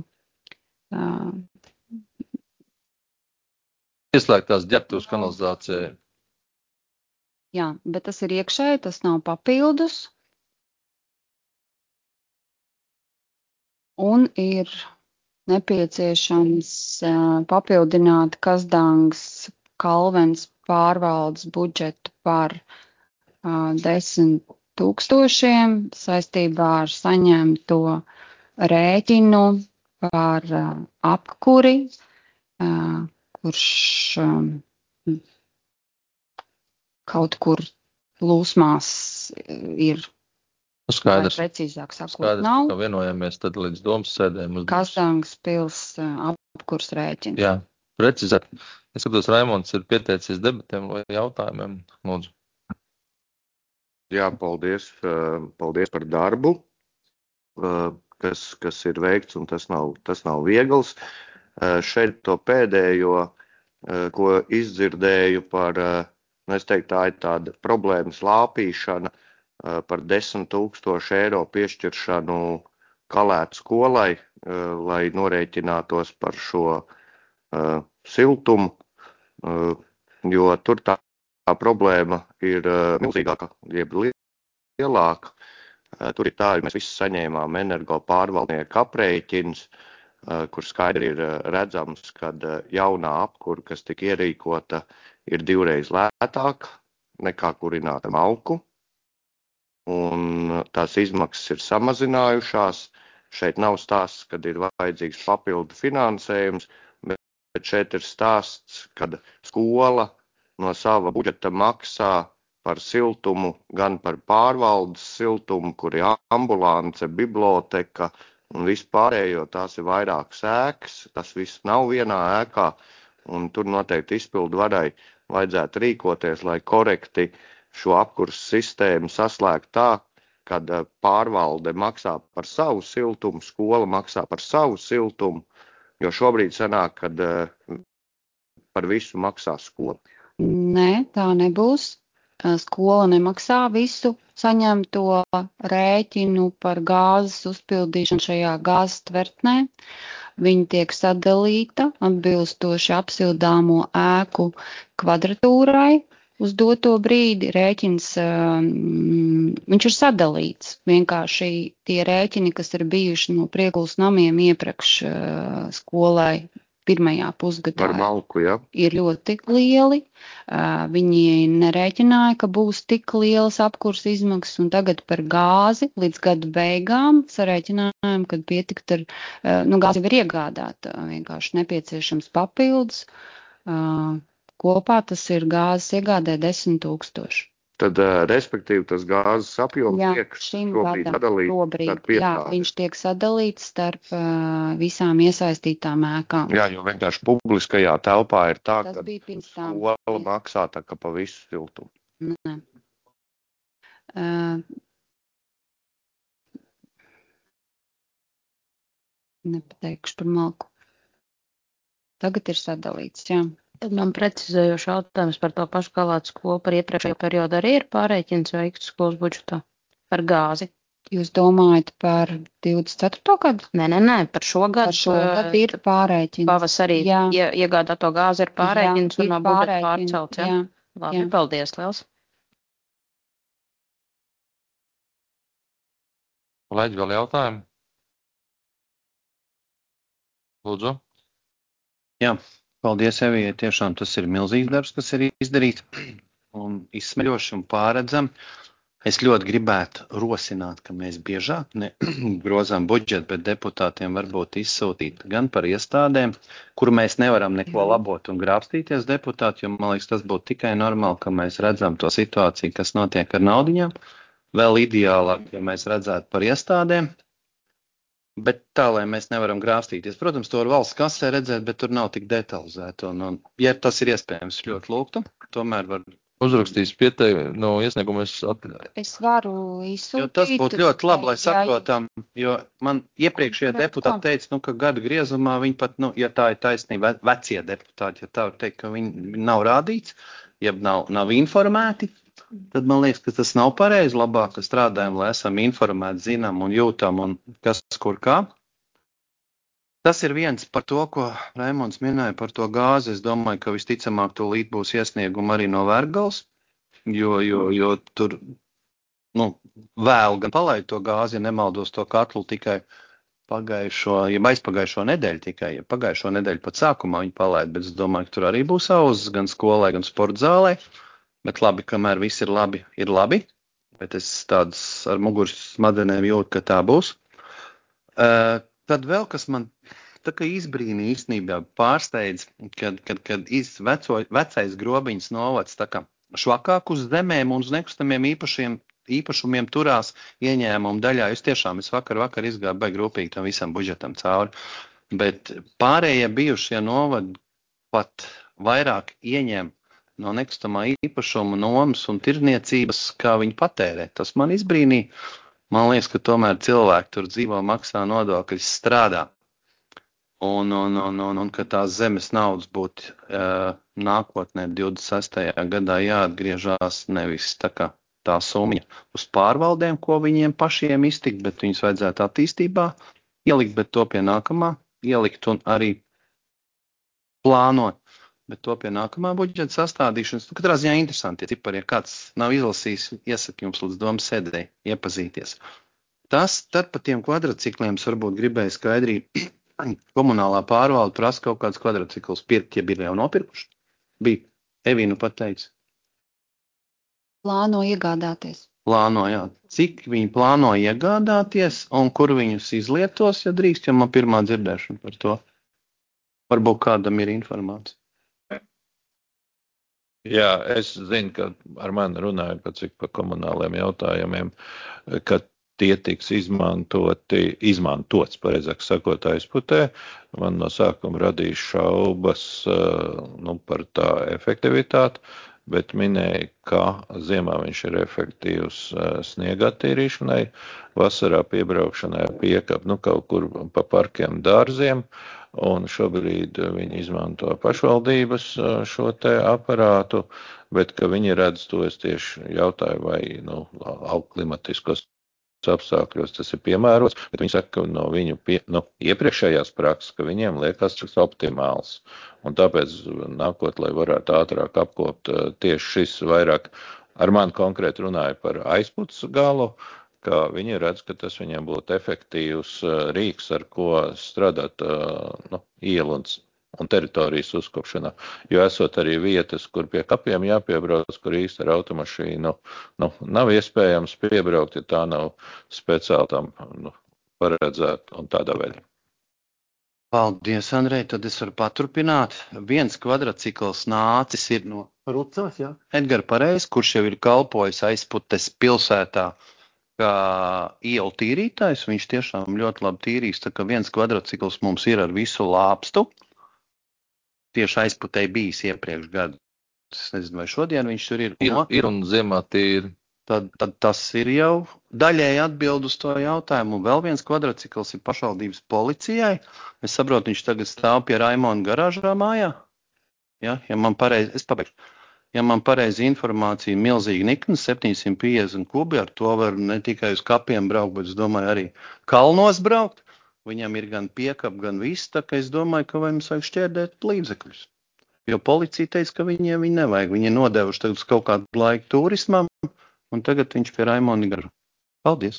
Ieslēgtās ģērbtuves kanalizācijai. Jā, bet tas ir iekšēji, tas nav papildus. Un ir nepieciešams papildināt Kazdangas Kalvens pārvaldes budžetu par 10 000 saistībā ar saņemto rēķinu par apkuri, kurš kaut kur plūsmās ir. Skaidrs. Precīzāk sakot, Skaidrs, nav. ka vienojamies tad līdz domas sēdēm. Kazdangas pils apkurs rēķins. Jā, precīzāk. Es skatos, Raimonds ir pieteicies debatēm vai jautājumiem. Lūdzu. Jā, paldies par darbu, kas ir veikts, un tas nav viegls. Šeit to pēdējo, ko izdzirdēju par, es teiktu, tā ir tāda problēmas lāpīšana par 10 000 eiro piešķiršanu Kalētu skolai, lai norēķinātos par šo siltumu, jo tur tā problēma ir milzīgāka, jeb lielāka. Tur ir tā, mēs visi saņēmām energo pārvaldnieku aprēķins, kur skaidri ir redzams, ka jaunā apkura, kas tika ierīkota, ir 2 reizes lētāka nekā kurināta malku. Un tās izmaksas ir samazinājušās. Šeit nav stāsts, kad ir vajadzīgs papildu finansējums, bet šeit ir stāsts, kad skola no sava budžeta maksā par siltumu, gan par pārvaldes siltumu, kur ir ambulance, biblioteka un vispārējo, tās ir vairākas ēkas, tas viss nav vienā ēkā, un tur noteikti izpildu varai vajadzētu rīkoties, lai korekti šo apkurs sistēmu saslēgt tā, kad pārvalde maksā par savu siltumu, skola maksā par savu siltumu, jo šobrīd sanāk, kad par visu maksā skola. Nē, tā nebūs. Skola nemaksā visu saņemto rēķinu par gāzes uzpildīšanu šajā gāzes tvertnē. Viņa tiek sadalīta atbilstoši apsildāmo ēku kvadratūrai, uz doto brīdi. Rēķins, viņš ir sadalīts. Vienkārši tie rēķini, kas ir bijuši no Priekulas namiem iepriekš skolai pirmajā pusgadā, Par malku, ja? ir ļoti lieli. Viņi nerēķināja, ka būs tik lielas apkurs izmaksas, un tagad par gāzi līdz gada beigām sarēķinājām, kad pietikt ar, gāzi var iegādāt, vienkārši nepieciešams papildus. Kopā tas ir gāzes iegādē 10 000. Tad, respektīvi, tas gāzes apjoms tiek šobrīd sadalīts. Jā, viņš tiek sadalīts starp visām iesaistītām ēkām. Jā, jo vienkārši publiskajā telpā ir tā, Tas ka bija pirms tam. skola maksā tā kā pa visu siltumu. Nē. Nepateikšu par malku. Tagad ir sadalīts, jā. Tad man precizējoši jautājums par to pašu Kalātu skolu par iepriekšējo periodu arī ir pārreikins veikts skolas budžetā par gāzi. Jūs domājat par 24. gadu? Nē, par šo gadu. Par šo gadu ir pārreikins. Pavasarī iegādāto gāzi ir pārreikins un no budžeta pārcelts. Jā. Labi, paldies, liels. Kolēģi, vēl jautājumi? Lūdzu. Jā. Paldies, Evijai. Tiešām tas ir milzīgs darbs, kas ir izdarīts un izsmeļoši un pārredzam. Es ļoti gribētu rosināt, ka mēs biežāk grozām budžetu, bet deputātiem varbūt izsūtīt gan par iestādēm, kur mēs nevaram neko labot un grābstīties deputāti, jo man liekas, tas būtu tikai normāli, ka mēs redzam to situāciju, kas notiek ar naudiņām. Vēl ideālāk, ja mēs redzētu par iestādēm. Bet tā, lai mēs nevaram grābstīties. Protams, to var valsts kasē redzēt, bet tur nav tik detalizēti. Un, ja tas ir iespējams, ļoti lūgtu, tomēr var uzrakstīs iesniegumu. Es varu izsūtīt. Jo tas būtu ļoti labi, lai saprotam, jo man iepriekšējie deputāti teica, ka gadu griezumā viņi pat, ja tā ir taisnība, vecie deputāti, ja tā var teikt, ka viņi nav rādīts, ja nav informēti. Tad man liekas, ka tas nav pareizi, labāk, ka strādājam, lai esam informēti, zinām un jūtam un kas kur kā. Tas ir viens par to, ko Raimonds minēja par to gāzi. Es domāju, ka visticamāk tūlīt būs iesnieguma arī no Vērgals, jo tur vēl gan palaid to gāzi, ja nemaldos to katlu tikai aizpagājušo nedēļu tikai, ja pagājušo nedēļu pat sākumā viņi palaid, bet es domāju, ka tur arī būs auzas gan skolai, gan sporta zālē. Bet labi, kamēr viss ir labi, bet es tādas ar muguras smadzenēm jūtu, ka tā būs. Tad vēl, kas man tā kā izbrīnī īstenībā pārsteidz, kad vecais Grobiņas novads tā kā švakāk uz zemēm un uz nekustamiem īpašumiem turās ieņēmumu daļā. Es vakar izgāju baigi rūpīgi tam visam budžetam cauri, bet pārējie bijušie novadi pat vairāk ieņem no nekustamā īpašuma nomas un tirniecības, kā viņi patērē. Tas man izbrīnīja. Man liekas, ka tomēr cilvēki tur dzīvo, maksā nodokļus, strādā. Un ka tās zemes naudas būtu nākotnē 26. gadā jāatgriežās nevis tā summa uz pārvaldēm, ko viņiem pašiem iztikt, bet viņus vajadzētu attīstībā ielikt, bet to pie nākamā ielikt un arī plānot. Bet to pie nākamā budžeta sastādīšanas. Katrā ziņā interesanti, ja cipari, ja kāds nav izlasījis, iesaku jums līdz domas sēdē iepazīties. Tas tad pa tiem kvadratcikliem varbūt gribēja skaidrīt. Komunālā pārvalde prasa kaut kādus kvadratciklus pirkt, ja bija jau nopirkuši. Bija, Evīnu pateica. Plāno iegādāties. Plāno, jā. Cik viņi plāno iegādāties un kur viņus izlietos, ja drīkst, ja man pirmā dzirdēšana par to. Varbūt kādam ir informācija. Jā, es zinu, ka ar mani runāja par komunāliem jautājumiem, ka tie tiks izmantots, pareizāk sakot, aizputē. Man no sākuma radīja šaubas par tā efektivitāti, bet minēja, ka ziemā viņš ir efektīvs sniega attīrīšanai, vasarā piebraukšanai ar piekapu, kaut kur pa parkiem, dārziem. Un šobrīd viņi izmanto pašvaldības šo te aparātu, bet ka viņi redz to, es tieši jautāju, vai klimatiskos apstākļos tas ir piemērots, bet viņi saka, ka no viņu iepriekšējās prakses, ka viņiem liekas tas optimāls. Un tāpēc nākot, lai varētu ātrāk apkopt tieši šis vairāk, ar mani konkrēti runāja par aizputs galu, ka viņi redz, ka tas viņiem būtu efektīvs rīks, ar ko strādāt ielu un teritorijas uzkopšanā. Jo esot arī vietas, kur pie kapiem jāpiebrauc, kur īsti ar automašīnu nav iespējams piebraukt, ja tā nav speciāli tam paredzēta un tādā veidā. Paldies, Andrej, tad es varu paturpināt. 1 kvadratcikls nācis ir no Rucavas, jā? Edgara Pareiz, kurš jau ir kalpojis aizputes pilsētā kā ielu tīrītājs. Viņš tiešām ļoti labi tīrīs, tā ka 1 kvadratcikls mums ir ar visu lāpstu. Tieši aizputēji bijis iepriekš gadu. Es nezinu, vai šodien viņš tur ir. Ir un ziemā tīri. Tad tas ir jau daļēji atbild uz to jautājumu. Un vēl 1 kvadratcikls ir pašvaldības policijai. Es saprotu, viņš tagad stāv pie Raimonda garāžā mājā. Ja man pareizi, es pabeigšu. Ja man pareizi informācija, milzīgi niknas, 750 kubi, ar to var ne tikai uz kapiem braukt, bet es domāju arī kalnos braukt. Viņam ir gan piekap, gan viss, tā ka es domāju, ka vai mums vajag šķērdēt līdzekļus. Jo policija teica, ka viņi nevajag. Viņi ir nodevuši tagad uz kaut kādu laiku turismam, un tagad viņš pie Raimonda garā. Paldies!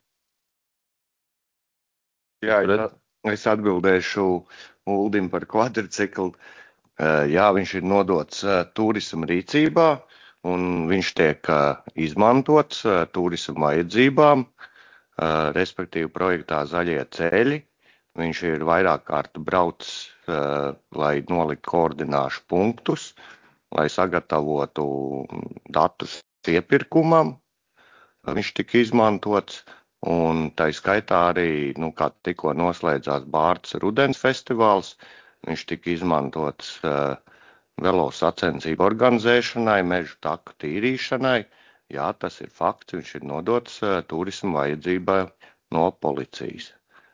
Jā, es atbildēšu Uldim par kvadriciklu. Jā, viņš ir nodots turisma rīcībā, un viņš tiek izmantots turisma vajadzībām. Respektīvi projektā Zaļie ceļi. Viņš ir vairāk kārt braucis, lai noliktu koordināšu punktus, lai sagatavotu datus iepirkumam. Viņš tika izmantots, un tai skaitā arī, kā tikko noslēdzās Bārtas rudens festivāls, viņš tika izmantots velo sacensību organizēšanai, mežu taku tīrīšanai. Jā, tas ir fakts, viņš ir nodots turisma vajadzībai no policijas.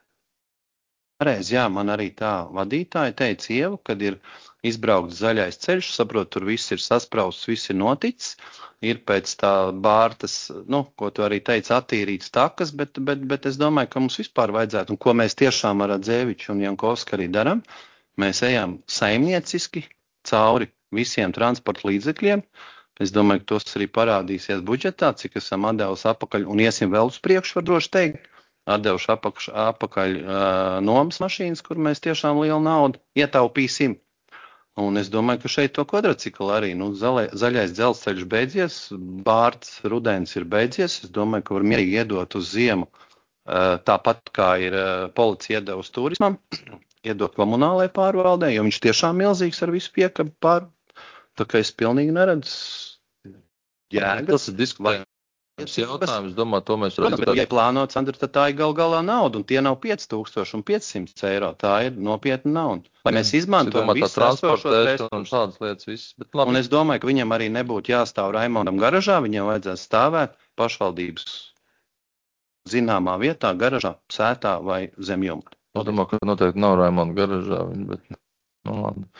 Pareizi, jā, man arī tā vadītāja teica Ieva, kad ir izbraukts zaļais ceļš, saprot, tur viss ir sasprausts, viss ir noticis, ir pēc tā Bārtas, ko tu arī teici, attīrīts takas, bet es domāju, ka mums vispār vajadzētu, un ko mēs tiešām ar Dzēviču un Jankovski arī daram, mēs ejam saimnieciski cauri visiem transporta līdzekļiem. Es domāju, ka tos arī parādīsies budžetā, cik esam atdevuši apakaļ, un iesim vēl uz priekšu, var droši teikt, atdevuši apakaļ nomas mašīnas, kur mēs tiešām lielu naudu ietaupīsim. Un es domāju, ka šeit to kvadriciklu arī, zaļais dzelzceļš beidzies, Bārtas rudens ir beidzies, es domāju, ka var mierīgi iedot uz ziemu, tāpat kā ir policija iedeva uz turismam, iedot komunālai pārvaldē, jo viņš tiešām milzīgs ar visu piekabi pār, tā kā es pilnīgi neredzu. Tas ir diskutējums jautājums, domāju, to mēs varam. Bet, ja plānots, Andri, tad tā ir galā nauda, un tie nav 5500 eiro, tā ir nopietna nauda. Lai mēs izmantojam visu esošos resursus. Un es domāju, ka viņam arī nebūtu jāstāv Raimondam garažā, viņam vajadzētu stāvēt pašvaldības zināmā vietā, garažā, sētā vai zem jumta. Es domāju, ka noteikti nav Raimonda garažā, bet labi.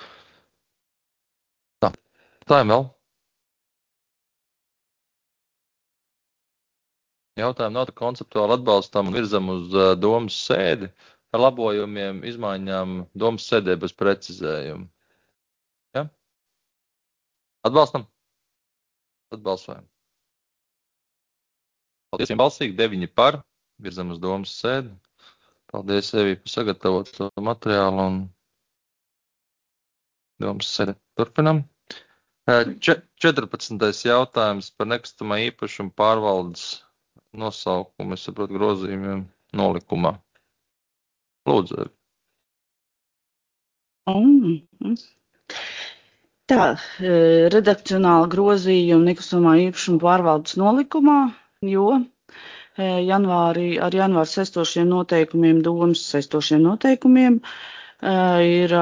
Tā ir vēl. Jautājumu nav konceptuāli atbalstam un virzam uz domas sēdi ar labojumiem, izmaiņām domas sēdē bez precizējumu. Ja? Atbalstam? Atbalsojam. Paldies, balsīgi, 9 par, virzam uz domas sēdi. Paldies, Evī, par sagatavotu materiālu un domas sēdi. Turpinam. 14. jautājums par nekustamā īpašuma pārvaldes nosaukumu, es saprotu, grozījumiem nolikumā. Lūdzu. Tā, redakcionāla grozījuma nekustamā īpašuma pārvaldes nolikumā, jo ar janvāru saistošiem noteikumiem, domas saistošiem noteikumiem ir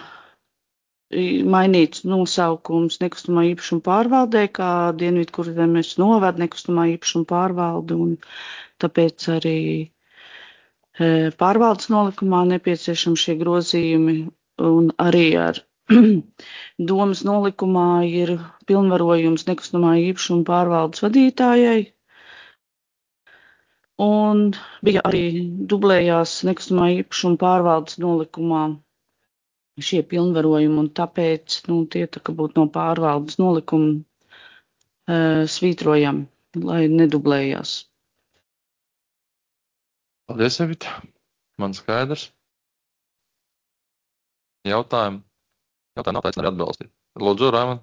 mainīts nosaukums nekustamā īpašuma pārvaldē, kā Dienvidkurzemes novada nekustamā īpašuma pārvalde, un tāpēc arī pārvaldes nolikumā nepieciešami šie grozījumi, un arī ar domas nolikumā ir pilnvarojums nekustamā īpašuma pārvaldes vadītājai. Un bija arī dublējās nekustamā īpašuma pārvaldes nolikumā šie pilnvarojumi, un tāpēc tie tā kā būtu no pārvaldes nolikuma svītrojami, lai nedublējās. Paldies, Evita. Man skaidrs. Jautājumu nav taisnība arī atbalstīt. Lūdzu, Raimond.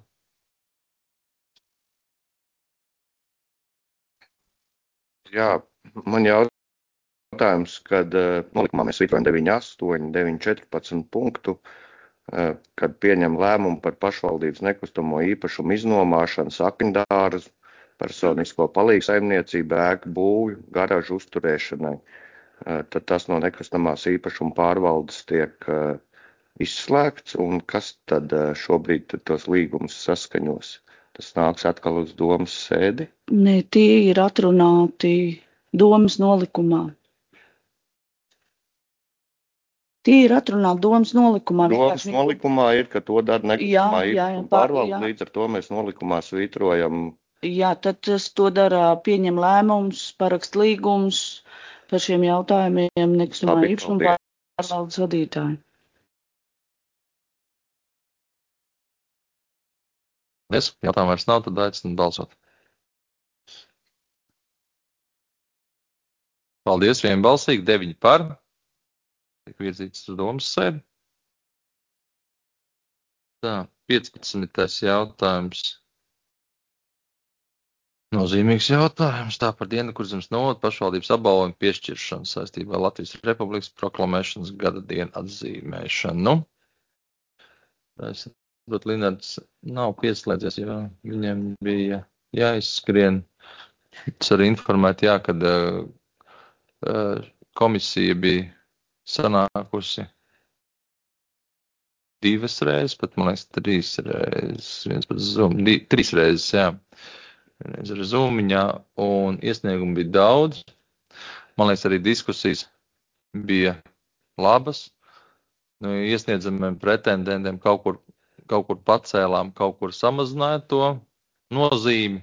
Jā, man jautājums, kad nolikumā mēs svītrojam 9.8, 9.14 punktu, kad pieņem lēmumu par pašvaldības nekustamo īpašumu iznomāšanu, sakņdārzu, personisko palīgu saimniecību, ēku būvju, garažu uzturēšanai. Tad tas no nekustamās īpašuma pārvaldes tiek izslēgts, un kas tad šobrīd tos līgumus saskaņos? Tas nāks atkal uz domas sēdi? Nē, tie ir atrunāti domas nolikumā. Domas nolikumā ir, ka to dara nekustamā īpašuma pārvalde, līdz ar to mēs nolikumā svītrojam. Jā, tad tas to dara, pieņem lēmums, parakst līgums par šiem jautājumiem nekustamā īpašuma pārvaldes vadītāji. Jautājumu vairs nav, tad aicinu balsot. Paldies, vienbalsīgi, 9 par. Tiek virzīts uz domas sēdi. Tā, 15. jautājums. Nozīmīgs jautājums. Tā par Dienvidkurzemes novada pašvaldības apbalvojumu piešķiršanu saistībā ar Latvijas Republikas proklamēšanas gada dienu atzīmēšanu. Bet Linards nav pieslēdzies, jo viņiem bija jāizskrien. Es arī informētu, kad komisija bija sanākusi 2 reizes, pat man liekas 3 reizes, viens pat Zoom, 3 reizes, jā. Vienreiz ar Zoomiņā, un iesniegumu bija daudz. Man liekas, arī diskusijas bija labas. Iesniedzamiem pretendentiem kaut kur pacēlām, kaut kur samazināja to nozīmi.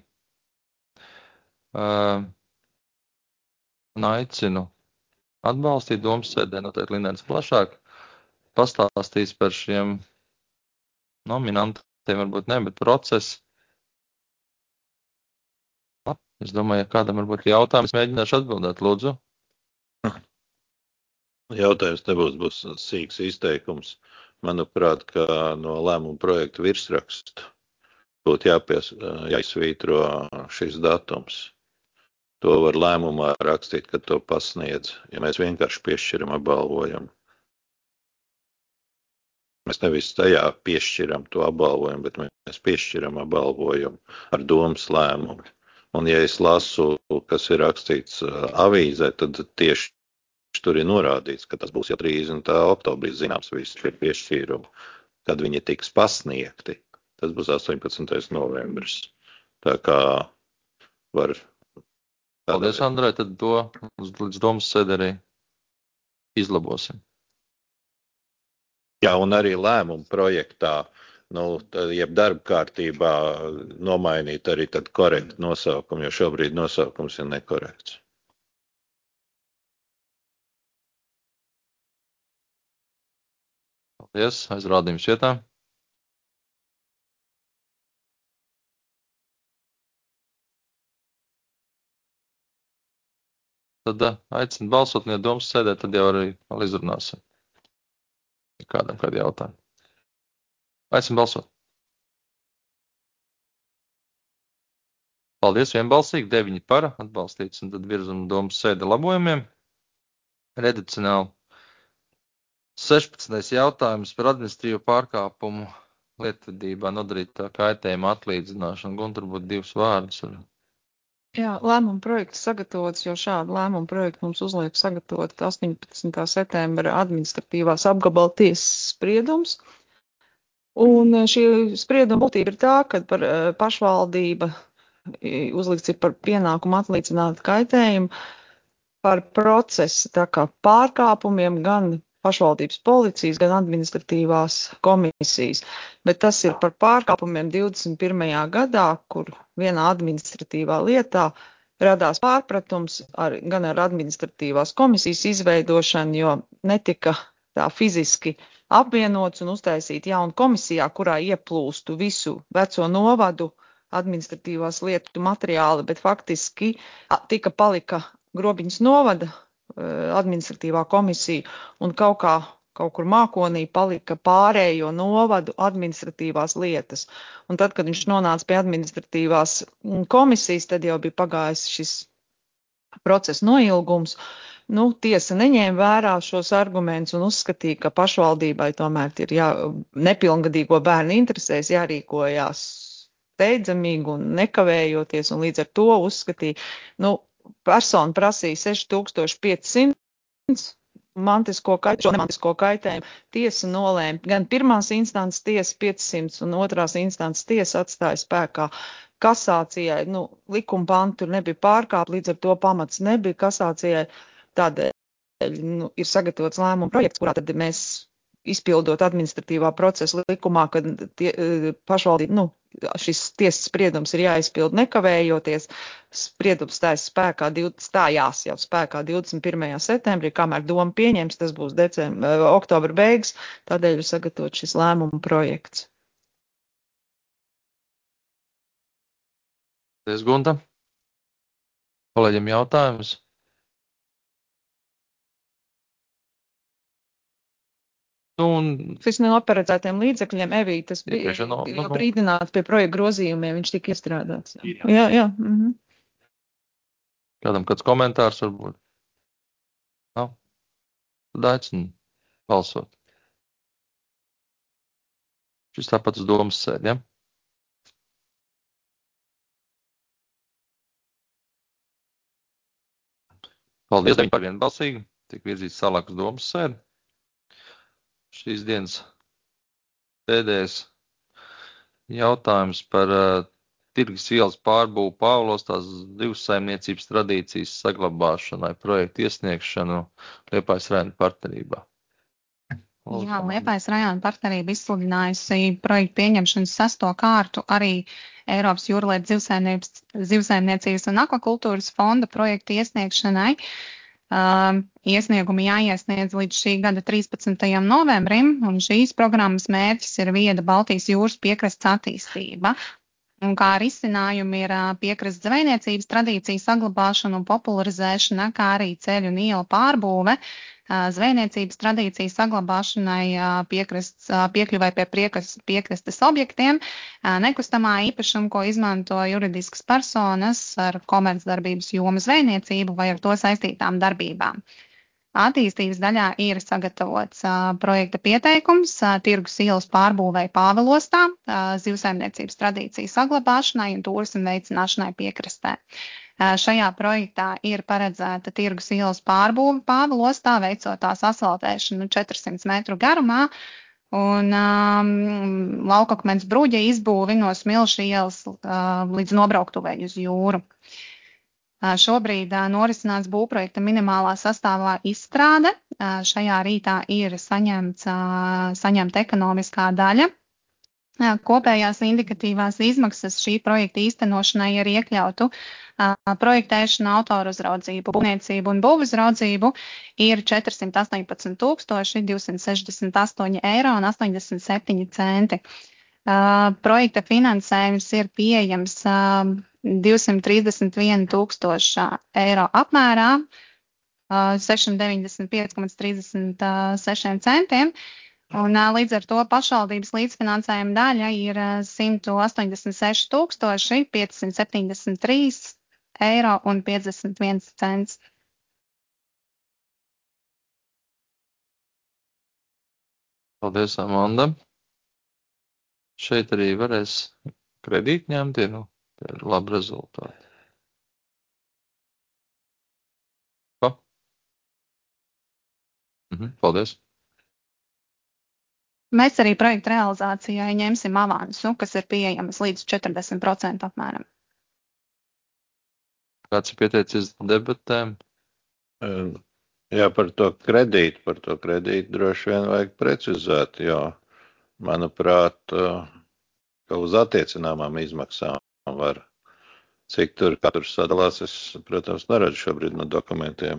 Un aicinu atbalstīt domas sēdē, noteikti Linēns plašāk pastāstīs par šiem nominantiem, varbūt ne, bet procesu. Es domāju, ja kādam varbūt jautājums, mēģināšu atbildēt, lūdzu. Jautājums būs sīks izteikums. Manuprāt, ka no lēmuma projekta virsraksta būtu jāizsvītro šis datums. To var lēmumā rakstīt, kad to pasniedz, ja mēs vienkārši piešķiram apbalvojumu. Mēs nevis tajā piešķiram to apbalvojumu, bet mēs piešķiram apbalvojumu ar domas lēmumu. Un ja es lasu, kas ir rakstīts avīzē, tad tieši tur ir norādīts, ka tas būs jau 30. oktobrī zināms visi šie piešķīrumi, kad viņi tiks pasniegti. Tas būs 18. novembris. Tā kā var... Paldies, Andrej, tad to līdz domas sēdē arī izlabosim. Jā, un arī lēmumu projektā, jeb darba kārtībā nomainīt arī tad korektu nosaukumu, jo šobrīd nosaukums ir nekorekts. Paldies, aizrādījums vietā. Tad aicinu balsot, ja domas sēdē, tad jau arī vēl izrunāsim. Kādam kādi jautājumi. Aicinu balsot. Paldies, vienbalsīgi, 9 par, atbalstīts, un tad virzam domas sēde labojumiem. Redakcionāli 16. jautājums par administratīvu pārkāpumu lietvedībā nodarītā kaitējuma atlīdzināšanu. Guntur, būtu 2 vārdus. Jā, lēmuma projekts sagatavots, jo šādu lēmumu projektu mums uzliek sagatavot 18. septembra administratīvās apgabala tiesas spriedums. Un šī sprieduma būtība ir tā, ka par pašvaldība uzlikts ir par pienākumu atlīdzināt kaitējumu par procesu tā kā pārkāpumiem gan pašvaldības policijas, gan administratīvās komisijas. Bet tas ir par pārkāpumiem 21. gadā, kur vienā administratīvā lietā radās pārpratums gan ar administratīvās komisijas izveidošanu, jo netika tā fiziski apvienots un uztaisīt jaunu komisijā, kurā ieplūstu visu veco novadu administratīvās lietu materiāli, bet faktiski palika Grobiņas novada administratīvā komisija un kaut kur mākonī palika pārējo novadu administratīvās lietas. Un tad, kad viņš nonāca pie administratīvās komisijas, tad jau bija pagājis šis procesa noilgums. Tiesa neņēma vērā šos argumentus un uzskatīja, ka pašvaldībai tomēr ir nepilngadīgo bērnu interesēs jārīkojās steidzamīgi un nekavējoties, un līdz ar to uzskatīja, persona prasīja 6500 nemantisko kaitējumu. Tiesa nolēma, gan pirmās instances tiesa 500 un otrās instances tiesa atstāja spēkā kasācijai. Likuma pantu tur nebija pārkāpt, līdz ar to pamats nebija kasācijai. Tādēļ ir sagatavots lēmuma projekts, kurā tad mēs izpildot administratīvā procesa likumā, kad pašvaldība, šis tiesas spriedums ir jāizpild nekavējoties. Spriedums stājās jau spēkā 21. septembrī, kamēr doma pieņems, tas būs oktobra beigas, tādēļ ir sagatavot šis lēmuma projekts. Paldies, Gunta. Kolēģiem jautājums? Šis neoperētiem līdzekļiem Evītas bija jau brīdināts pie projekta grozījumiem, viņš tika iestrādāts. Jā. Kādam kāds komentārs varbūt? Nav? Tad aicinu balsot. Šis tāpat uz domas sēdi, ja? Paldies, 9 par vienbalsīgi. Tik virzīts tālāk uz domas sēdi. Šīs dienas pēdējais jautājums par Tirgus ielas pārbūvu Pāvilostās divsaimniecības tradīcijas saglabāšanai, projektu iesniegšanu Liepājas rajona partnerībā. Jā, Liepājas rajona partnerība izsludinājusi projektu pieņemšanas 6. kārtu arī Eiropas jūrlietu zivsaimniecības un akvakultūras fonda projektu iesniegšanai. Iesniegumi jāiesniedz līdz šī gada 13. novembrim, un šīs programmas mērķis ir vieda Baltijas jūras piekrastes attīstība. Un kā risinājumi ir piekrastes zvejniecības tradīciju saglabāšana un popularizēšana, kā arī ceļu un ielu pārbūve, zvejniecības tradīciju saglabāšanai, piekļuvai pie piekrastes objektiem, nekustamā īpašuma, ko izmanto juridiskas personas ar komercdarbības jomu zvejniecību vai ar to saistītām darbībām. Attīstības daļā ir sagatavots projekta pieteikums Tirgus ielas pārbūvei Pāvilostā, zivsaimniecības tradīciju saglabāšanai un turismu veicināšanai piekrastē. Šajā projektā ir paredzēta Tirgus ielas pārbūve Pāvilostā, veicot tās asfaltēšanu 400 metru garumā un laukakmens bruģa izbūvi no Smilšu ielas līdz nobrauktuvei uz jūru. Šobrīd norisināts būvprojekta minimālā sastāvā izstrāde. Šajā rītā ir saņemta ekonomiskā daļa. Kopējās indikatīvās izmaksas šī projekta īstenošanai ir iekļautu projektēšanu, autoruzraudzību, būvniecību un būvuzraudzību ir 418 268,87 €. Projekta finansējums ir pieejams 231 000 eiro apmērā, 695,36 centiem. Un līdz ar to pašvaldības līdzfinansējuma daļa ir 186 573,51 €. Paldies, Amanda. Šeit arī varēs kredīt ņemt, ir labi rezultāti. Paldies. Mēs arī projekta realizācijai ņemsim avansu, kas ir pieejams līdz 40% apmēram. Kāds ir pieteicies debatēm? Jā, par to kredītu droši vien vajag precizēt, jo, manuprāt, ka uz attiecināmām izmaksām var Cik tur katrs sadalās, es, protams, neredzu šobrīd no dokumentiem.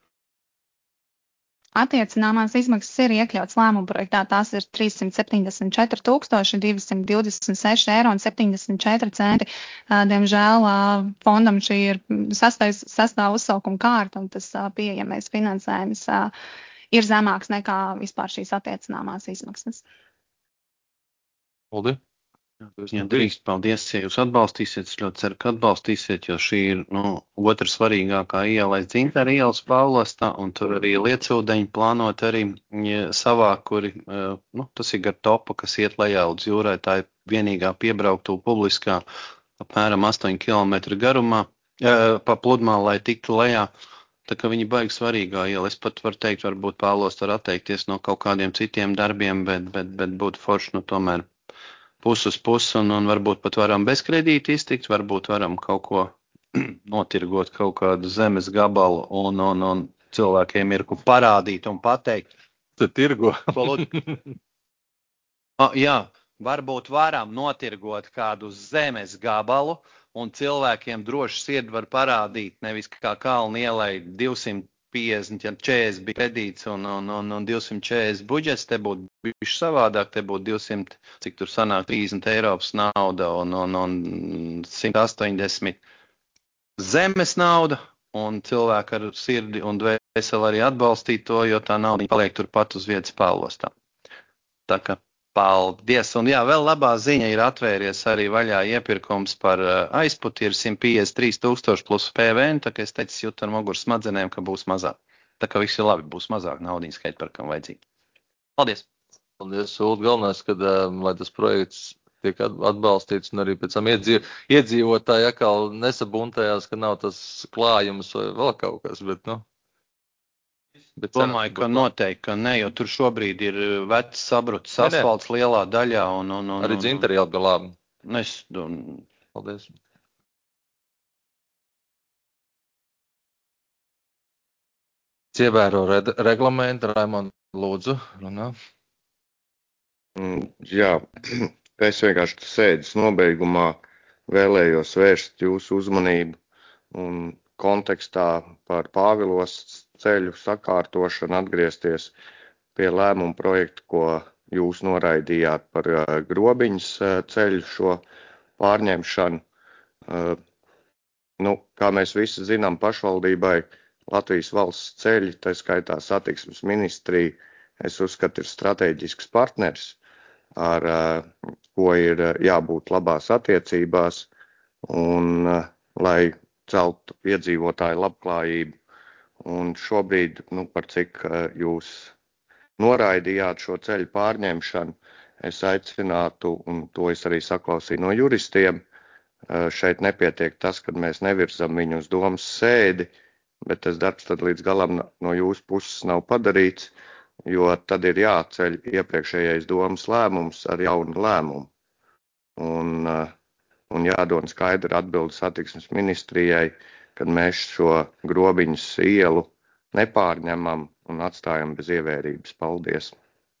Attiecināmās izmaksas ir iekļauts lēmuma projektā. Tās ir 374 226,74 €. Diemžēl fondam šī ir sastā uzsaukuma kārta, un tas pieejamais finansējums ir zemāks nekā vispār šīs attiecināmās izmaksas. Uldi? Jā, drīkst, paldies, ja jūs atbalstīsiet. Es ļoti ceru, ka atbalstīsiet, jo šī ir otra svarīgākā iela aiz Dzintara ielas Pāvlostā, un tur arī liecūdeņi plānot arī savāk, kuri, tas ir gar topu, kas iet lejā līdz jūrai. Tā ir vienīgā piebrauktu publiskā apmēram 8 km garumā pa pludmā, lai tiktu lejā. Tā kā viņi baigi svarīgā iela. Es pat varu teikt, varbūt Pāvlosts var atteikties no kaut kādiem citiem darbiem, bet būtu forši, tomēr pus uz pusi, un varbūt pat varam bez kredīta iztikt, varbūt varam kaut ko notirgot, kaut kādu zemes gabalu, un cilvēkiem ir ko parādīt un pateikt. Tad tirgo. Jā, varbūt varam notirgot kādu zemes gabalu, un cilvēkiem droši siet var parādīt, nevis kā Kalnu ielai 250, ja 40 bija kredīts un 240 budžets, te būtu bijuši savādāk, te būtu 200, cik tur sanāk, 30 Eiropas nauda un 180 zemes nauda, un cilvēki ar sirdi un dvēseli arī atbalstīt to, jo tā nauda paliek turpat uz vietas Pāvlostā. Tā kā paldies, un jā, vēl labā ziņa ir atvēries arī vaļā iepirkums par aizputi, ir 153 000 plus PVN, tā kā es teicu, jūtu ar muguru smadzenēm, ka būs mazāk. Tā kā viss ir labi, būs mazāk naudiņu skaitparkam vajadzīgi. Paldies! Paldies, Ult, galvenais, kad, lai tas projekts tiek atbalstīts, un arī pēc tam iedzīvotāji atkal nesabuntējās, ka nav tas klājums vai vēl kaut kas, bet, Domāju, ka noteikti, ka ne, jo tur šobrīd ir vecs sabrucis asfalts lielā daļā. Arī Dzintara iela galā. Paldies. Ievēro reglamentu, Raimond, lūdzu, runā. Jā, es vienkārši sēdes nobeigumā vēlējos vērst jūsu uzmanību un kontekstā par Pāvilos ceļu sakārtošanu atgriezties pie lēmuma projekta, ko jūs noraidījāt par Grobiņas ceļu šo pārņemšanu. Kā mēs visi zinām, pašvaldībai Latvijas valsts ceļi, tā skaitā satiksmes ministrija, es uzskatu, ir strateģisks partners, ar ko ir jābūt labās attiecībās, un lai celtu iedzīvotāju labklājību. Un šobrīd, par cik jūs noraidījāt šo ceļu pārņemšanu, es aicinātu, un to es arī saklausīju no juristiem, šeit nepietiek tas, kad mēs nevirzam viņu uz domas sēdi, bet tas darbs tad līdz galam no jūsu puses nav padarīts, jo tad ir jāceļ iepriekšējais domas lēmums ar jaunu lēmumu. Un jādod skaidra atbilde satiksmes ministrijai, kad mēs šo Grobiņas ielu nepārņemam un atstājam bez ievērības. Paldies!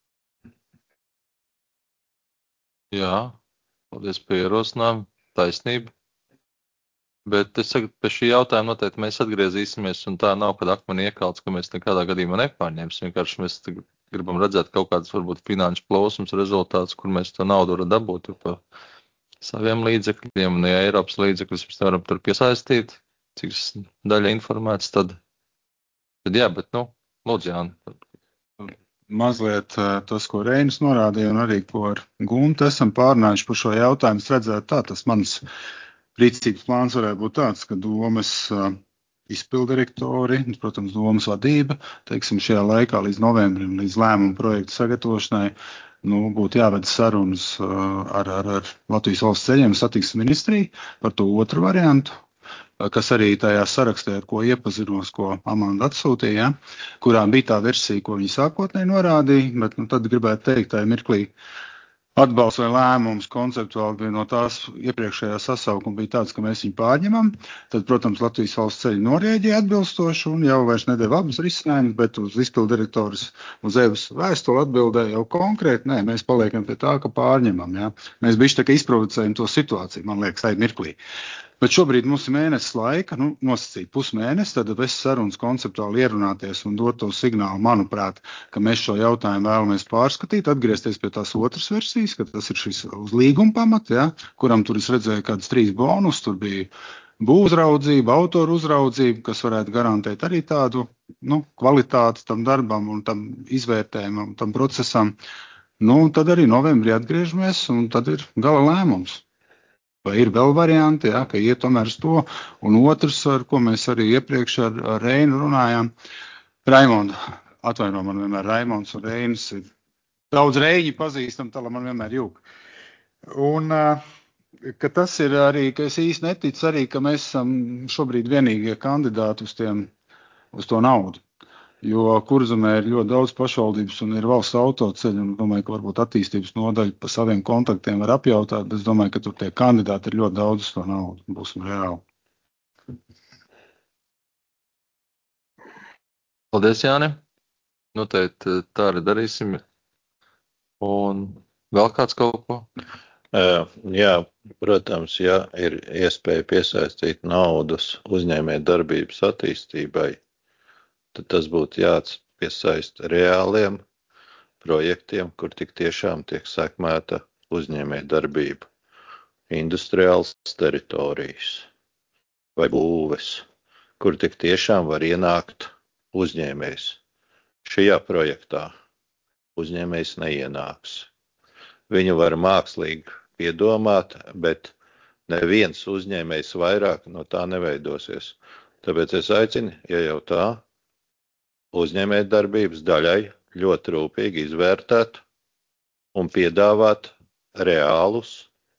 Jā, paldies par ierosinājumu, taisnība. Bet es saku, pie šī jautājuma noteikti mēs atgriezīsimies, un tā nav, kad akmeni iekalts, ka mēs nekādā gadījumā nepārņemsim. Vienkārši mēs gribam redzēt kaut kādas, varbūt, finanšu plosums rezultātus, kur mēs to naudu varam dabūt pa saviem līdzekļiem, un ja Eiropas līdzekļus mēs varam tur piesaistīt, cik daļa informēts, tad jā, bet, lūdzu, Jāni. Mazliet tas, ko Reinis norādīja, un arī, ko ar Guntu esam pārnājuši par šo jautājumu, redzēt tā, tas mans rīcības plāns varētu būt tāds, ka domas izpildirektori, protams, domas vadība, teiksim, šajā laikā līdz novembrim, līdz lēmumu projektu sagatavošanai, būtu jāved sarunas ar Latvijas valsts ceļiem satiksmes ministriju par to otru variantu, kas arī tajā sarakstē, ar ko iepazinos, ko Amanda atsūtīja, kurā bija tā versija, ko viņi sākotnēji norādīja, bet tad gribētu teikt, tā mirklī atbalsts vai lēmums konceptuāli no tās iepriekšējā sasaukuma bija tāds, ka mēs viņu pārņemam. Tad, protams, Latvijas valsts ceļi norēģēja atbilstoši un jau vairs nedēva abas risinājumus, bet uz izpildirektoras uz Evas vēstuli atbildēja jau konkrēti. Nē, mēs paliekam pie tā, ka pārņemam. Ja? Mēs bišķi tā kā izprovocējam to situāciju, man liekas, tajā mirklī. Bet šobrīd mums ir mēnesis laika, nosacīt pusmēnesi, tad bez sarunas konceptuāli ierunāties un dot to signālu, manuprāt, ka mēs šo jautājumu vēlamies pārskatīt, atgriezties pie tās otras versijas, ka tas ir šis uz līguma pamata, ja, kuram tur es redzēju kādas 3 bonus, tur bija būvuzraudzība, autoru uzraudzība, kas varētu garantēt arī tādu kvalitāti tam darbam un tam izvērtējumam, tam procesam. Tad arī novembrī atgriežamies un tad ir gala lēmums. Vai ir vēl varianti, ja, ka iet tomēr uz to, un otrs, ar ko mēs arī iepriekš ar Reinu runājām, Raimondu, atvaino man vienmēr Raimonds un Reinis ir daudz Reiņi pazīstam, tā man vienmēr jūg. Un, ka tas ir arī, ka es īsti neticu arī, ka mēs esam šobrīd vienīgie kandidāti uz to naudu. Jo Kurzemē ir ļoti daudz pašvaldības un ir valsts autoceļi, un domāju, ka varbūt attīstības nodaļa pa saviem kontaktiem var apjautāt, bet es domāju, ka tur tie kandidāti ir ļoti daudz uz to naudu, būsim reāli. Paldies, Jāni. Noteikti tā arī darīsim. Un vēl kāds kaut ko? Jā, protams, ja ir iespēja piesaistīt naudas uzņēmē darbības attīstībai, tad tas būtu jāpiesaist reāliem projektiem, kur tik tiešām tiek sekmēta uzņēmē darbība, industriāls teritorijas vai būves, kur tik tiešām var ienākt uzņēmējs. Šajā projektā uzņēmējs neienāks. Viņu var mākslīgi piedomāt, bet neviens uzņēmējs vairāk no tā neveidosies. Tāpēc es aicinu, ja jau tā, uzņēmējdarbības daļai ļoti rūpīgi izvērtēt un piedāvāt reālus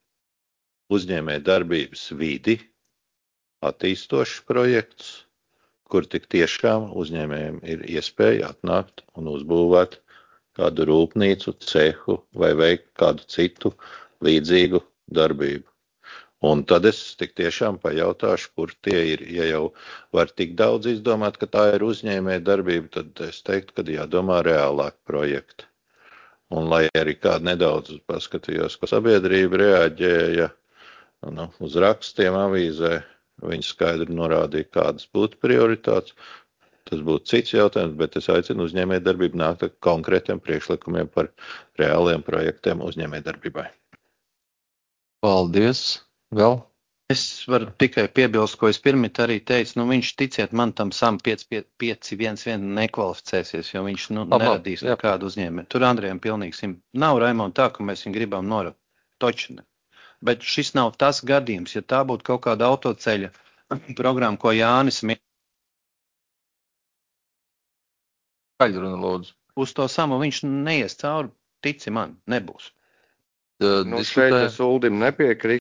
uzņēmējdarbības vidi, attīstošs projekts, kur tik tiešām uzņēmējiem ir iespēja atnākt un uzbūvēt kādu rūpnīcu, cehu vai veikt kādu citu līdzīgu darbību. Un tad es tik tiešām pajautāšu, kur tie ir. Ja jau var tik daudz izdomāt, ka tā ir uzņēmēja darbība, tad es teiktu, ka jādomā reālāk projekti. Un lai arī kādu nedaudz paskatījos, ko sabiedrība reaģēja uz rakstiem avīzē, viņi skaidri norādīja, kādas būtu prioritātes. Tas būtu cits jautājums, bet es aicinu uzņēmēja darbību nākt ar konkrētiem priekšlikumiem par reāliem projektiem uzņēmēja darbībai. Paldies! Vēl? Es varu tikai piebilst, ko es pirmīt arī teicu, viņš ticiet man tam SAM 5.1.1 nekvalificēsies, jo viņš neradīs nekādu uzņēmēju. Tur Andrejam pilnīgi nav, Raimond, tā, ka mēs viņu gribam norat. Točne. Bet šis nav tas gadījums, ja tā būtu kaut kāda autoceļa programma, ko Jānis uz to SAMu viņš neies cauri, tici man, nebūs. Šeit es Uldim nepiekrītu.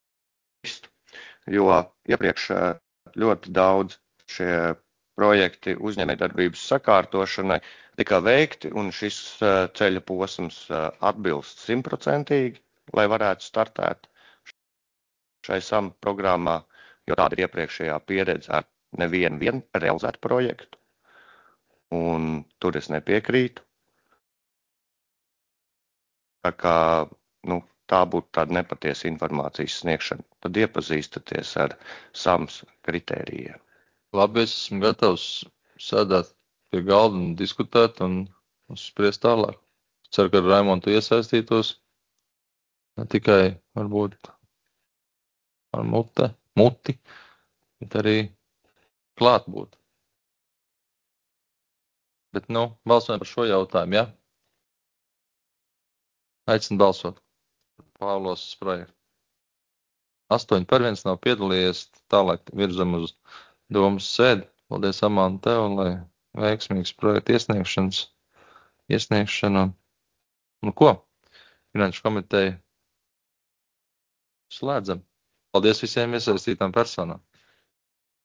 Jo iepriekš ļoti daudz šie projekti uzņēmējdarbības sakārtošanai tika veikti, un šis ceļa posms atbilst 100%, lai varētu startēt šai SAM programmā, jo tāda ir iepriekšējā pieredze ar nevienu realizētu projektu, un tur es nepiekrītu. Tā kā, tā būtu tāda nepatiesa informācijas sniegšana. Tad iepazīstaties ar SAMS kritērijiem. Labi, es esmu gatavs sēdēt pie galda un diskutēt un spriest tālāk. Ceru, ka ar Raimondu iesaistītos. Ne tikai varbūt ar muti, bet arī klāt būt. Bet, balsojam par šo jautājumu, ja? Aicinu balsot. Pāvlos projektu. 8-1 nav piedalījies, tālāk virzam uz domas sēdi. Paldies, Amanda, tev, lai veiksmīgs projekta iesniegšana. Ko? Finanšu komiteju slēdzam. Paldies visiem iesaistītām personām.